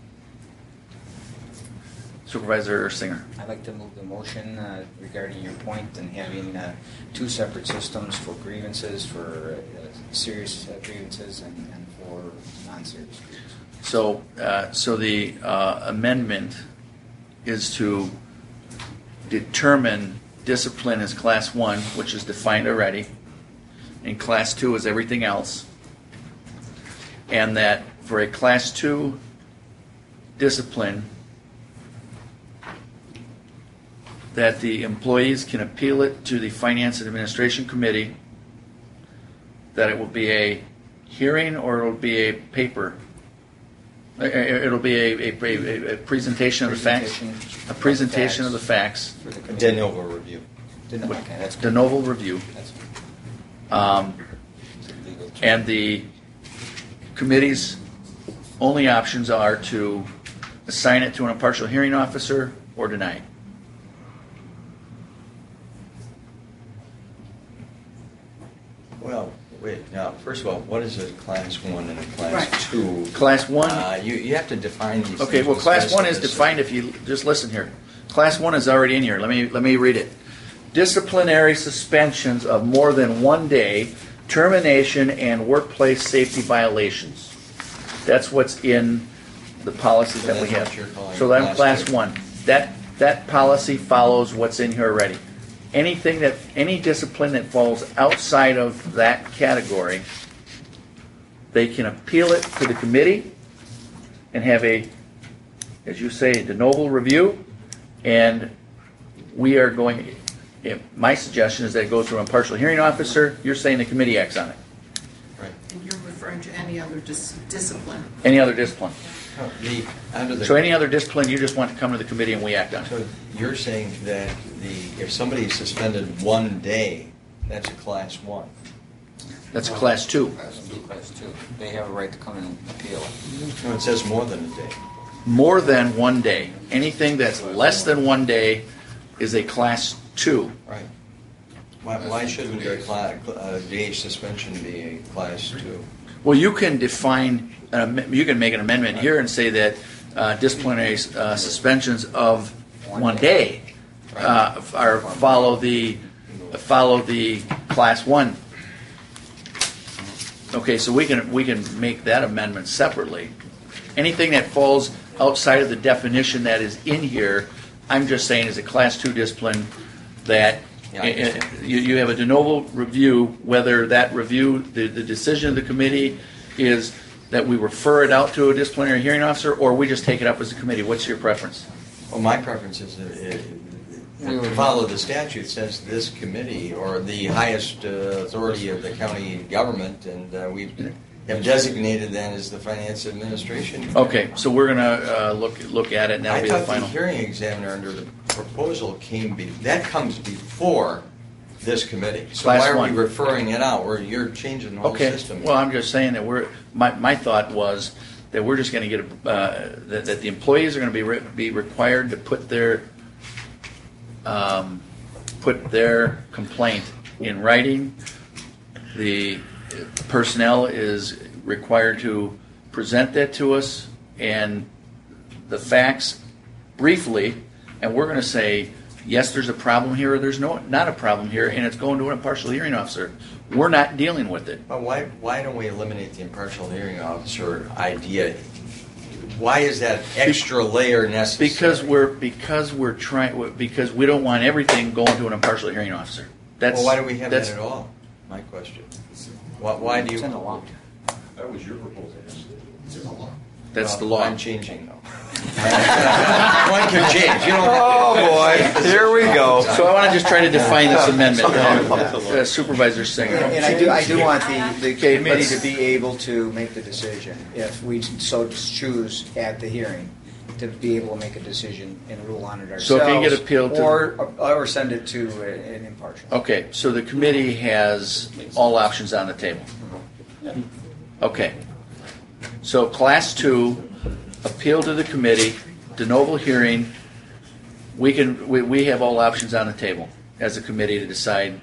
Supervisor Singer. I'd like to move the motion uh, regarding your point and having uh, two separate systems for grievances, for uh, serious uh, grievances and, and for non-serious grievances. So, uh, so the uh, amendment is to determine discipline as class one, which is defined already, and class two is everything else, and that for a class two discipline, that the employees can appeal it to the Finance and Administration Committee, that it will be a hearing or it will be a paper. It'll be a, a, a, a presentation of the facts. A presentation of the facts. A de novo review. De novo, okay, that's De novo review. Um, and the committee's only options are to assign it to an impartial hearing officer or deny it. Well, wait, now, first of all, what is a class one and a class Right. two? Class one- Uh, you, you have to define these Okay, things well, with class one is specificity. defined if you just listen here. Class one is already in here. Let me let me read it. Disciplinary suspensions of more than one day, termination, and workplace safety violations. That's what's in the policies So that we that's have. what you're calling So that's class class two. one. That that policy follows what's in here already. Anything that any discipline that falls outside of that category, they can appeal it to the committee and have a, as you say, de novo review, and we are going, if- my suggestion is that it goes through an impartial hearing officer. You're saying the committee acts on it. And you're referring to any other dis- discipline. Any other discipline. Oh, The, under the, So any other discipline, you just want to come to the committee and we act on it. so you're saying that the, if somebody is suspended one day, that's a class one. That's a class two. Class two. They have a right to come and appeal it. No, it says more than a day. More than one day. Anything that's less than one day is a class two. Right. Why, why shouldn't a class, a day suspension be a class two? Well, you can define, an am- you can make an amendment here and say that uh, disciplinary uh, suspensions of one day uh, are follow the follow the class one. Okay, so we can we can make that amendment separately. Anything that falls outside of the definition that is in here, I'm just saying is a class two discipline that Yeah, I understand. uh, you, you have a de novo review, whether that review, the, the decision of the committee is that we refer it out to a disciplinary hearing officer, or we just take it up as a committee. What's your preference? Well, my preference is that it, it, follow the statute, says this committee, or the highest uh, authority of the county government, and uh, we have designated that as the finance administration. Okay, so we're going to uh, look look at it, and that'll I be the thought the final. hearing examiner under the proposal came, be, that comes before this committee. So Class why are one. we referring it out, or you're changing the whole Okay, system? well, I'm just saying that we're, my, my thought was that we're just going to get, a, uh, that, that the employees are going to be re- be required to put their, um, put their complaint in writing. The personnel is required to present that to us and the facts briefly, and we're going to say, yes, there's a problem here, or there's no not a problem here, and it's going to an impartial hearing officer. We're not dealing with it. But why, why don't we eliminate the impartial hearing officer idea? Why is that extra layer necessary? Because we're because we're trying because we don't want everything going to an impartial hearing officer. That's Well, why do we have that's, that at all? My question. Why, why do you? It's in the law. That was your proposal. That's Well, the law. I'm changing though. One could change, you know. Oh, boy. Here we go. So I want to just try to define this amendment. Uh, Supervisor Singer. And I do, I do want the, the Okay, committee let's- to be able to make the decision, if we so choose at the hearing, to be able to make a decision and rule on it ourselves. So it can get appealed to- Or, or send it to an impartial. Okay, so the committee has all options on the table. Okay. So class two, appeal to the committee, de novo hearing. We can we, we have all options on the table as a committee to decide.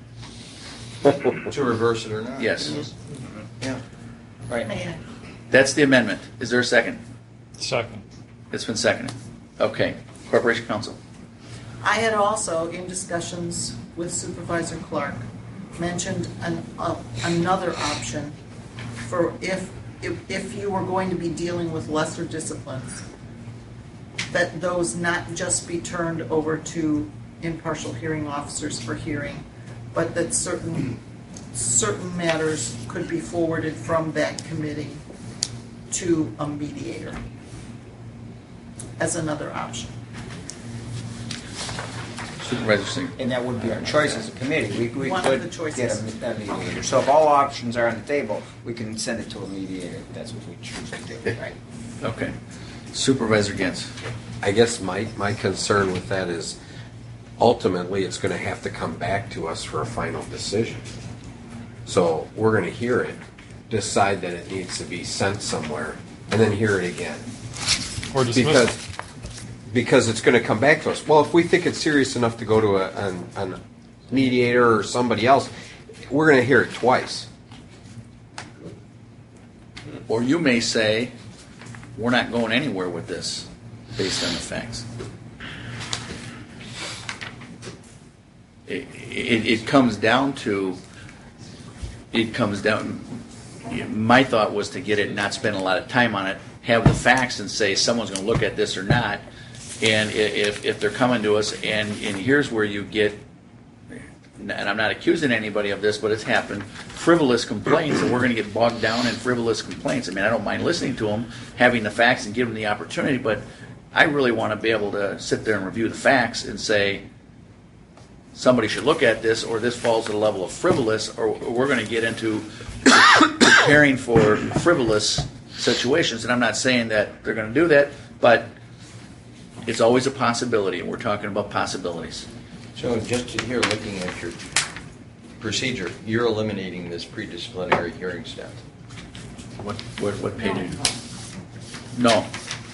To reverse it or not. Yes. Yeah. Right. That's the amendment. Is there a second? Second. It's been seconded. Okay. Corporation Counsel. I had also, in discussions with Supervisor Clark, mentioned an, uh, another option for if, if if you were going to be dealing with lesser disciplines, that those not just be turned over to impartial hearing officers for hearing, but that certain certain matters could be forwarded from that committee to a mediator as another option. Supervisor Singer. And that would be our choice as a committee. We, we One of could the choices. get a, a mediator. So if all options are on the table, we can send it to a mediator. If that's what we choose to do. Right. Okay. Supervisor Gantz. I guess my, my concern with that is ultimately it's going to have to come back to us for a final decision. So we're going to hear it, decide that it needs to be sent somewhere, and then hear it again. Or dismiss because, it. Because it's going to come back to us. Well, if we think it's serious enough to go to a, an, an mediator or somebody else, we're going to hear it twice. Or you may say, we're not going anywhere with this based on the facts. It, it, it comes down to, it comes down, my thought was to get it, not spend a lot of time on it, have the facts and say someone's going to look at this or not. And i- if, if they're coming to us, and, and here's where you get, and I'm not accusing anybody of this, but it's happened, frivolous complaints, and we're going to get bogged down in frivolous complaints. I mean, I don't mind listening to them, having the facts and giving them the opportunity, but I really want to be able to sit there and review the facts and say, somebody should look at this, or this falls to the level of frivolous, or we're going to get into preparing for frivolous situations. And I'm not saying that they're going to do that, but it's always a possibility, and we're talking about possibilities. So just here, looking at your procedure, you're eliminating this pre-disciplinary hearing step. What what, what page? are you- No.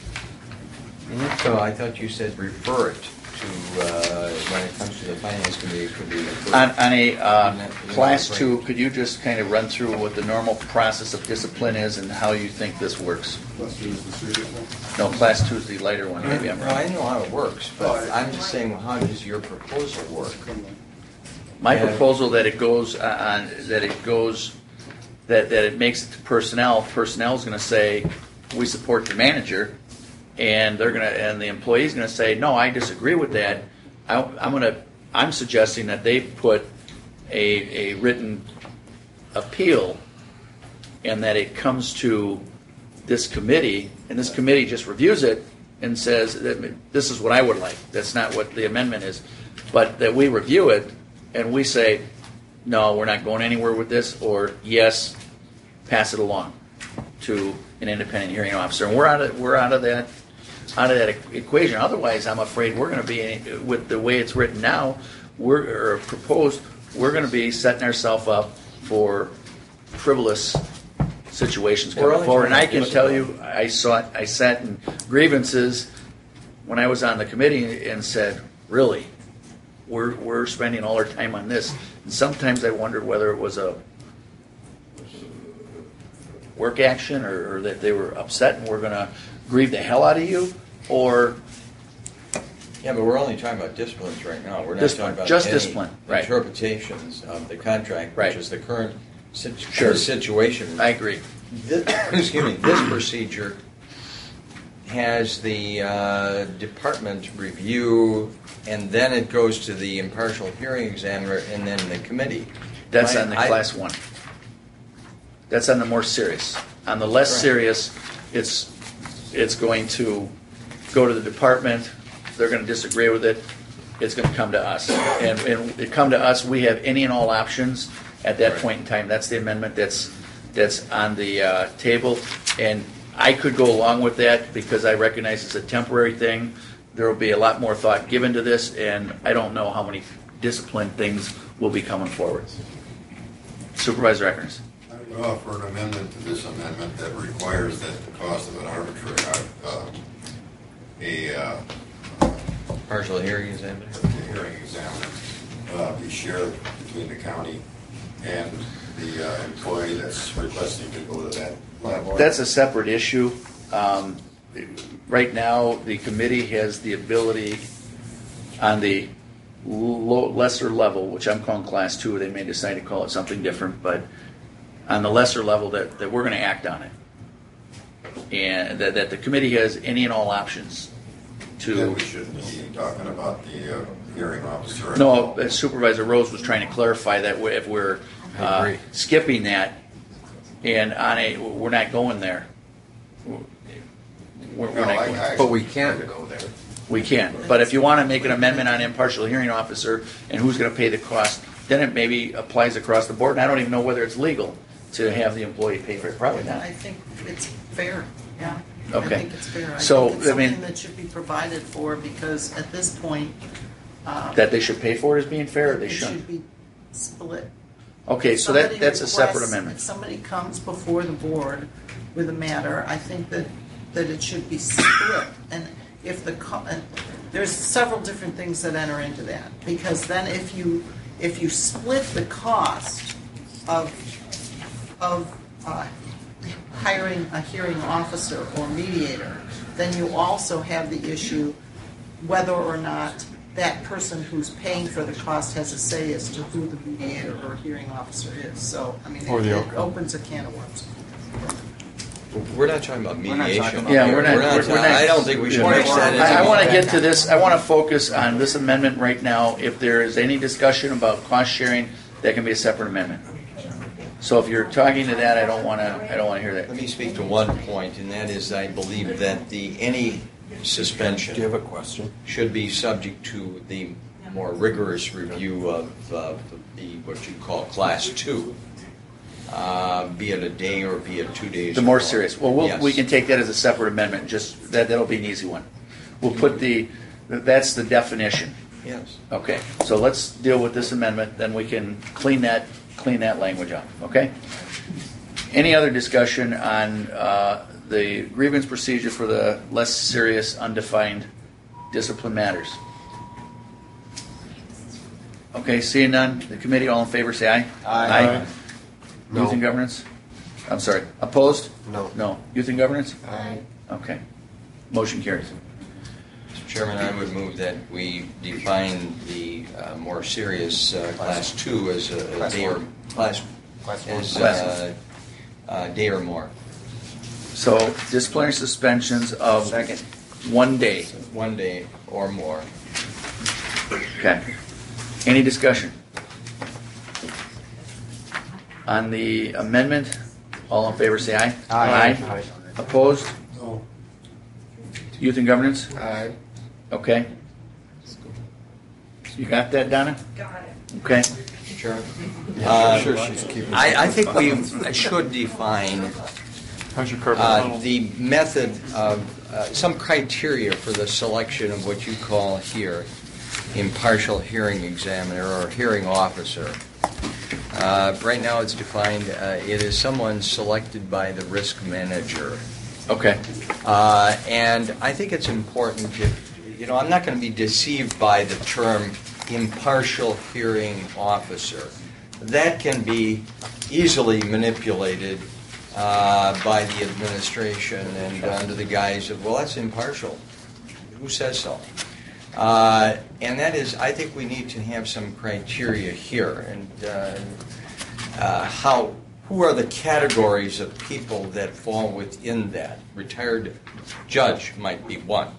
So I thought you said refer it to, uh, when it comes to the finance committee, it could be. referred. On, on a uh, Isn't that- isn't class that right? two, could you just kind of run through what the normal process of discipline is and how you think this works? Let's do the serious one. No, class two is the lighter one. Maybe I'm No, I wrong. know how it works, but I'm just saying, how does your proposal work? My Yeah. proposal that it goes on, that it goes, that, that it makes it to personnel. Personnel is going to say, we support the manager, and they're going to, and the employee's going to say, no, I disagree with that. I, I'm going to, I'm suggesting that they put a, a written appeal, and that it comes to this committee, and this committee just reviews it and says that this is what I would like. That's not what the amendment is, but that we review it and we say, no, we're not going anywhere with this, or yes, pass it along to an independent hearing officer. And we're out of we're out of that out of that e- equation. Otherwise, I'm afraid we're going to be, with the way it's written now, we're or proposed, we're going to be setting ourselves up for frivolous situations We're coming only forward. And I talking can tell you, I saw it, I sat in grievances when I was on the committee and said, really, we're we're spending all our time on this. And sometimes I wondered whether it was a work action, or, or that they were upset and we're going to grieve the hell out of you, or Yeah, but we're only talking about disciplines right now. We're not Discipline, talking about just any discipline, right. interpretations of the contract, Right. which is the current sit- Sure. situation. I agree. This, excuse me, this procedure has the uh, department review, and then it goes to the impartial hearing examiner, and then the committee. That's My- on the I- class one. That's on the more serious. On the less Right. serious, it's it's going to go to the department, they're going to disagree with it, it's going to come to us. And, and it come to us, we have any and all options at that point in time. That's the amendment that's that's on the uh, table. And I could go along with that because I recognize it's a temporary thing. There will be a lot more thought given to this, and I don't know how many discipline things will be coming forward. Supervisor Eckers. I would offer an amendment to this amendment that requires that the cost of an arbitrary, uh, a uh, partial hearing examiner, hearing examiner uh, be shared between the county and the uh, employee that's requesting to go to that level. That's a separate issue. Um, right now, the committee has the ability on the low, lesser level, which I'm calling class two. They may decide to call it something different, but on the lesser level, that, that we're going to act on it, and that, that the committee has any and all options to. Then we shouldn't be talking about the uh, hearing officer. No, as Supervisor Rose was trying to clarify that if we're uh, skipping that and on a, we're not going there. We're, we're No, not I- going. I- But we can't go there. We can. But if you want to make an amendment on impartial hearing officer and who's going to pay the cost, then it maybe applies across the board. And I don't even know whether it's legal to have the employee pay for it. Probably not. I think it's fair, yeah. Okay. I think it's fair. I So, think it's I mean- something that should be provided for, because at this point, um, That they should pay for it as being fair, or they it shouldn't? should be split. Okay, so that, Somebody that's a separate requests- amendment. If somebody comes before the board with a matter, I think that, that it should be split. And if the, co- and there's several different things that enter into that. Because then if you, if you split the cost of, of uh, hiring a hearing officer or mediator, then you also have the issue whether or not that person who's paying for the cost has a say as to who the mediator or hearing officer is. So, I mean, Or it, the it outcome. opens a can of worms. We're not talking about We're not mediation. talking about Yeah, we're not. We're, we're not I don't think we should Yeah. mix that in. I, I want to get to this. I want to focus on this amendment right now. If there is any discussion about cost sharing, that can be a separate amendment. So if you're talking to that, I don't want to. I don't want to hear that. Let me speak to one point, and that is I believe that the any suspension Do you have a question? should be subject to the more rigorous review of uh, the what you call class two, uh, be it a day or be it two days. The or more serious. Well, we'll Yes. we can take that as a separate amendment. Just that that'll be an easy one. We'll put the. That's the definition. Yes. Okay. So let's deal with this amendment. Then we can clean that clean that language up. Okay. Any other discussion on uh, the grievance procedure for the less serious, undefined discipline matters? Okay, seeing none, the committee, all in favor, say aye. Aye. No. Youth and governance? I'm sorry, opposed? No. No. Youth and governance? Aye. Okay. Motion carries. Mister Chairman, I would move that we define the uh, more serious uh, class two as a, a Class day or one. class, Class one. as Class uh, uh, day or more. So disciplinary suspensions of Second. one day. One day or more. Okay. Any discussion? On the amendment, all in favor say aye. Aye. Aye. Opposed? No. Youth and governance? Aye. Okay. You got that, Donna? Got it. Okay. Sure. I'm sure she's keeping. I, I think we should define How's your carpet uh, tunnel? the method of uh, some criteria for the selection of what you call here impartial hearing examiner or hearing officer. Uh, right now it's defined, uh, it is someone selected by the risk manager. Okay. Uh, and I think it's important to, you know, I'm not going to be deceived by the term impartial hearing officer. That can be easily manipulated uh, by the administration and under the guise of, well, that's impartial. Who says so? Uh, and that is, I think we need to have some criteria here. And uh, uh, how, who are the categories of people that fall within that? Retired judge might be one.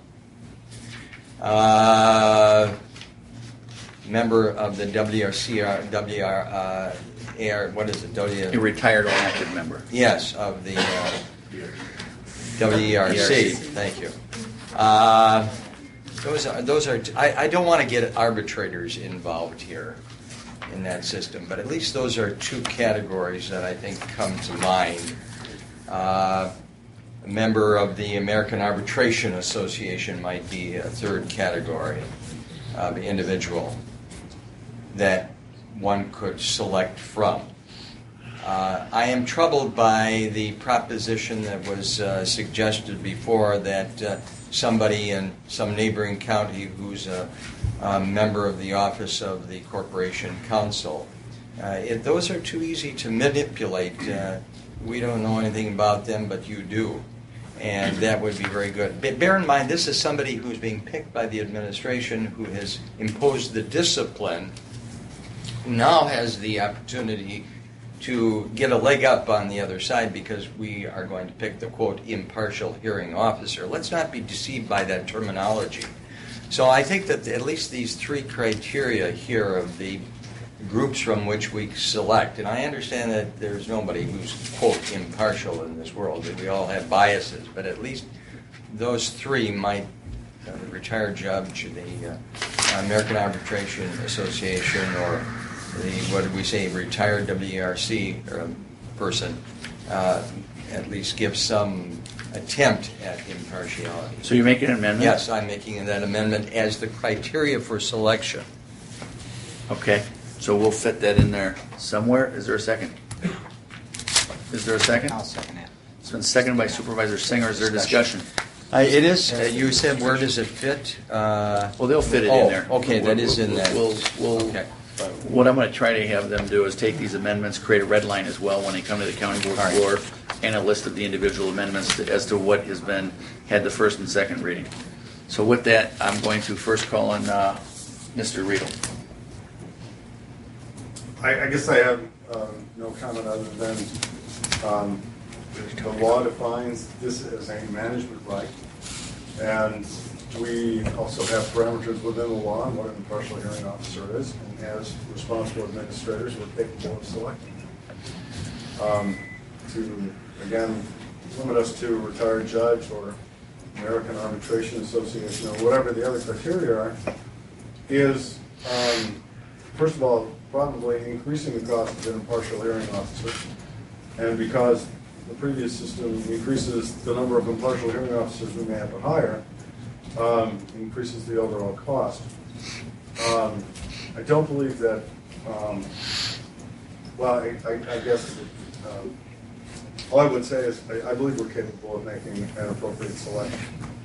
Uh, member of the W R C R, W R, uh, A R, what is it? W. A retired or active member. Yes, of the uh, W E R C. Thank you. Uh, those are, those are, I, I don't want to get arbitrators involved here in that system, but at least those are two categories that I think come to mind. Uh, a member of the American Arbitration Association might be a third category of individual that one could select from. Uh, I am troubled by the proposition that was uh, suggested before that uh, somebody in some neighboring county who's a, a member of the office of the Corporation Counsel, uh, it, those are too easy to manipulate. Uh, we don't know anything about them, but you do. And that would be very good. But bear in mind, this is somebody who's being picked by the administration, who has imposed the discipline, who now has the opportunity to get a leg up on the other side because we are going to pick the, quote, impartial hearing officer. Let's not be deceived by that terminology. So I think that at least these three criteria here of the groups from which we select, and I understand that there's nobody who's, quote, impartial in this world, that we all have biases, but at least those three might, uh, the retired judge, the uh, American Arbitration Association, or the, what did we say, retired W R C uh, person, uh, at least give some attempt at impartiality. So you're making an amendment? Yes, I'm making that amendment as the criteria for selection. Okay, so we'll fit that in there somewhere. Is there a second? Is there a second? I'll second it. It's been seconded by Supervisor Singer. Is there discussion? Uh, it is. Uh, you said where does it fit? Uh, Well, they'll fit it oh, in there. Okay, We'll- that is in we'll- that. We'll, we'll, Okay. What I'm going to try to have them do is take these amendments, create a red line as well when they come to the county board All right. floor, and a list of the individual amendments to- as to what has been, had the first and second reading. So with that, I'm going to first call on uh, Mister Riedel. I, I guess I have um, no comment other than um, the law defines this as a management right, and we also have parameters within the law on what an impartial hearing officer is, and as responsible administrators, we're capable of selecting them. Um, to, again, limit us to retired judge or American Arbitration Association or whatever the other criteria are, is, um, first of all, probably increasing the cost of an impartial hearing officer. And because the previous system increases the number of impartial hearing officers we may have to hire, um, increases the overall cost. Um, I don't believe that, um, well, I, I, I guess that, um, all I would say is I, I believe we're capable of making an appropriate selection.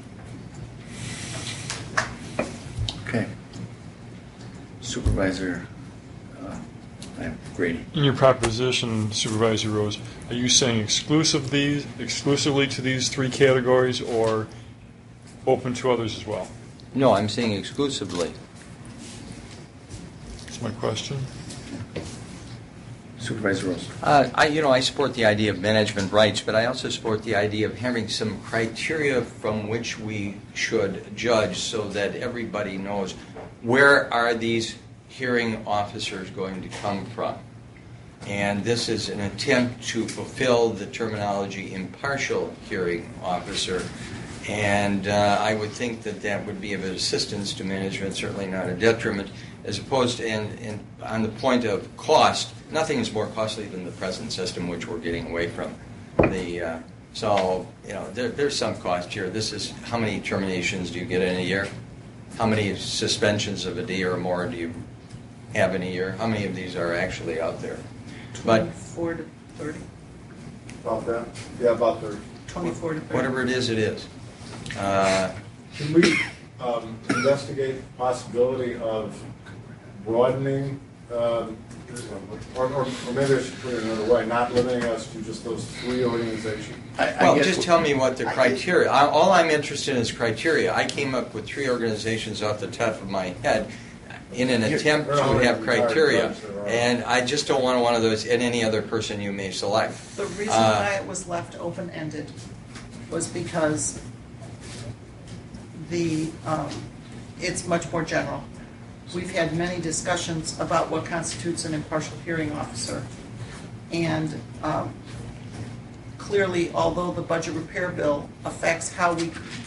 Okay. Supervisor uh, Grady. In your proposition, Supervisor Rose, are you saying exclusive these, exclusively to these three categories, or open to others as well? No, I'm saying exclusively. That's my question. Supervisor Rose. Uh, I, you know, I support the idea of management rights, but I also support the idea of having some criteria from which we should judge, so that everybody knows where are these hearing officers going to come from. And this is an attempt to fulfill the terminology impartial hearing officer. And uh, I would think that that would be of assistance to management, certainly not a detriment, as opposed to, and, and on the point of cost, nothing is more costly than the present system, which we're getting away from. The uh, so, you know, there, there's some cost here. This is, how many terminations do you get in a year? How many suspensions of a day or more do you have in a year? How many of these are actually out there? But twenty-four to thirty. About that? Yeah, about thirty. twenty-four to thirty. whatever it is, it is. Uh, Can we um, investigate the possibility of broadening, um, or, or, or maybe I should put it another way, not limiting us to just those three organizations? Well, just tell me what the criteria. I, all I'm interested in is criteria. I came up with three organizations off the top of my head in an attempt to have criteria, and I just don't want one of those and any other person you may select. The reason Uh, why it was left open-ended was because the, um, it's much more general. We've had many discussions about what constitutes an impartial hearing officer. And um, clearly, although the budget repair bill affects how we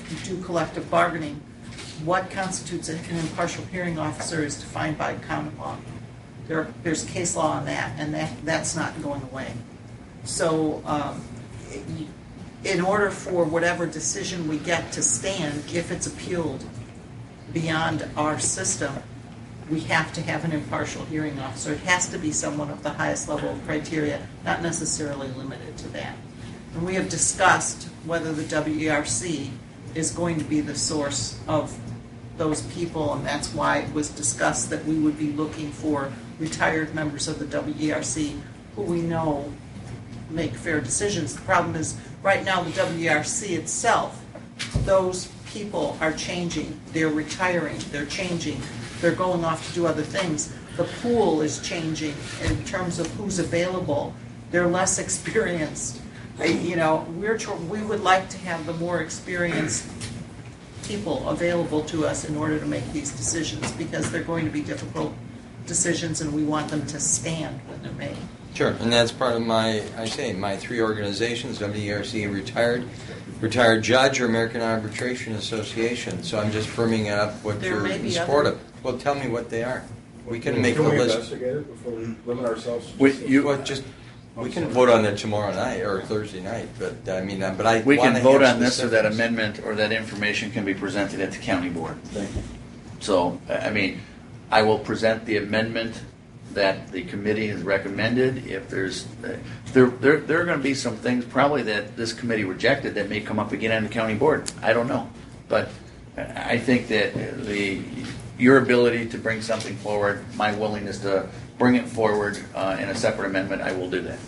do collective bargaining, what constitutes an impartial hearing officer is defined by common law. There, there's case law on that, and that, that's not going away. So um, in order for whatever decision we get to stand, if it's appealed beyond our system, we have to have an impartial hearing officer. It has to be someone of the highest level of criteria, not necessarily limited to that. And we have discussed whether the W E R C is going to be the source of those people, and that's why it was discussed that we would be looking for retired members of the W E R C who we know make fair decisions. The problem is, right now, the W E R C itself, those people are changing. They're retiring. They're changing. They're going off to do other things. The pool is changing in terms of who's available. They're less experienced. I, you know, we're tr- we would like to have the more experienced people available to us in order to make these decisions, because they're going to be difficult decisions, and we want them to stand when they're made. Sure, and that's part of my, I say, my three organizations, W E R C, retired, retired judge, or American Arbitration Association. So I'm just firming up what There you're may in be support other- of. Well, tell me what they are. We can Can make we a list. investigate it before we limit ourselves? to We, just- you well, just we can vote on it tomorrow night or Thursday night, but I mean, uh, but I We wanna can vote have on this, or that specifics. amendment, or that information can be presented at the county board. Thank you. So, I mean, I will present the amendment that the committee has recommended. If there's, uh, there, there, there are going to be some things probably that this committee rejected that may come up again on the county board. I don't know, but I think that the your ability to bring something forward, my willingness to bring it forward uh, in a separate amendment, I will do that.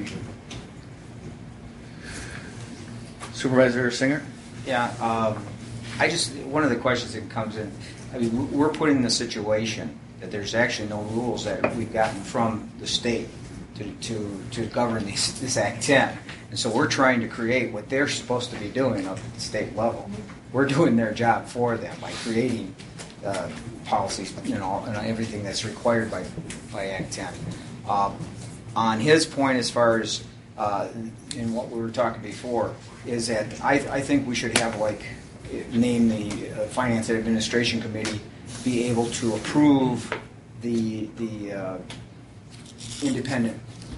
Supervisor Singer? Yeah, um, I just, one of the questions that comes in, I mean, we're put in the situation that there's actually no rules that we've gotten from the state to, to, to govern these, this Act ten. And so we're trying to create what they're supposed to be doing up at the state level. We're doing their job for them by creating uh, policies, you know, and everything that's required by, by Act ten. Um, on his point, as far as uh, in what we were talking before, is that I, I think we should have, like, name the uh, Finance and Administration Committee be able to approve the the uh, independent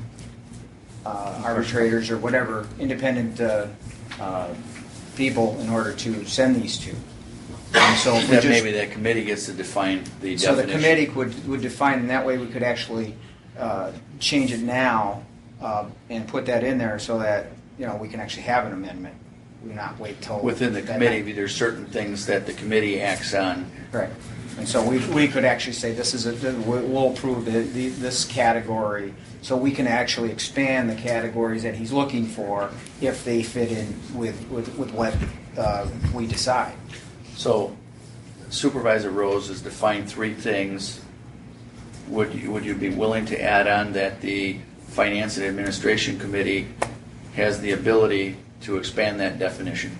uh, arbitrators or whatever independent uh, uh, people in order to send these to. And so if we That just, maybe that committee gets to define the so definition. the committee would would define, and that way we could actually uh, change it now uh, and put that in there so that, you know, we can actually have an amendment. We not wait till Within the that committee, night. there's certain things that the committee acts on. Right. And so we, we could actually say this is a, we'll approve the, the, this category, so we can actually expand the categories that he's looking for if they fit in with, with, with what uh, we decide. So Supervisor Rose has defined three things. Would you, would you be willing to add on that the Finance and Administration Committee has the ability to expand that definition?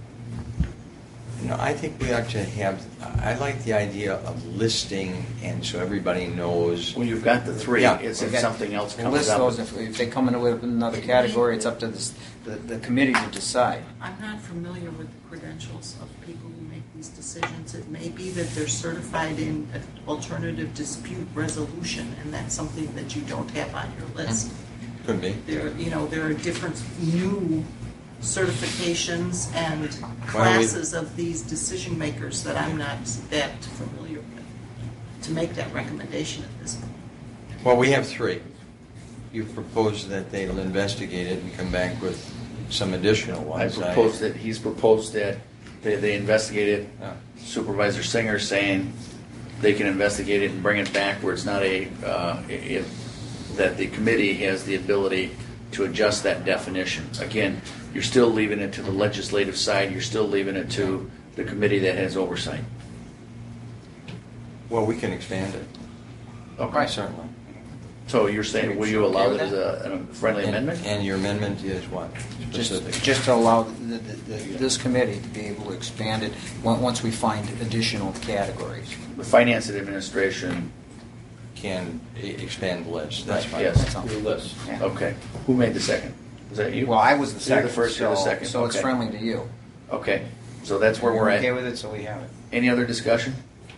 No, I think we ought to have, I like the idea of listing, and so everybody knows. Well, you've got the three. Yeah. It's We if got- something else the comes list up. goes, if, if they come in with another category, it's up to this, the, the committee to decide. I'm not familiar with the credentials of people who make these decisions. It may be that they're certified in alternative dispute resolution, and that's something that you don't have on your list. Could be. There, you know, there are different new certifications and Why don't we- classes of these decision makers that I'm not that familiar with to make that recommendation at this point. Well, we have three. You've proposed that they'll investigate it and come back with some additional I ones. proposed that, he's proposed that they, they investigate it. Supervisor Singer saying they can investigate it and bring it back where it's not a, uh, if, that the committee has the ability to adjust that definition. Again, you're still leaving it to the legislative side, you're still leaving it to the committee that has oversight. Well, we can expand it. Okay. Certainly. So you're saying, will you allow it as a, a friendly And- amendment? And your amendment is what? Just, Specific. just to allow the, the, the, this committee to be able to expand it on- once we find additional categories. The Finance and Administration Can e- expand the list, that's fine. Yes. Your list. Yeah. Okay. Who made the second? Was that you? Well, I was the You're second. the first, you're the so- second. So it's Okay. friendly to you. Okay. So that's where we're at. Okay with it, so we have it. Any other discussion?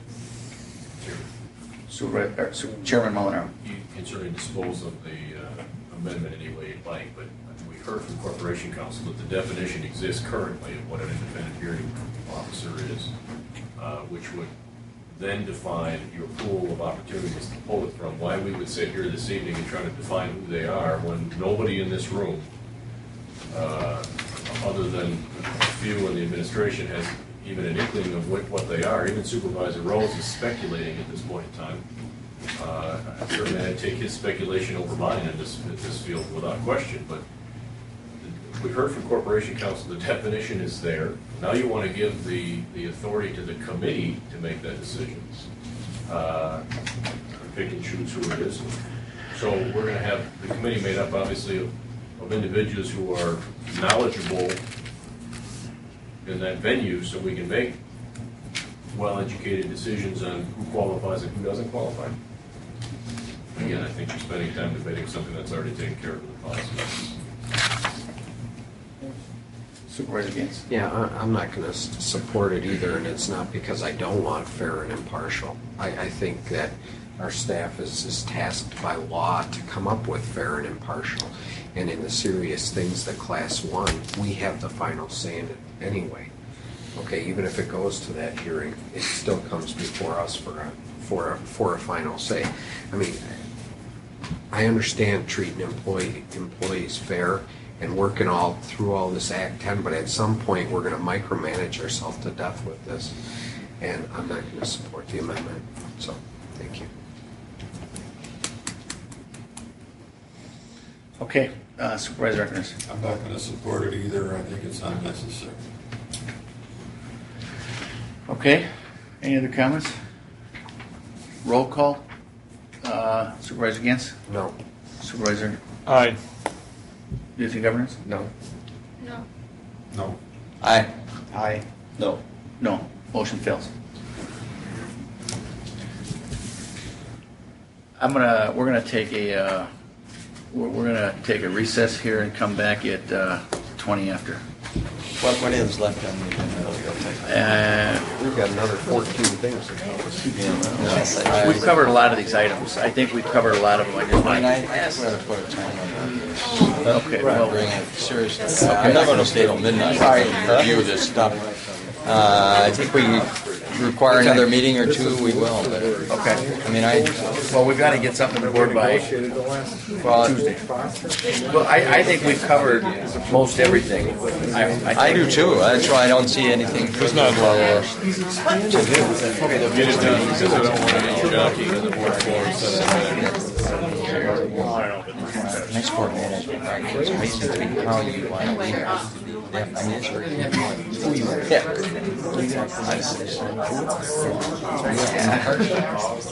Supervisor, or Super- Chairman Molinaro. You can certainly dispose of the uh, amendment any way you'd like, but we heard from Corporation Counsel that the definition exists currently of what an independent hearing officer is, uh, which would then define your pool of opportunities to pull it from. Why we would sit here this evening and try to define who they are when nobody in this room, uh, other than a few in the administration, has even an inkling of what, what they are. Even Supervisor Rose is speculating at this point in time. Uh, certainly I'd take his speculation over mine in this, in this field without question, but we heard from Corporation Counsel the definition is there. Now you want to give the, the authority to the committee to make that decision. Uh, pick and choose who it is. So we're going to have the committee made up obviously of, of individuals who are knowledgeable in that venue, so we can make well-educated decisions on who qualifies and who doesn't qualify. Again, I think you're spending time debating something that's already taken care of in the policy. Supervisor Gaines. Yeah, I- I'm not going to support it either, and it's not because I don't want fair and impartial. I, I think that our staff is, is tasked by law to come up with fair and impartial. And in the serious things that Class one, we have the final say in it anyway. Okay, even if it goes to that hearing, it still comes before us for a, for a, for a final say. I mean, I understand treating employee, employees fair and working all through all this Act ten, but at some point we're going to micromanage ourselves to death with this, and I'm not going to support the amendment. So, thank you. Okay, uh, Supervisor Reckness. I'm not going to support it either. I think it's unnecessary. Okay, any other comments? Roll call. Uh, Supervisor Gaines? No. Supervisor? Aye. Youth and Governance? No. No. No. Aye. Aye. No. No. Motion fails. I'm gonna. We're gonna take a. Uh, we're, we're gonna take a recess here and come back at uh, twenty after. What, what is left on the agenda? Uh, We've got another fourteen things to cover. uh, we've covered a lot of these items. I think we've covered a lot of them. I just I mean, want I to. asked them to put a time on that. Okay, well, Bring it seriously. I'm not going to stay till midnight to review this stuff. Uh, I think we require another meeting or two, we will, but, okay. I mean, I, Well, we've got to get something to the board by well, Tuesday. Well, I, I think we've covered most everything. I, I, I do too. That's why I don't see anything. There's not a lot of rush. Okay, they'll Get it done because I don't want any jockeying in the board floor instead Next board management practice, basically how you want to lead. I mean, it's who you are. Yeah.